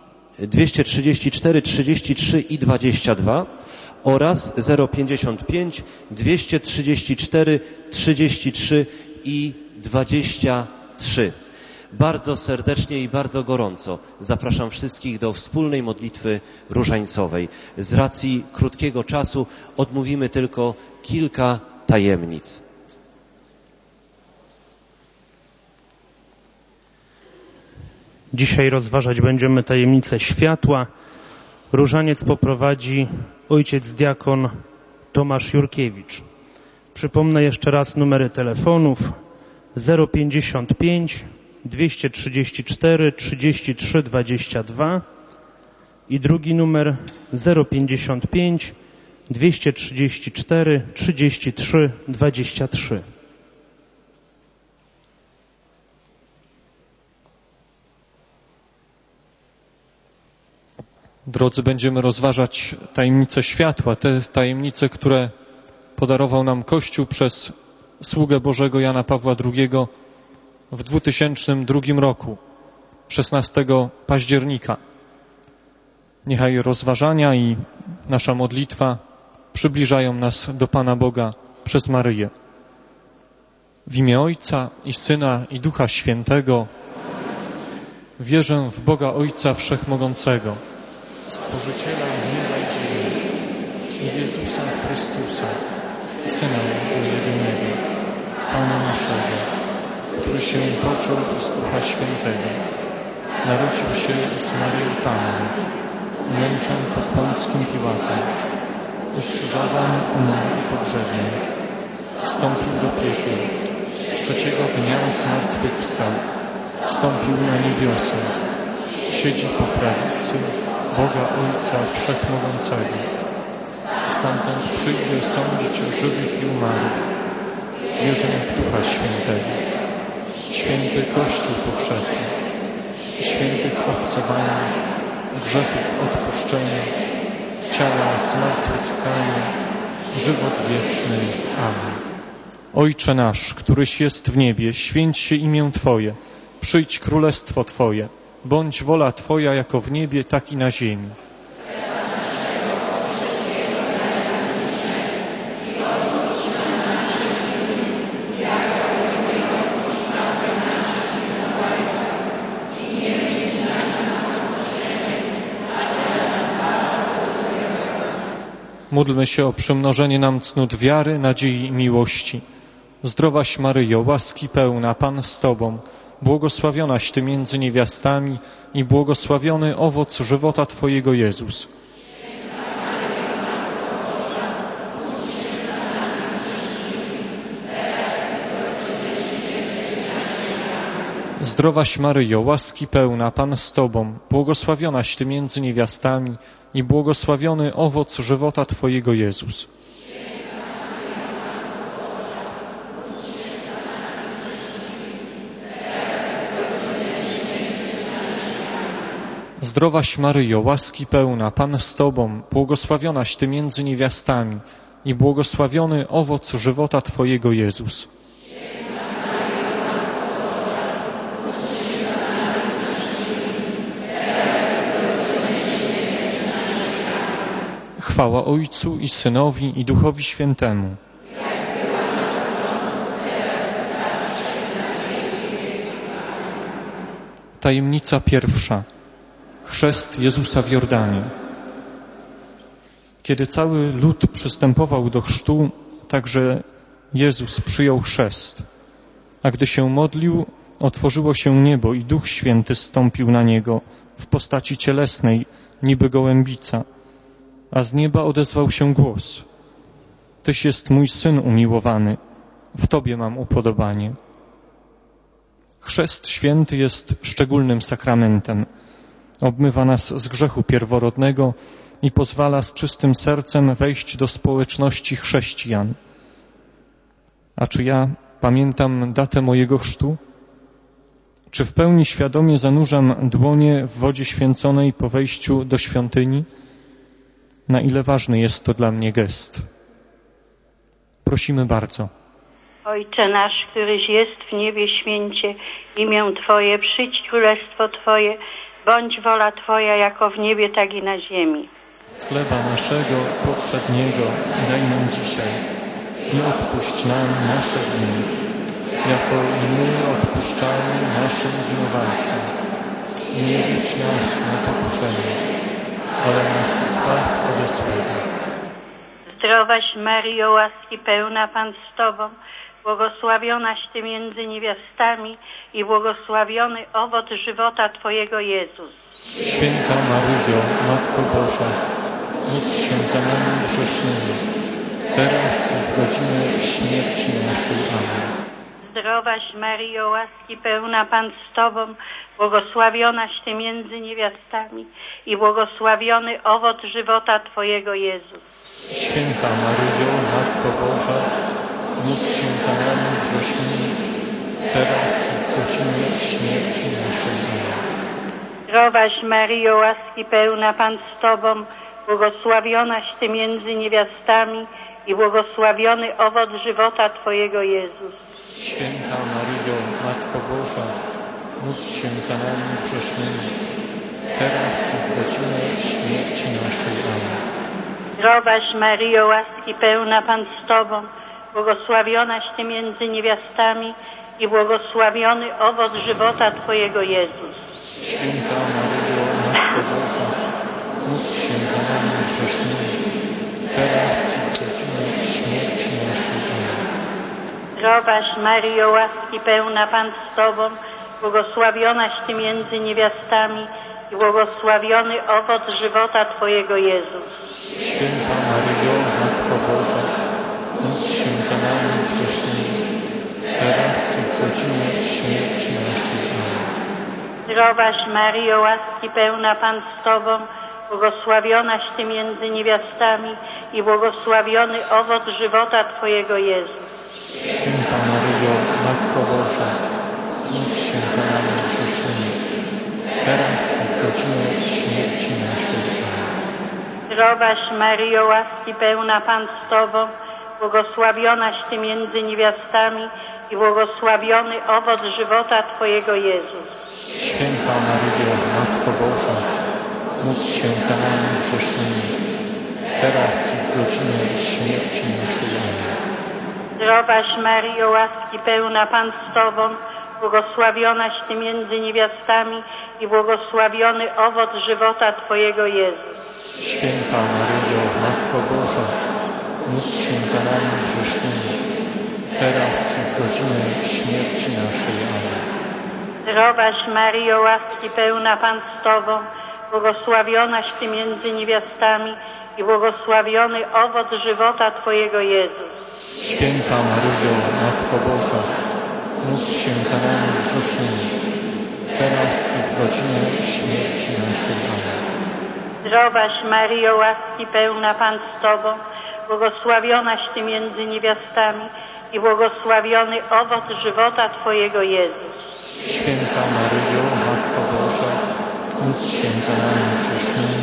234 33 i 22 oraz 055 234 33 i 23. Bardzo serdecznie i bardzo gorąco zapraszam wszystkich do wspólnej modlitwy różańcowej. Z racji krótkiego czasu odmówimy tylko kilka tajemnic. Dzisiaj rozważać będziemy tajemnicę światła. Różaniec poprowadzi ojciec diakon Tomasz Jurkiewicz. Przypomnę jeszcze raz numery telefonów 055 234 33 22 i drugi numer 055 234 33 23. Drodzy, będziemy rozważać tajemnice światła, te tajemnice, które podarował nam Kościół przez sługę Bożego Jana Pawła II w 2002 roku, 16 października. Niechaj rozważania i nasza modlitwa przybliżają nas do Pana Boga przez Maryję. W imię Ojca i Syna i Ducha Świętego wierzę w Boga Ojca Wszechmogącego, Stworzyciela nieba i ziemi i w Jezusa Chrystusa, Syna jedynego, Pana naszego, który się począł z Ducha Świętego, narodził się z Marii Panny, męczon pod Pąckim Piłatem, ukrzyżowany, umarł i pogrzebany, wstąpił do piekieł, trzeciego dnia zmartwychwstał, wstąpił na niebiosa, siedzi po prawicy Boga Ojca Wszechmogącego. Stamtąd przyjdzie sądzić żywych i umarłych. Wierzę w Ducha Świętego, święty Kościół powszechny, świętych obcowania, grzechów odpuszczenia, ciała zmartwychwstania, żywot wieczny. Amen. Ojcze nasz, któryś jest w niebie, święć się imię Twoje, przyjdź królestwo Twoje, bądź wola Twoja jako w niebie, tak i na ziemi. Módlmy się o przymnożenie nam cnót wiary, nadziei i miłości. Zdrowaś Maryjo, łaski pełna, Pan z Tobą, błogosławionaś Ty między niewiastami i błogosławiony owoc żywota Twojego Jezus. Zdrowaś Maryjo, łaski pełna, Pan z Tobą, błogosławionaś Ty między niewiastami i błogosławiony owoc żywota Twojego Jezus. Zdrowaś Maryjo, łaski pełna, Pan z Tobą, błogosławionaś Ty między niewiastami i błogosławiony owoc żywota Twojego Jezus. Chwała Ojcu i Synowi i Duchowi Świętemu. Tajemnica pierwsza. Chrzest Jezusa w Jordanie. Kiedy cały lud przystępował do chrztu, także Jezus przyjął chrzest. A gdy się modlił, otworzyło się niebo i Duch Święty zstąpił na Niego w postaci cielesnej, niby gołębica. A z nieba odezwał się głos: Tyś jest mój Syn umiłowany, w Tobie mam upodobanie. Chrzest święty jest szczególnym sakramentem. Obmywa nas z grzechu pierworodnego i pozwala z czystym sercem wejść do społeczności chrześcijan. A czy ja pamiętam datę mojego chrztu? Czy w pełni świadomie zanurzam dłonie w wodzie święconej po wejściu do świątyni? Na ile ważny jest to dla mnie gest? Prosimy bardzo. Ojcze nasz, któryś jest w niebie, święcie imię Twoje, przyjdź królestwo Twoje, bądź wola Twoja jako w niebie, tak i na ziemi. Chleba naszego powszedniego daj nam dzisiaj i odpuść nam nasze winy, jako i my odpuszczamy naszym winowajcom. I nie widź nas na pokuszenie, ale nas zbaw ode złego. Zdrowaś Maryjo, łaski pełna, Pan z Tobą, błogosławionaś Ty między niewiastami i błogosławiony owoc żywota Twojego Jezus. Święta Maryjo, Matko Boża, módl się za nami grzesznymi, teraz i w godzinę śmierci naszej. Amen. Zdrowaś Maryjo, łaski pełna, Pan z Tobą, błogosławionaś Ty między niewiastami i błogosławiony owoc żywota Twojego Jezus. Święta Maryjo, Matko Boża, módl się za nami grzesznymi, teraz i w godzinę śmierci naszej. Amen. Zdrowaś Maryjo, łaski pełna, Pan z Tobą, błogosławionaś Ty między niewiastami i błogosławiony owoc żywota Twojego Jezus. Święta Maryjo, Matko Boża, módl się za nami grzesznymi, teraz i w godzinę śmierci naszej. Amen. Zdrowaś Maryjo, łaski pełna, Pan z Tobą, błogosławionaś Ty między niewiastami i błogosławiony owoc żywota Twojego Jezus. Święta Maryjo, Matko Boża, módl się za nami grzesznymi, teraz i w godzinę śmierci naszej. Amen. Zdrowaś Maryjo, łaski pełna, Pan z Tobą, błogosławionaś Ty między niewiastami i błogosławiony owoc żywota Twojego Jezus. Święta Maryjo, Matko Boża, módl się za nami grzesznymi, teraz i w godzinę śmierci naszej. Amen. Zdrowaś Maryjo, łaski pełna, Pan z Tobą, błogosławionaś Ty między niewiastami i błogosławiony owoc żywota Twojego Jezus. Święta Maryjo, Matko Boża, módl się za nami grzesznymi, teraz i w godzinę śmierci naszej. Amen. Zdrowaś Maryjo, łaski pełna, Pan z Tobą, błogosławionaś Ty między niewiastami i błogosławiony owoc żywota Twojego Jezus. Święta Maryjo, Matko Boża, módl się za nami grzesznymi, teraz i w godzinę śmierci naszej. Amen. Zdrowaś Maryjo, łaski pełna, Pan z Tobą, błogosławionaś Ty między niewiastami i błogosławiony owoc żywota Twojego Jezus. Święta Maryjo, Matko Boża, módl się za nami grzesznymi, teraz i w godzinę śmierci naszej. Amen. Zdrowaś Maryjo, łaski pełna, Pan z Tobą, błogosławionaś Ty między niewiastami i błogosławiony owoc żywota Twojego Jezus. Święta Maryjo, Matko Boża, módl się za nami grzesznymi, teraz i w godzinę śmierci naszej. Amen. Zdrowaś Maryjo, łaski pełna, Pan z Tobą, błogosławionaś Ty między niewiastami i błogosławiony owoc żywota Twojego Jezus. Święta Maryjo, Matko Boża, módl się za nami grzesznymi.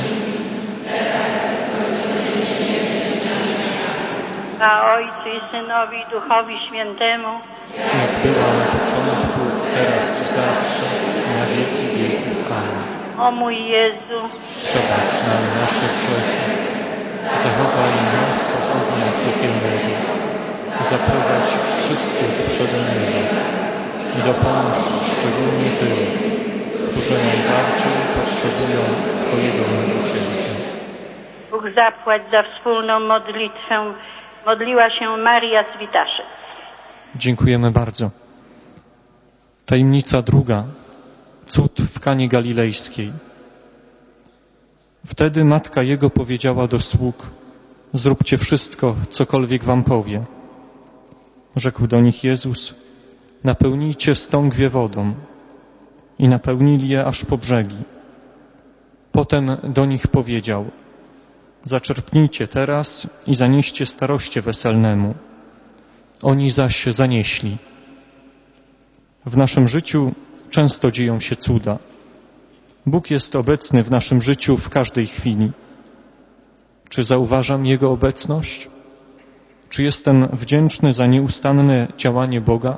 A Ojcu i Synowi i Duchowi Świętemu, Jak była na początku, teraz i zawsze, na wieki wieków. Amen. o mój Jezu, Przebacz nam nasze grzechy, zachowaj nas od ognia piekielnego, zaprowadź wszystkich dusze do nieba i dopomóż szczególnie tym, którzy najbardziej potrzebują Twojego miłosierdzia. Bóg zapłać za wspólną modlitwę. Modliła się Maria z Witaszyc. Dziękujemy bardzo. Tajemnica druga. Cud w Kanie Galilejskiej. Wtedy matka jego powiedziała do sług: zróbcie wszystko, cokolwiek wam powie. Rzekł do nich Jezus: napełnijcie stągwie wodą. I napełnili je aż po brzegi. Potem do nich powiedział: zaczerpnijcie teraz i zanieście staroście weselnemu. Oni zaś zanieśli. W naszym życiu często dzieją się cuda. Bóg jest obecny w naszym życiu w każdej chwili. Czy zauważam Jego obecność? Czy jestem wdzięczny za nieustanne działanie Boga?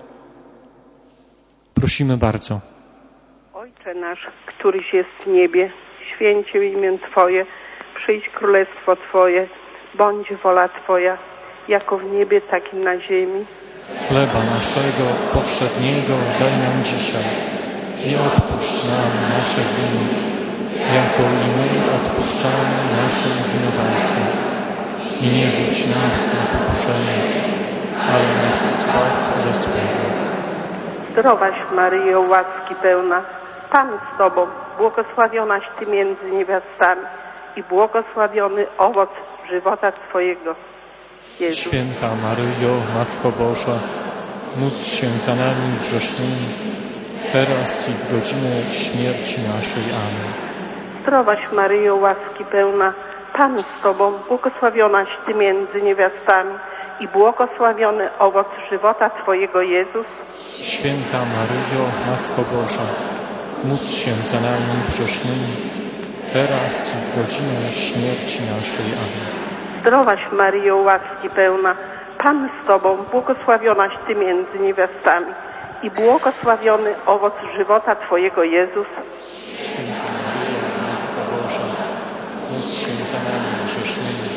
Prosimy bardzo. Ojcze nasz, któryś jest w niebie, święć się imię Twoje, przyjdź królestwo Twoje, bądź wola Twoja, jako w niebie, tak i na ziemi. Chleba naszego powszedniego daj nam dzisiaj i odpuść nam nasze winy, jako i my odpuszczamy naszym winowajcom. I nie wódź nas na pokuszenie, ale nas zbaw ode złego. Zdrowaś Maryjo, łaski pełna, Pan z Tobą, błogosławionaś Ty między niewiastami i błogosławiony owoc żywota Twojego, Jezu. Święta Maryjo, Matko Boża, módl się za nami grzesznymi, teraz i w godzinę śmierci naszej. Amen. Zdrowaś Maryjo, łaski pełna, Pan z Tobą, błogosławionaś Ty między niewiastami i błogosławiony owoc żywota Twojego, Jezus. Święta Maryjo, Matko Boża, módl się za nami grzesznymi, teraz i w godzinę śmierci naszej. Amen. Zdrowaś Maryjo, łaski pełna, Pan z Tobą, błogosławionaś Ty między niewiastami i błogosławiony owoc żywota Twojego, Jezus. Święta Maryjo, Matko Boża, módl się za nami grzesznymi,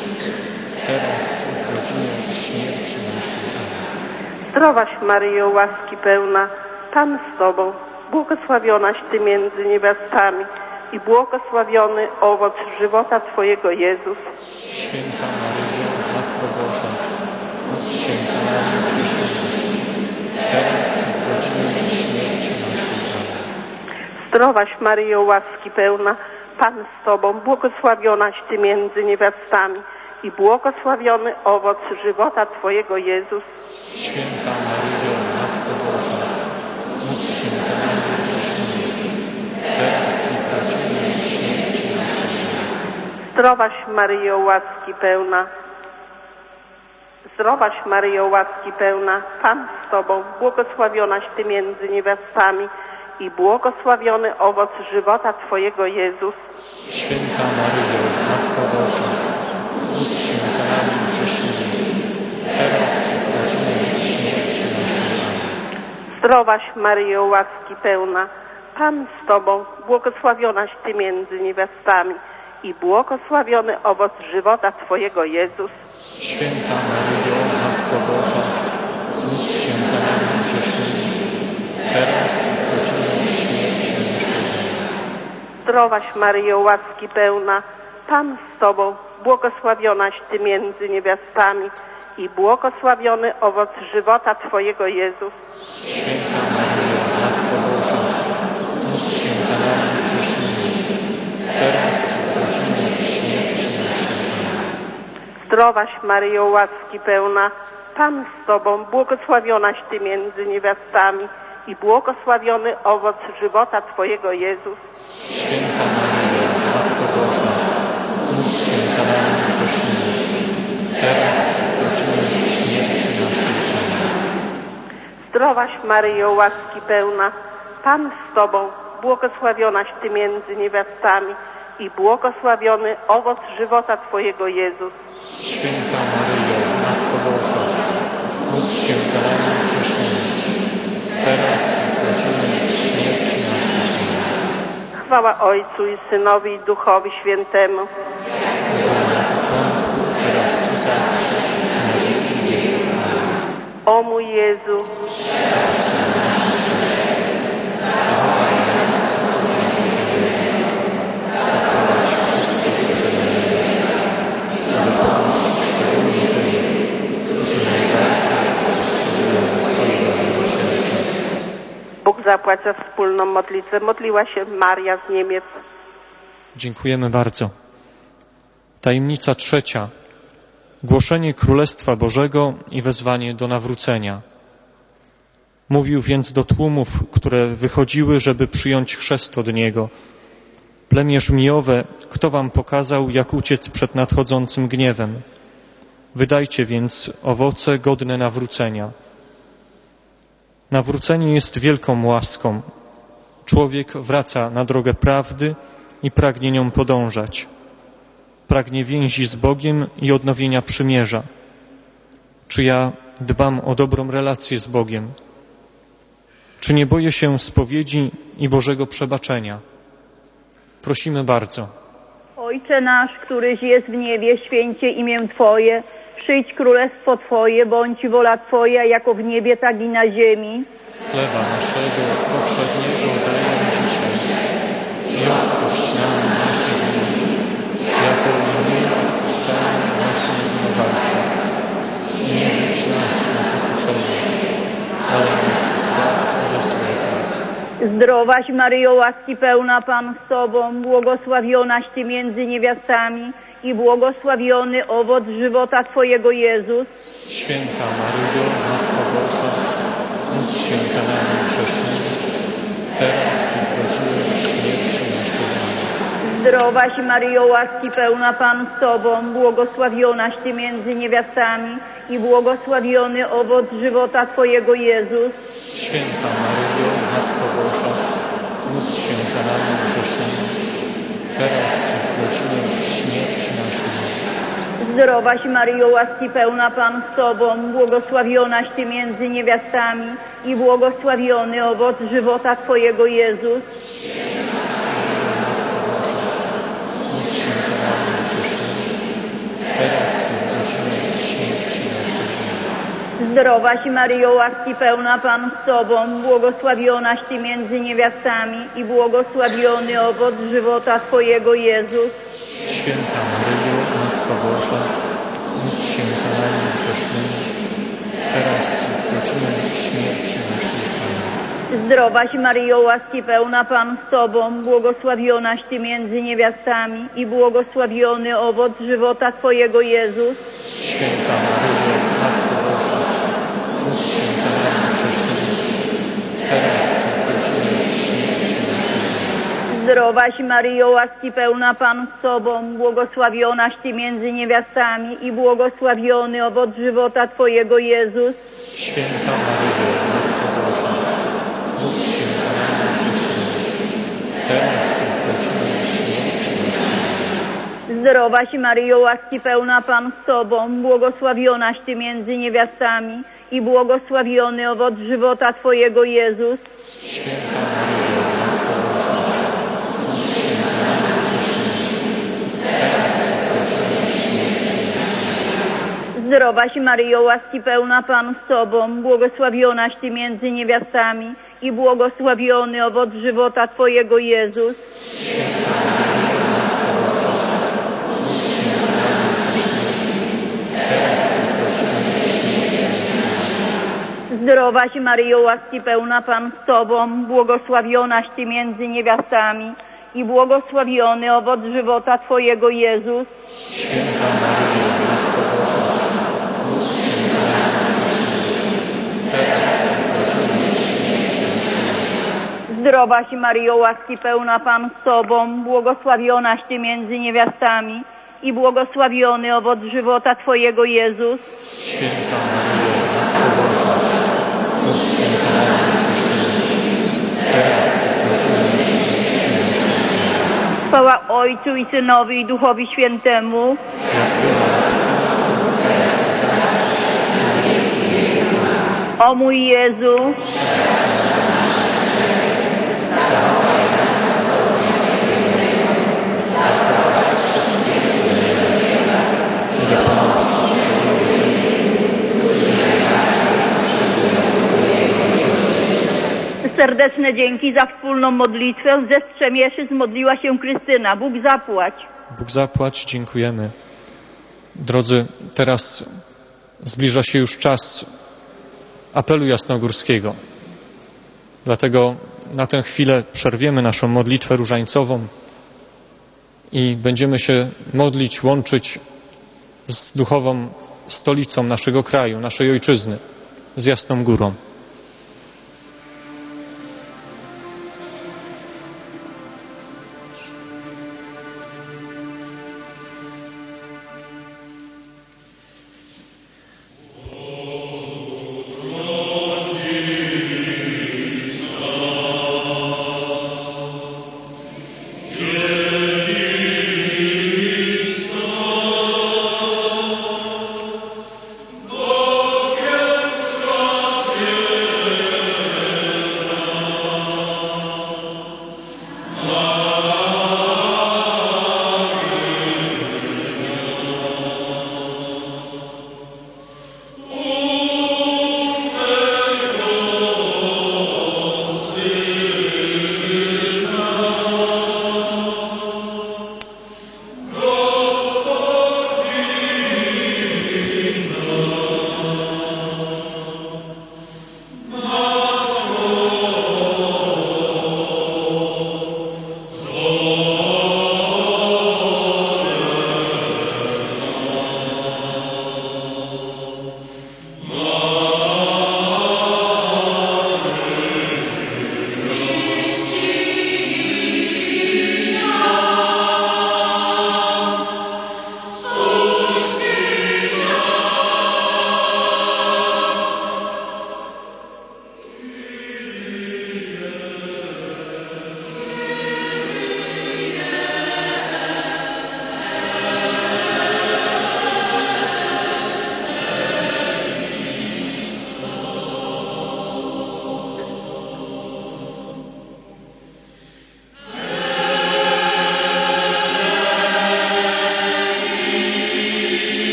teraz i w godzinę śmierci naszej. Amen. Zdrowaś Maryjo, łaski pełna, Pan z Tobą, błogosławionaś Ty między niewiastami i błogosławiony owoc żywota Twojego, Jezus. Święta Maryjo, Matko Boża, módl się za nami grzesznymi, teraz i w godzinę śmierci naszej. Amen. Zdrowaś Maryjo, łaski pełna, Pan z Tobą, błogosławionaś Ty między niewiastami i błogosławiony owoc żywota Twojego, Jezus. Święta Maryjo, Matko Boża, módl się za nami grzesznymi, teraz i w godzinę śmierci naszej. Zdrowaś Maryjo, łaski pełna, zdrowaś Maryjo, łaski pełna, Pan z Tobą, błogosławionaś Ty między niewiastami i błogosławiony owoc żywota Twojego, Jezus. Święta Maryjo, Matko Boża, módl się za nami grzesznymi, teraz i w godzinę śmierci naszej. Amen. Zdrowaś Maryjo, łaski pełna, Pan z Tobą, błogosławionaś Ty między niewiastami i błogosławiony owoc żywota Twojego, Jezus. Święta Maryjo, Matko Boża, módl się za nami grzesznymi, teraz i w godzinę śmierci naszej. Amen. Zdrowaś Maryjo, łaski pełna, Pan z Tobą, błogosławionaś Ty między niewiastami i błogosławiony owoc żywota Twojego, Jezus. Święta Maryjo, Matko Boża, módl się za nami grzesznymi, teraz i w godzinę śmierci naszej. Zdrowaś Maryjo, łaski pełna, Pan z Tobą, błogosławionaś Ty między niewiastami i błogosławiony owoc żywota Twojego, Jezus. Święta Maryjo, Matko Boża, módl się za nami grzesznymi, teraz i w godzinę śmierci naszej. Zdrowaś Maryjo, łaski pełna, Pan z Tobą, błogosławionaś Ty między niewiastami i błogosławiony owoc żywota Twojego, Jezus. Święta Maryjo, Matko Boża, módl się za nami grzesznymi, teraz i w godzinę śmierci naszej. Chwała Ojcu i Synowi i Duchowi Świętemu. Było na początku, teraz i zawsze, i na wieki wieków. O mój Jezu, zachowaj nas od niewielkiego, zaprowadź wszystkich przeznanych i dopomóż szczególnie tym, którzy najbardziej potrzebują Twojego miłosierdzia. Bóg zapłać za wspólną modlitwę. Modliła się Maria z Niemiec. Dziękujemy bardzo. Tajemnica trzecia. Głoszenie Królestwa Bożego i wezwanie do nawrócenia. Mówił więc do tłumów, które wychodziły, żeby przyjąć chrzest od Niego. Plemię żmijowe, kto wam pokazał, jak uciec przed nadchodzącym gniewem? Wydajcie więc owoce godne nawrócenia. Nawrócenie jest wielką łaską. Człowiek wraca na drogę prawdy i pragnie nią podążać. Pragnie więzi z Bogiem i odnowienia przymierza. Czy ja dbam o dobrą relację z Bogiem? Czy nie boję się spowiedzi i Bożego przebaczenia? Prosimy bardzo. Ojcze nasz, któryś jest w niebie, święcie imię Twoje, przyjdź królestwo Twoje, bądź wola Twoja, jako w niebie, tak i na ziemi. Chleba naszego powszedniego daj nam dzisiaj i odpuść nam nasze winy, jako i my odpuszczamy naszym winowajcom. I nie wódź nas na pokuszenie, ale nas zbaw ze złego. Zdrowaś Maryjo, łaski pełna, Pan z Tobą, błogosławionaś Ty między niewiastami i błogosławiony owoc żywota Twojego, Jezus. Święta Maryjo, Matko Boża, módl się za nami grzesznymi, teraz i w godzinę śmierci naszej. Zdrowaś Maryjo, łaski pełna, Pan z Tobą, błogosławionaś Ty między niewiastami i błogosławiony owoc żywota Twojego, Jezus. Święta Maryjo, Matko Boża, módl się za nami grzesznymi, teraz i w godzinę śmierci naszej. Zdrowaś Maryjo, łaski pełna, Pan z Tobą, błogosławionaś Ty między niewiastami i błogosławiony owoc żywota Twojego, Jezus. Módl się za nami grzesznymi, teraz i w godzinę śmierci naszej. Zdrowaś Maryjo, łaski pełna, Pan z Tobą, błogosławionaś Ty między niewiastami i błogosławiony owoc żywota Twojego, Jezus. Święta Maryjo, Matko Boża, módl się za nami grzesznymi, teraz i w godzinę śmierci naszej. Amen. Zdrowaś Maryjo, łaski pełna, Pan z Tobą, błogosławionaś Ty między niewiastami i błogosławiony owoc żywota Twojego, Jezus. Święta Maryjo, Matko Boża, módl się za nami grzesznymi, teraz i w godzinę śmierci naszej. Zdrowaś Maryjo, łaski pełna, Pan z Tobą, błogosławionaś Ty między niewiastami i błogosławiony owoc żywota Twojego, Jezus. Święta Maryjo, Matko Boża, módl się za nami grzesznymi, teraz i w godzinę śmierci naszej. Zdrowaś Maryjo, łaski pełna, Pan z Tobą, błogosławionaś Ty między niewiastami i błogosławiony owoc żywota Twojego, Jezus. Święta Maryjo, Matko Boża, módl się za nami grzesznymi, teraz i w godzinę śmierci naszej. Zdrowaś Maryjo, łaski pełna, Pan z Tobą, błogosławionaś Ty między niewiastami i błogosławiony owoc żywota Twojego, Jezus. Święta Zdrowaś Maryjo, łaski pełna Pan z Tobą, błogosławionaś Ty między niewiastami i błogosławiony owoc żywota Twojego Jezus. Święta Maryjo, Matko Boża, módl się za nami grzesznymi, teraz i w godzinę śmierci naszej. Zdrowaś Maryjo, łaski pełna Pan z Tobą, błogosławionaś Ty między niewiastami i błogosławiony owoc żywota Twojego Jezus. Święta Maryjo, Matko Boża, módl się za nami grzesznymi, teraz i w godzinę śmierci naszej. Chwała Ojcu i Synowi i Duchowi Świętemu. O mój Jezu, serdeczne dzięki za wspólną modlitwę. Ze strzemieszy zmodliła się Krystyna. Bóg zapłać. Bóg zapłać, dziękujemy. Drodzy, teraz zbliża się już czas apelu jasnogórskiego. Dlatego na tę chwilę przerwiemy naszą modlitwę różańcową i będziemy się modlić, łączyć z duchową stolicą naszego kraju, naszej ojczyzny, z Jasną Górą. Bogiem sławie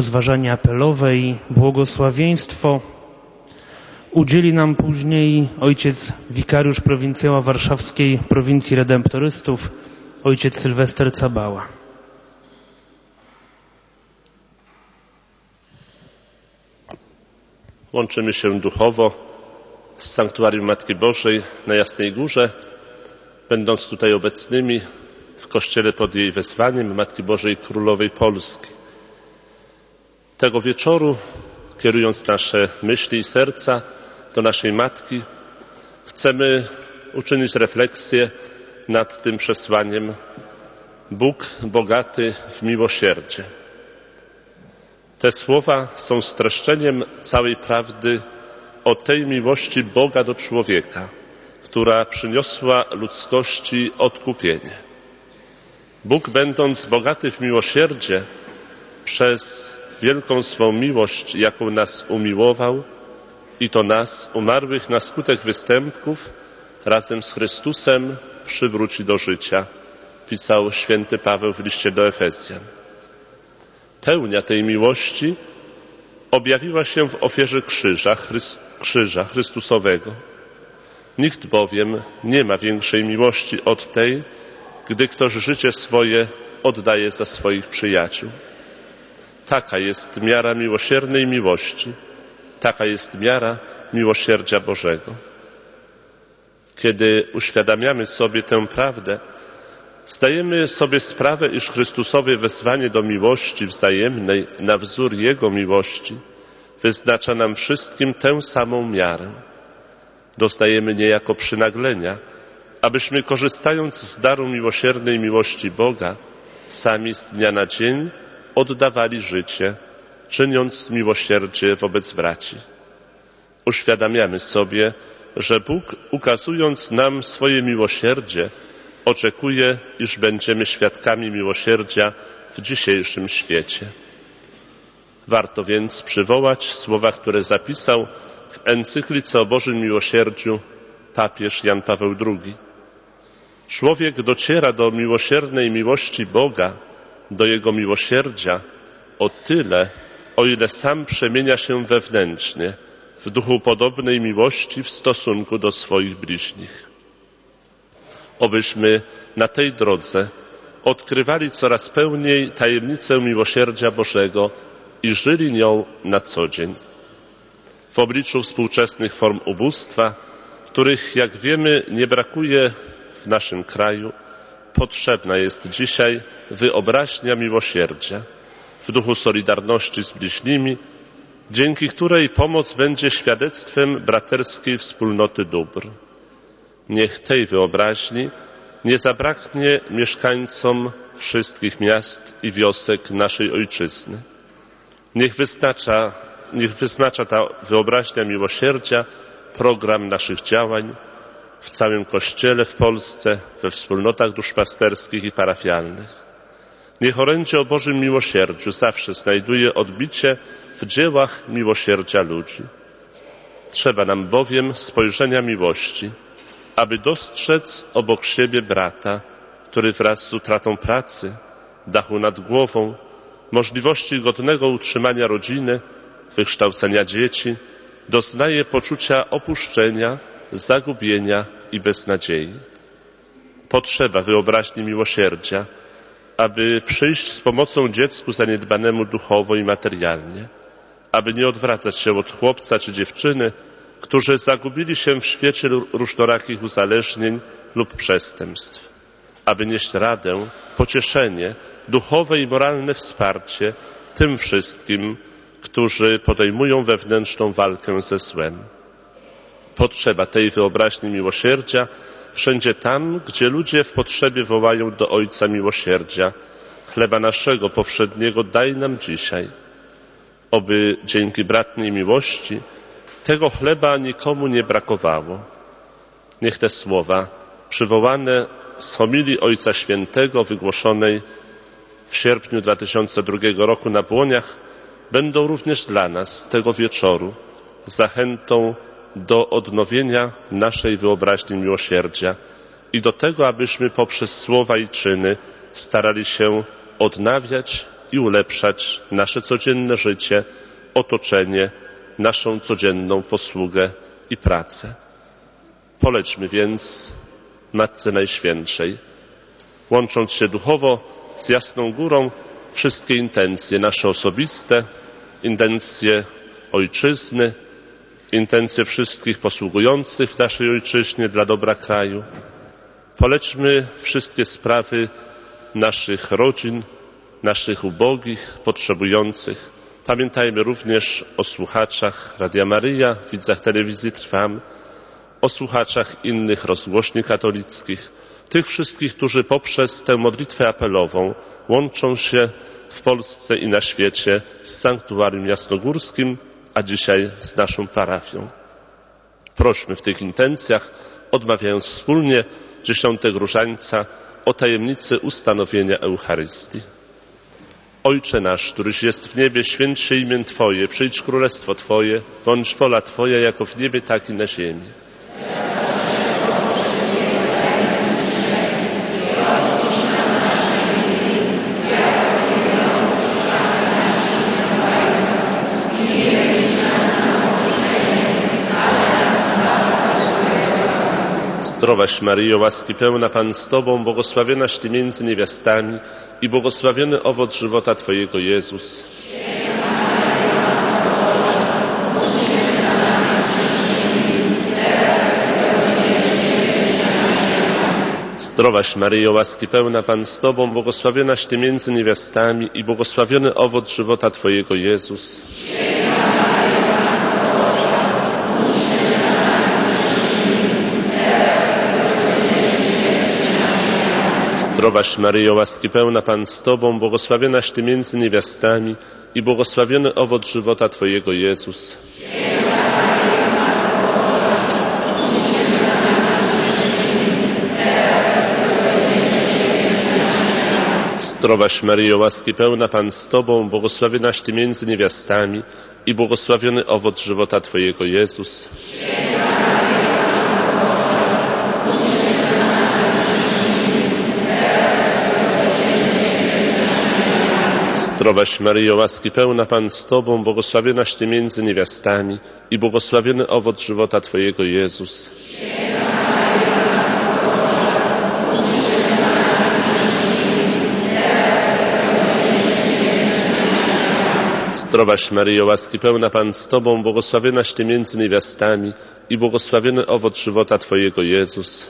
rozważania apelowej. Błogosławieństwo udzieli nam później ojciec wikariusz prowincjała warszawskiej prowincji redemptorystów, ojciec Sylwester Cabała. Łączymy się duchowo z sanktuarium Matki Bożej na Jasnej Górze, będąc tutaj obecnymi w kościele pod jej wezwaniem Matki Bożej Królowej Polski. Tego wieczoru, kierując nasze myśli i serca do naszej Matki, chcemy uczynić refleksję nad tym przesłaniem: Bóg bogaty w miłosierdzie. Te słowa są streszczeniem całej prawdy o tej miłości Boga do człowieka, która przyniosła ludzkości odkupienie. Bóg, będąc bogaty w miłosierdzie, przez wielką swą miłość, jaką nas umiłował, i to nas, umarłych na skutek występków, razem z Chrystusem przywróci do życia, pisał święty Paweł w liście do Efezjan. Pełnia tej miłości objawiła się w ofierze krzyża Chrystusowego. Nikt bowiem nie ma większej miłości od tej, gdy ktoś życie swoje oddaje za swoich przyjaciół. Taka jest miara miłosiernej miłości, taka jest miara miłosierdzia Bożego. Kiedy uświadamiamy sobie tę prawdę, zdajemy sobie sprawę, iż Chrystusowe wezwanie do miłości wzajemnej na wzór Jego miłości wyznacza nam wszystkim tę samą miarę. Dostajemy niejako przynaglenia, abyśmy, korzystając z daru miłosiernej miłości Boga, sami z dnia na dzień oddawali życie, czyniąc miłosierdzie wobec braci. Uświadamiamy sobie, że Bóg, ukazując nam swoje miłosierdzie, oczekuje, iż będziemy świadkami miłosierdzia w dzisiejszym świecie. Warto więc przywołać słowa, które zapisał w encyklice o Bożym Miłosierdziu papież Jan Paweł II. Człowiek dociera do miłosiernej miłości Boga, do Jego miłosierdzia o tyle, o ile sam przemienia się wewnętrznie w duchu podobnej miłości w stosunku do swoich bliźnich. Obyśmy na tej drodze odkrywali coraz pełniej tajemnicę miłosierdzia Bożego i żyli nią na co dzień. W obliczu współczesnych form ubóstwa, których, jak wiemy, nie brakuje w naszym kraju, potrzebna jest dzisiaj wyobraźnia miłosierdzia w duchu solidarności z bliźnimi, dzięki której pomoc będzie świadectwem braterskiej wspólnoty dóbr. Niech tej wyobraźni nie zabraknie mieszkańcom wszystkich miast i wiosek naszej ojczyzny. Niech wyznacza ta wyobraźnia miłosierdzia program naszych działań w całym Kościele w Polsce, we wspólnotach duszpasterskich i parafialnych. Niech orędzie o Bożym miłosierdziu zawsze znajduje odbicie w dziełach miłosierdzia ludzi. Trzeba nam bowiem spojrzenia miłości, aby dostrzec obok siebie brata, który wraz z utratą pracy, dachu nad głową, możliwości godnego utrzymania rodziny, wykształcenia dzieci, doznaje poczucia opuszczenia, zagubienia i beznadziei. Potrzeba wyobraźni miłosierdzia, aby przyjść z pomocą dziecku zaniedbanemu duchowo i materialnie, aby nie odwracać się od chłopca czy dziewczyny, którzy zagubili się w świecie różnorakich uzależnień lub przestępstw, aby nieść radę, pocieszenie, duchowe i moralne wsparcie tym wszystkim, którzy podejmują wewnętrzną walkę ze złem. Potrzeba tej wyobraźni miłosierdzia wszędzie tam, gdzie ludzie w potrzebie wołają do Ojca Miłosierdzia: chleba naszego powszedniego daj nam dzisiaj. Oby dzięki bratniej miłości tego chleba nikomu nie brakowało. Niech te słowa, przywołane z homilii Ojca Świętego wygłoszonej w sierpniu 2002 roku na Błoniach, będą również dla nas tego wieczoru zachętą do odnowienia naszej wyobraźni miłosierdzia i do tego, abyśmy poprzez słowa i czyny starali się odnawiać i ulepszać nasze codzienne życie, otoczenie, naszą codzienną posługę i pracę. Polećmy więc Matce Najświętszej, łącząc się duchowo z Jasną Górą, wszystkie intencje nasze osobiste, intencje Ojczyzny, intencje wszystkich posługujących w naszej Ojczyźnie dla dobra kraju. Polećmy wszystkie sprawy naszych rodzin, naszych ubogich, potrzebujących. Pamiętajmy również o słuchaczach Radia Maryja, widzach telewizji Trwam, o słuchaczach innych rozgłośni katolickich, tych wszystkich, którzy poprzez tę modlitwę apelową łączą się w Polsce i na świecie z Sanktuarium Jasnogórskim, a dzisiaj z naszą parafią. Prośmy w tych intencjach, odmawiając wspólnie 10. Różańca o tajemnicy ustanowienia Eucharystii. Ojcze nasz, któryś jest w niebie, święć się imię Twoje, przyjdź królestwo Twoje, bądź wola Twoja jako w niebie, tak i na ziemi. Zdrowaś Maryjo, łaski pełna, Pan z Tobą, błogosławionaś Ty między niewiastami i błogosławiony owoc żywota Twojego, Jezus. Zdrowaś Maryjo, łaski pełna, Pan z Tobą, błogosławionaś Ty między niewiastami i błogosławiony owoc żywota Twojego, Jezus. Zdrowaś Maryjo, łaski pełna, Pan z Tobą, błogosławionaś Ty między niewiastami i błogosławiony owoc żywota Twojego, Jezus. Zdrowaś Maryjo, łaski pełna, Pan z Tobą, błogosławionaś Ty między niewiastami i błogosławiony owoc żywota Twojego, Jezus. Zdrowaś Maryjo, łaski pełna, Pan z Tobą, błogosławionaś Ty między niewiastami i błogosławiony owoc żywota Twojego, Jezus. Zdrowaś Maryjo, łaski pełna, Pan z Tobą, błogosławionaś Ty między niewiastami i błogosławiony owoc żywota Twojego, Jezus.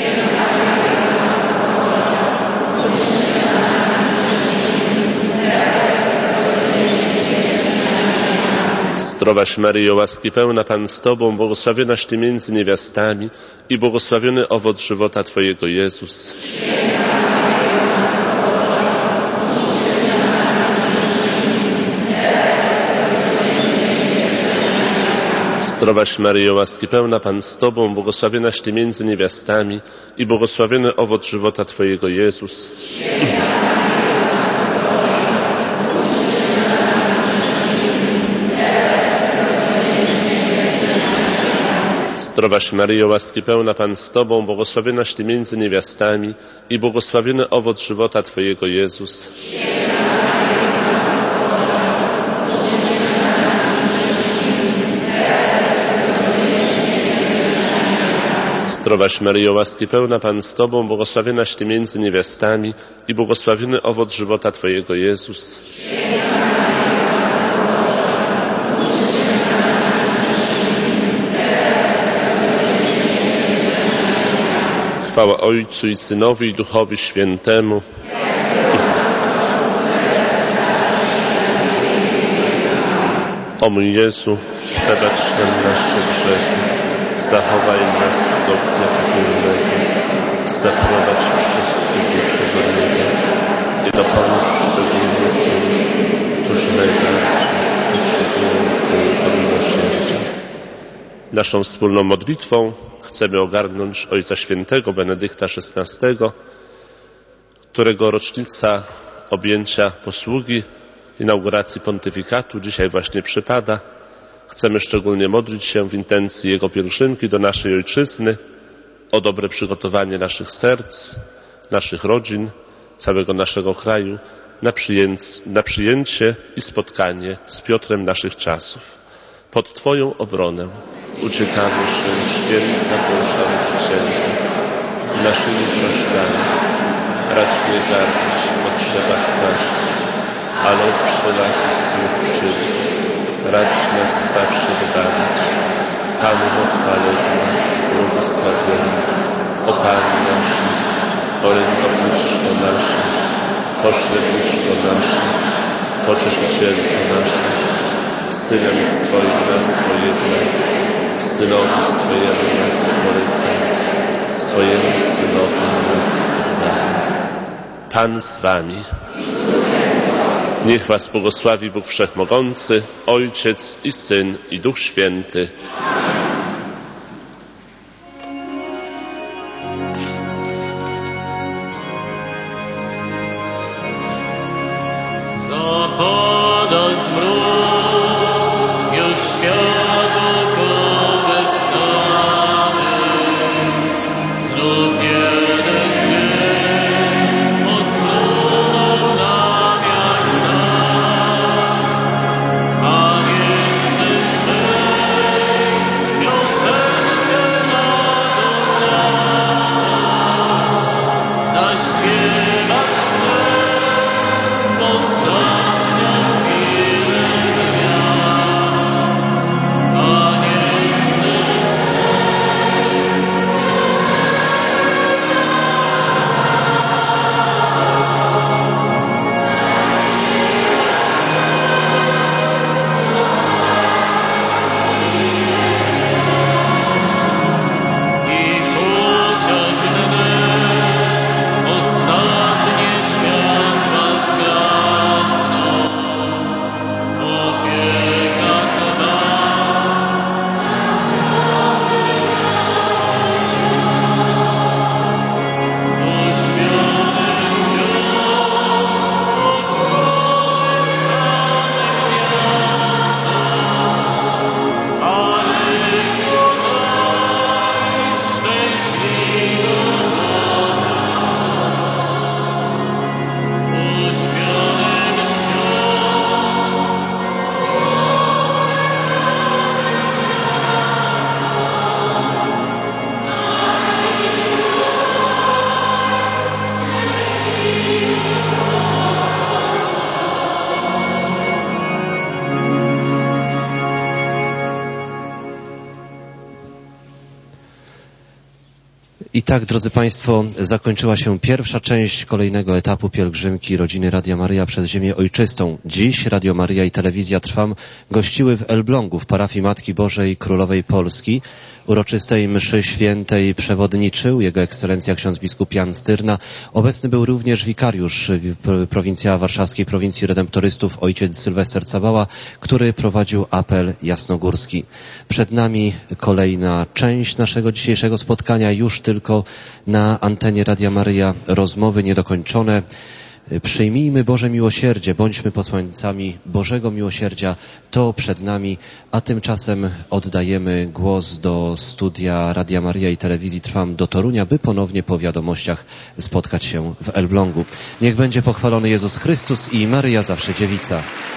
Zdrowaś Maryjo, łaski pełna, Pan z Tobą, błogosławionaś Ty między niewiastami i błogosławiony owoc żywota Twojego, Jezus. Zdrowaś Maryjo, łaski pełna, Pan z Tobą, błogosławionaś Ty między niewiastami i błogosławiony owoc żywota Twojego, Jezus. Zdrowaś Maryjo, łaski pełna, Pan z Tobą, błogosławionaś Ty między niewiastami i błogosławiony owoc żywota Twojego, Jezus. Zdrowaś Maryjo, łaski pełna, Pan z Tobą, błogosławionaś Ty między niewiastami i błogosławiony owoc żywota Twojego, Jezus. Chwała Ojcu i Synowi i Duchowi Świętemu. O mój Jezu, przebacz nam nasze grzechy, zachowaj nas od ognia piekielnego, zaprowadź wszystkie dusze do nieba i dopomóż szczególnie tym, którzy najbardziej potrzebują Twojego miłosierdzia. Naszą wspólną modlitwą chcemy ogarnąć Ojca Świętego Benedykta XVI, którego rocznica objęcia posługi, inauguracji pontyfikatu dzisiaj właśnie przypada. Chcemy szczególnie modlić się w intencji jego pielgrzymki do naszej Ojczyzny o dobre przygotowanie naszych serc, naszych rodzin, całego naszego kraju na przyjęcie i spotkanie z Piotrem naszych czasów. Pod Twoją obronę uciekamy się, święta Boża Rodzicielko, naszymi prośbami. Racz nie gardzić w potrzebach naszych, ale od wszelakich słów krzywd. Racz nas zawsze dbać. Panno chwalebna, błogosławiona, o Pani naszym, orędowniczko naszym, pośredniczko naszym, pocieszycielko naszym, Synem swoim nas pojednaj, Synowi swojemu nas polecaj, swojemu Synowi nas oddaj. Pan z Wami. Niech Was błogosławi Bóg Wszechmogący, Ojciec i Syn i Duch Święty. Zapada zmrok, już światło wesany, znów jeden dzień odpłynął nam jak znak, a między swych piosenkę nadą nas zaśpiewać chcę. I tak, drodzy Państwo, zakończyła się pierwsza część kolejnego etapu pielgrzymki rodziny Radia Maryja przez Ziemię Ojczystą. Dziś Radio Maryja i Telewizja Trwam gościły w Elblągu w parafii Matki Bożej Królowej Polski. Uroczystej mszy świętej przewodniczył Jego Ekscelencja ksiądz biskup Jan Styrna. Obecny był również wikariusz prowincja warszawskiej prowincji redemptorystów ojciec Sylwester Cabała, który prowadził apel jasnogórski. Przed nami kolejna część naszego dzisiejszego spotkania, już tylko na antenie Radia Maryja rozmowy niedokończone. Przyjmijmy Boże miłosierdzie, bądźmy posłańcami Bożego miłosierdzia, to przed nami, a tymczasem oddajemy głos do studia Radia Maryja i Telewizji Trwam do Torunia, by ponownie po wiadomościach spotkać się w Elblągu. Niech będzie pochwalony Jezus Chrystus i Maryja zawsze Dziewica.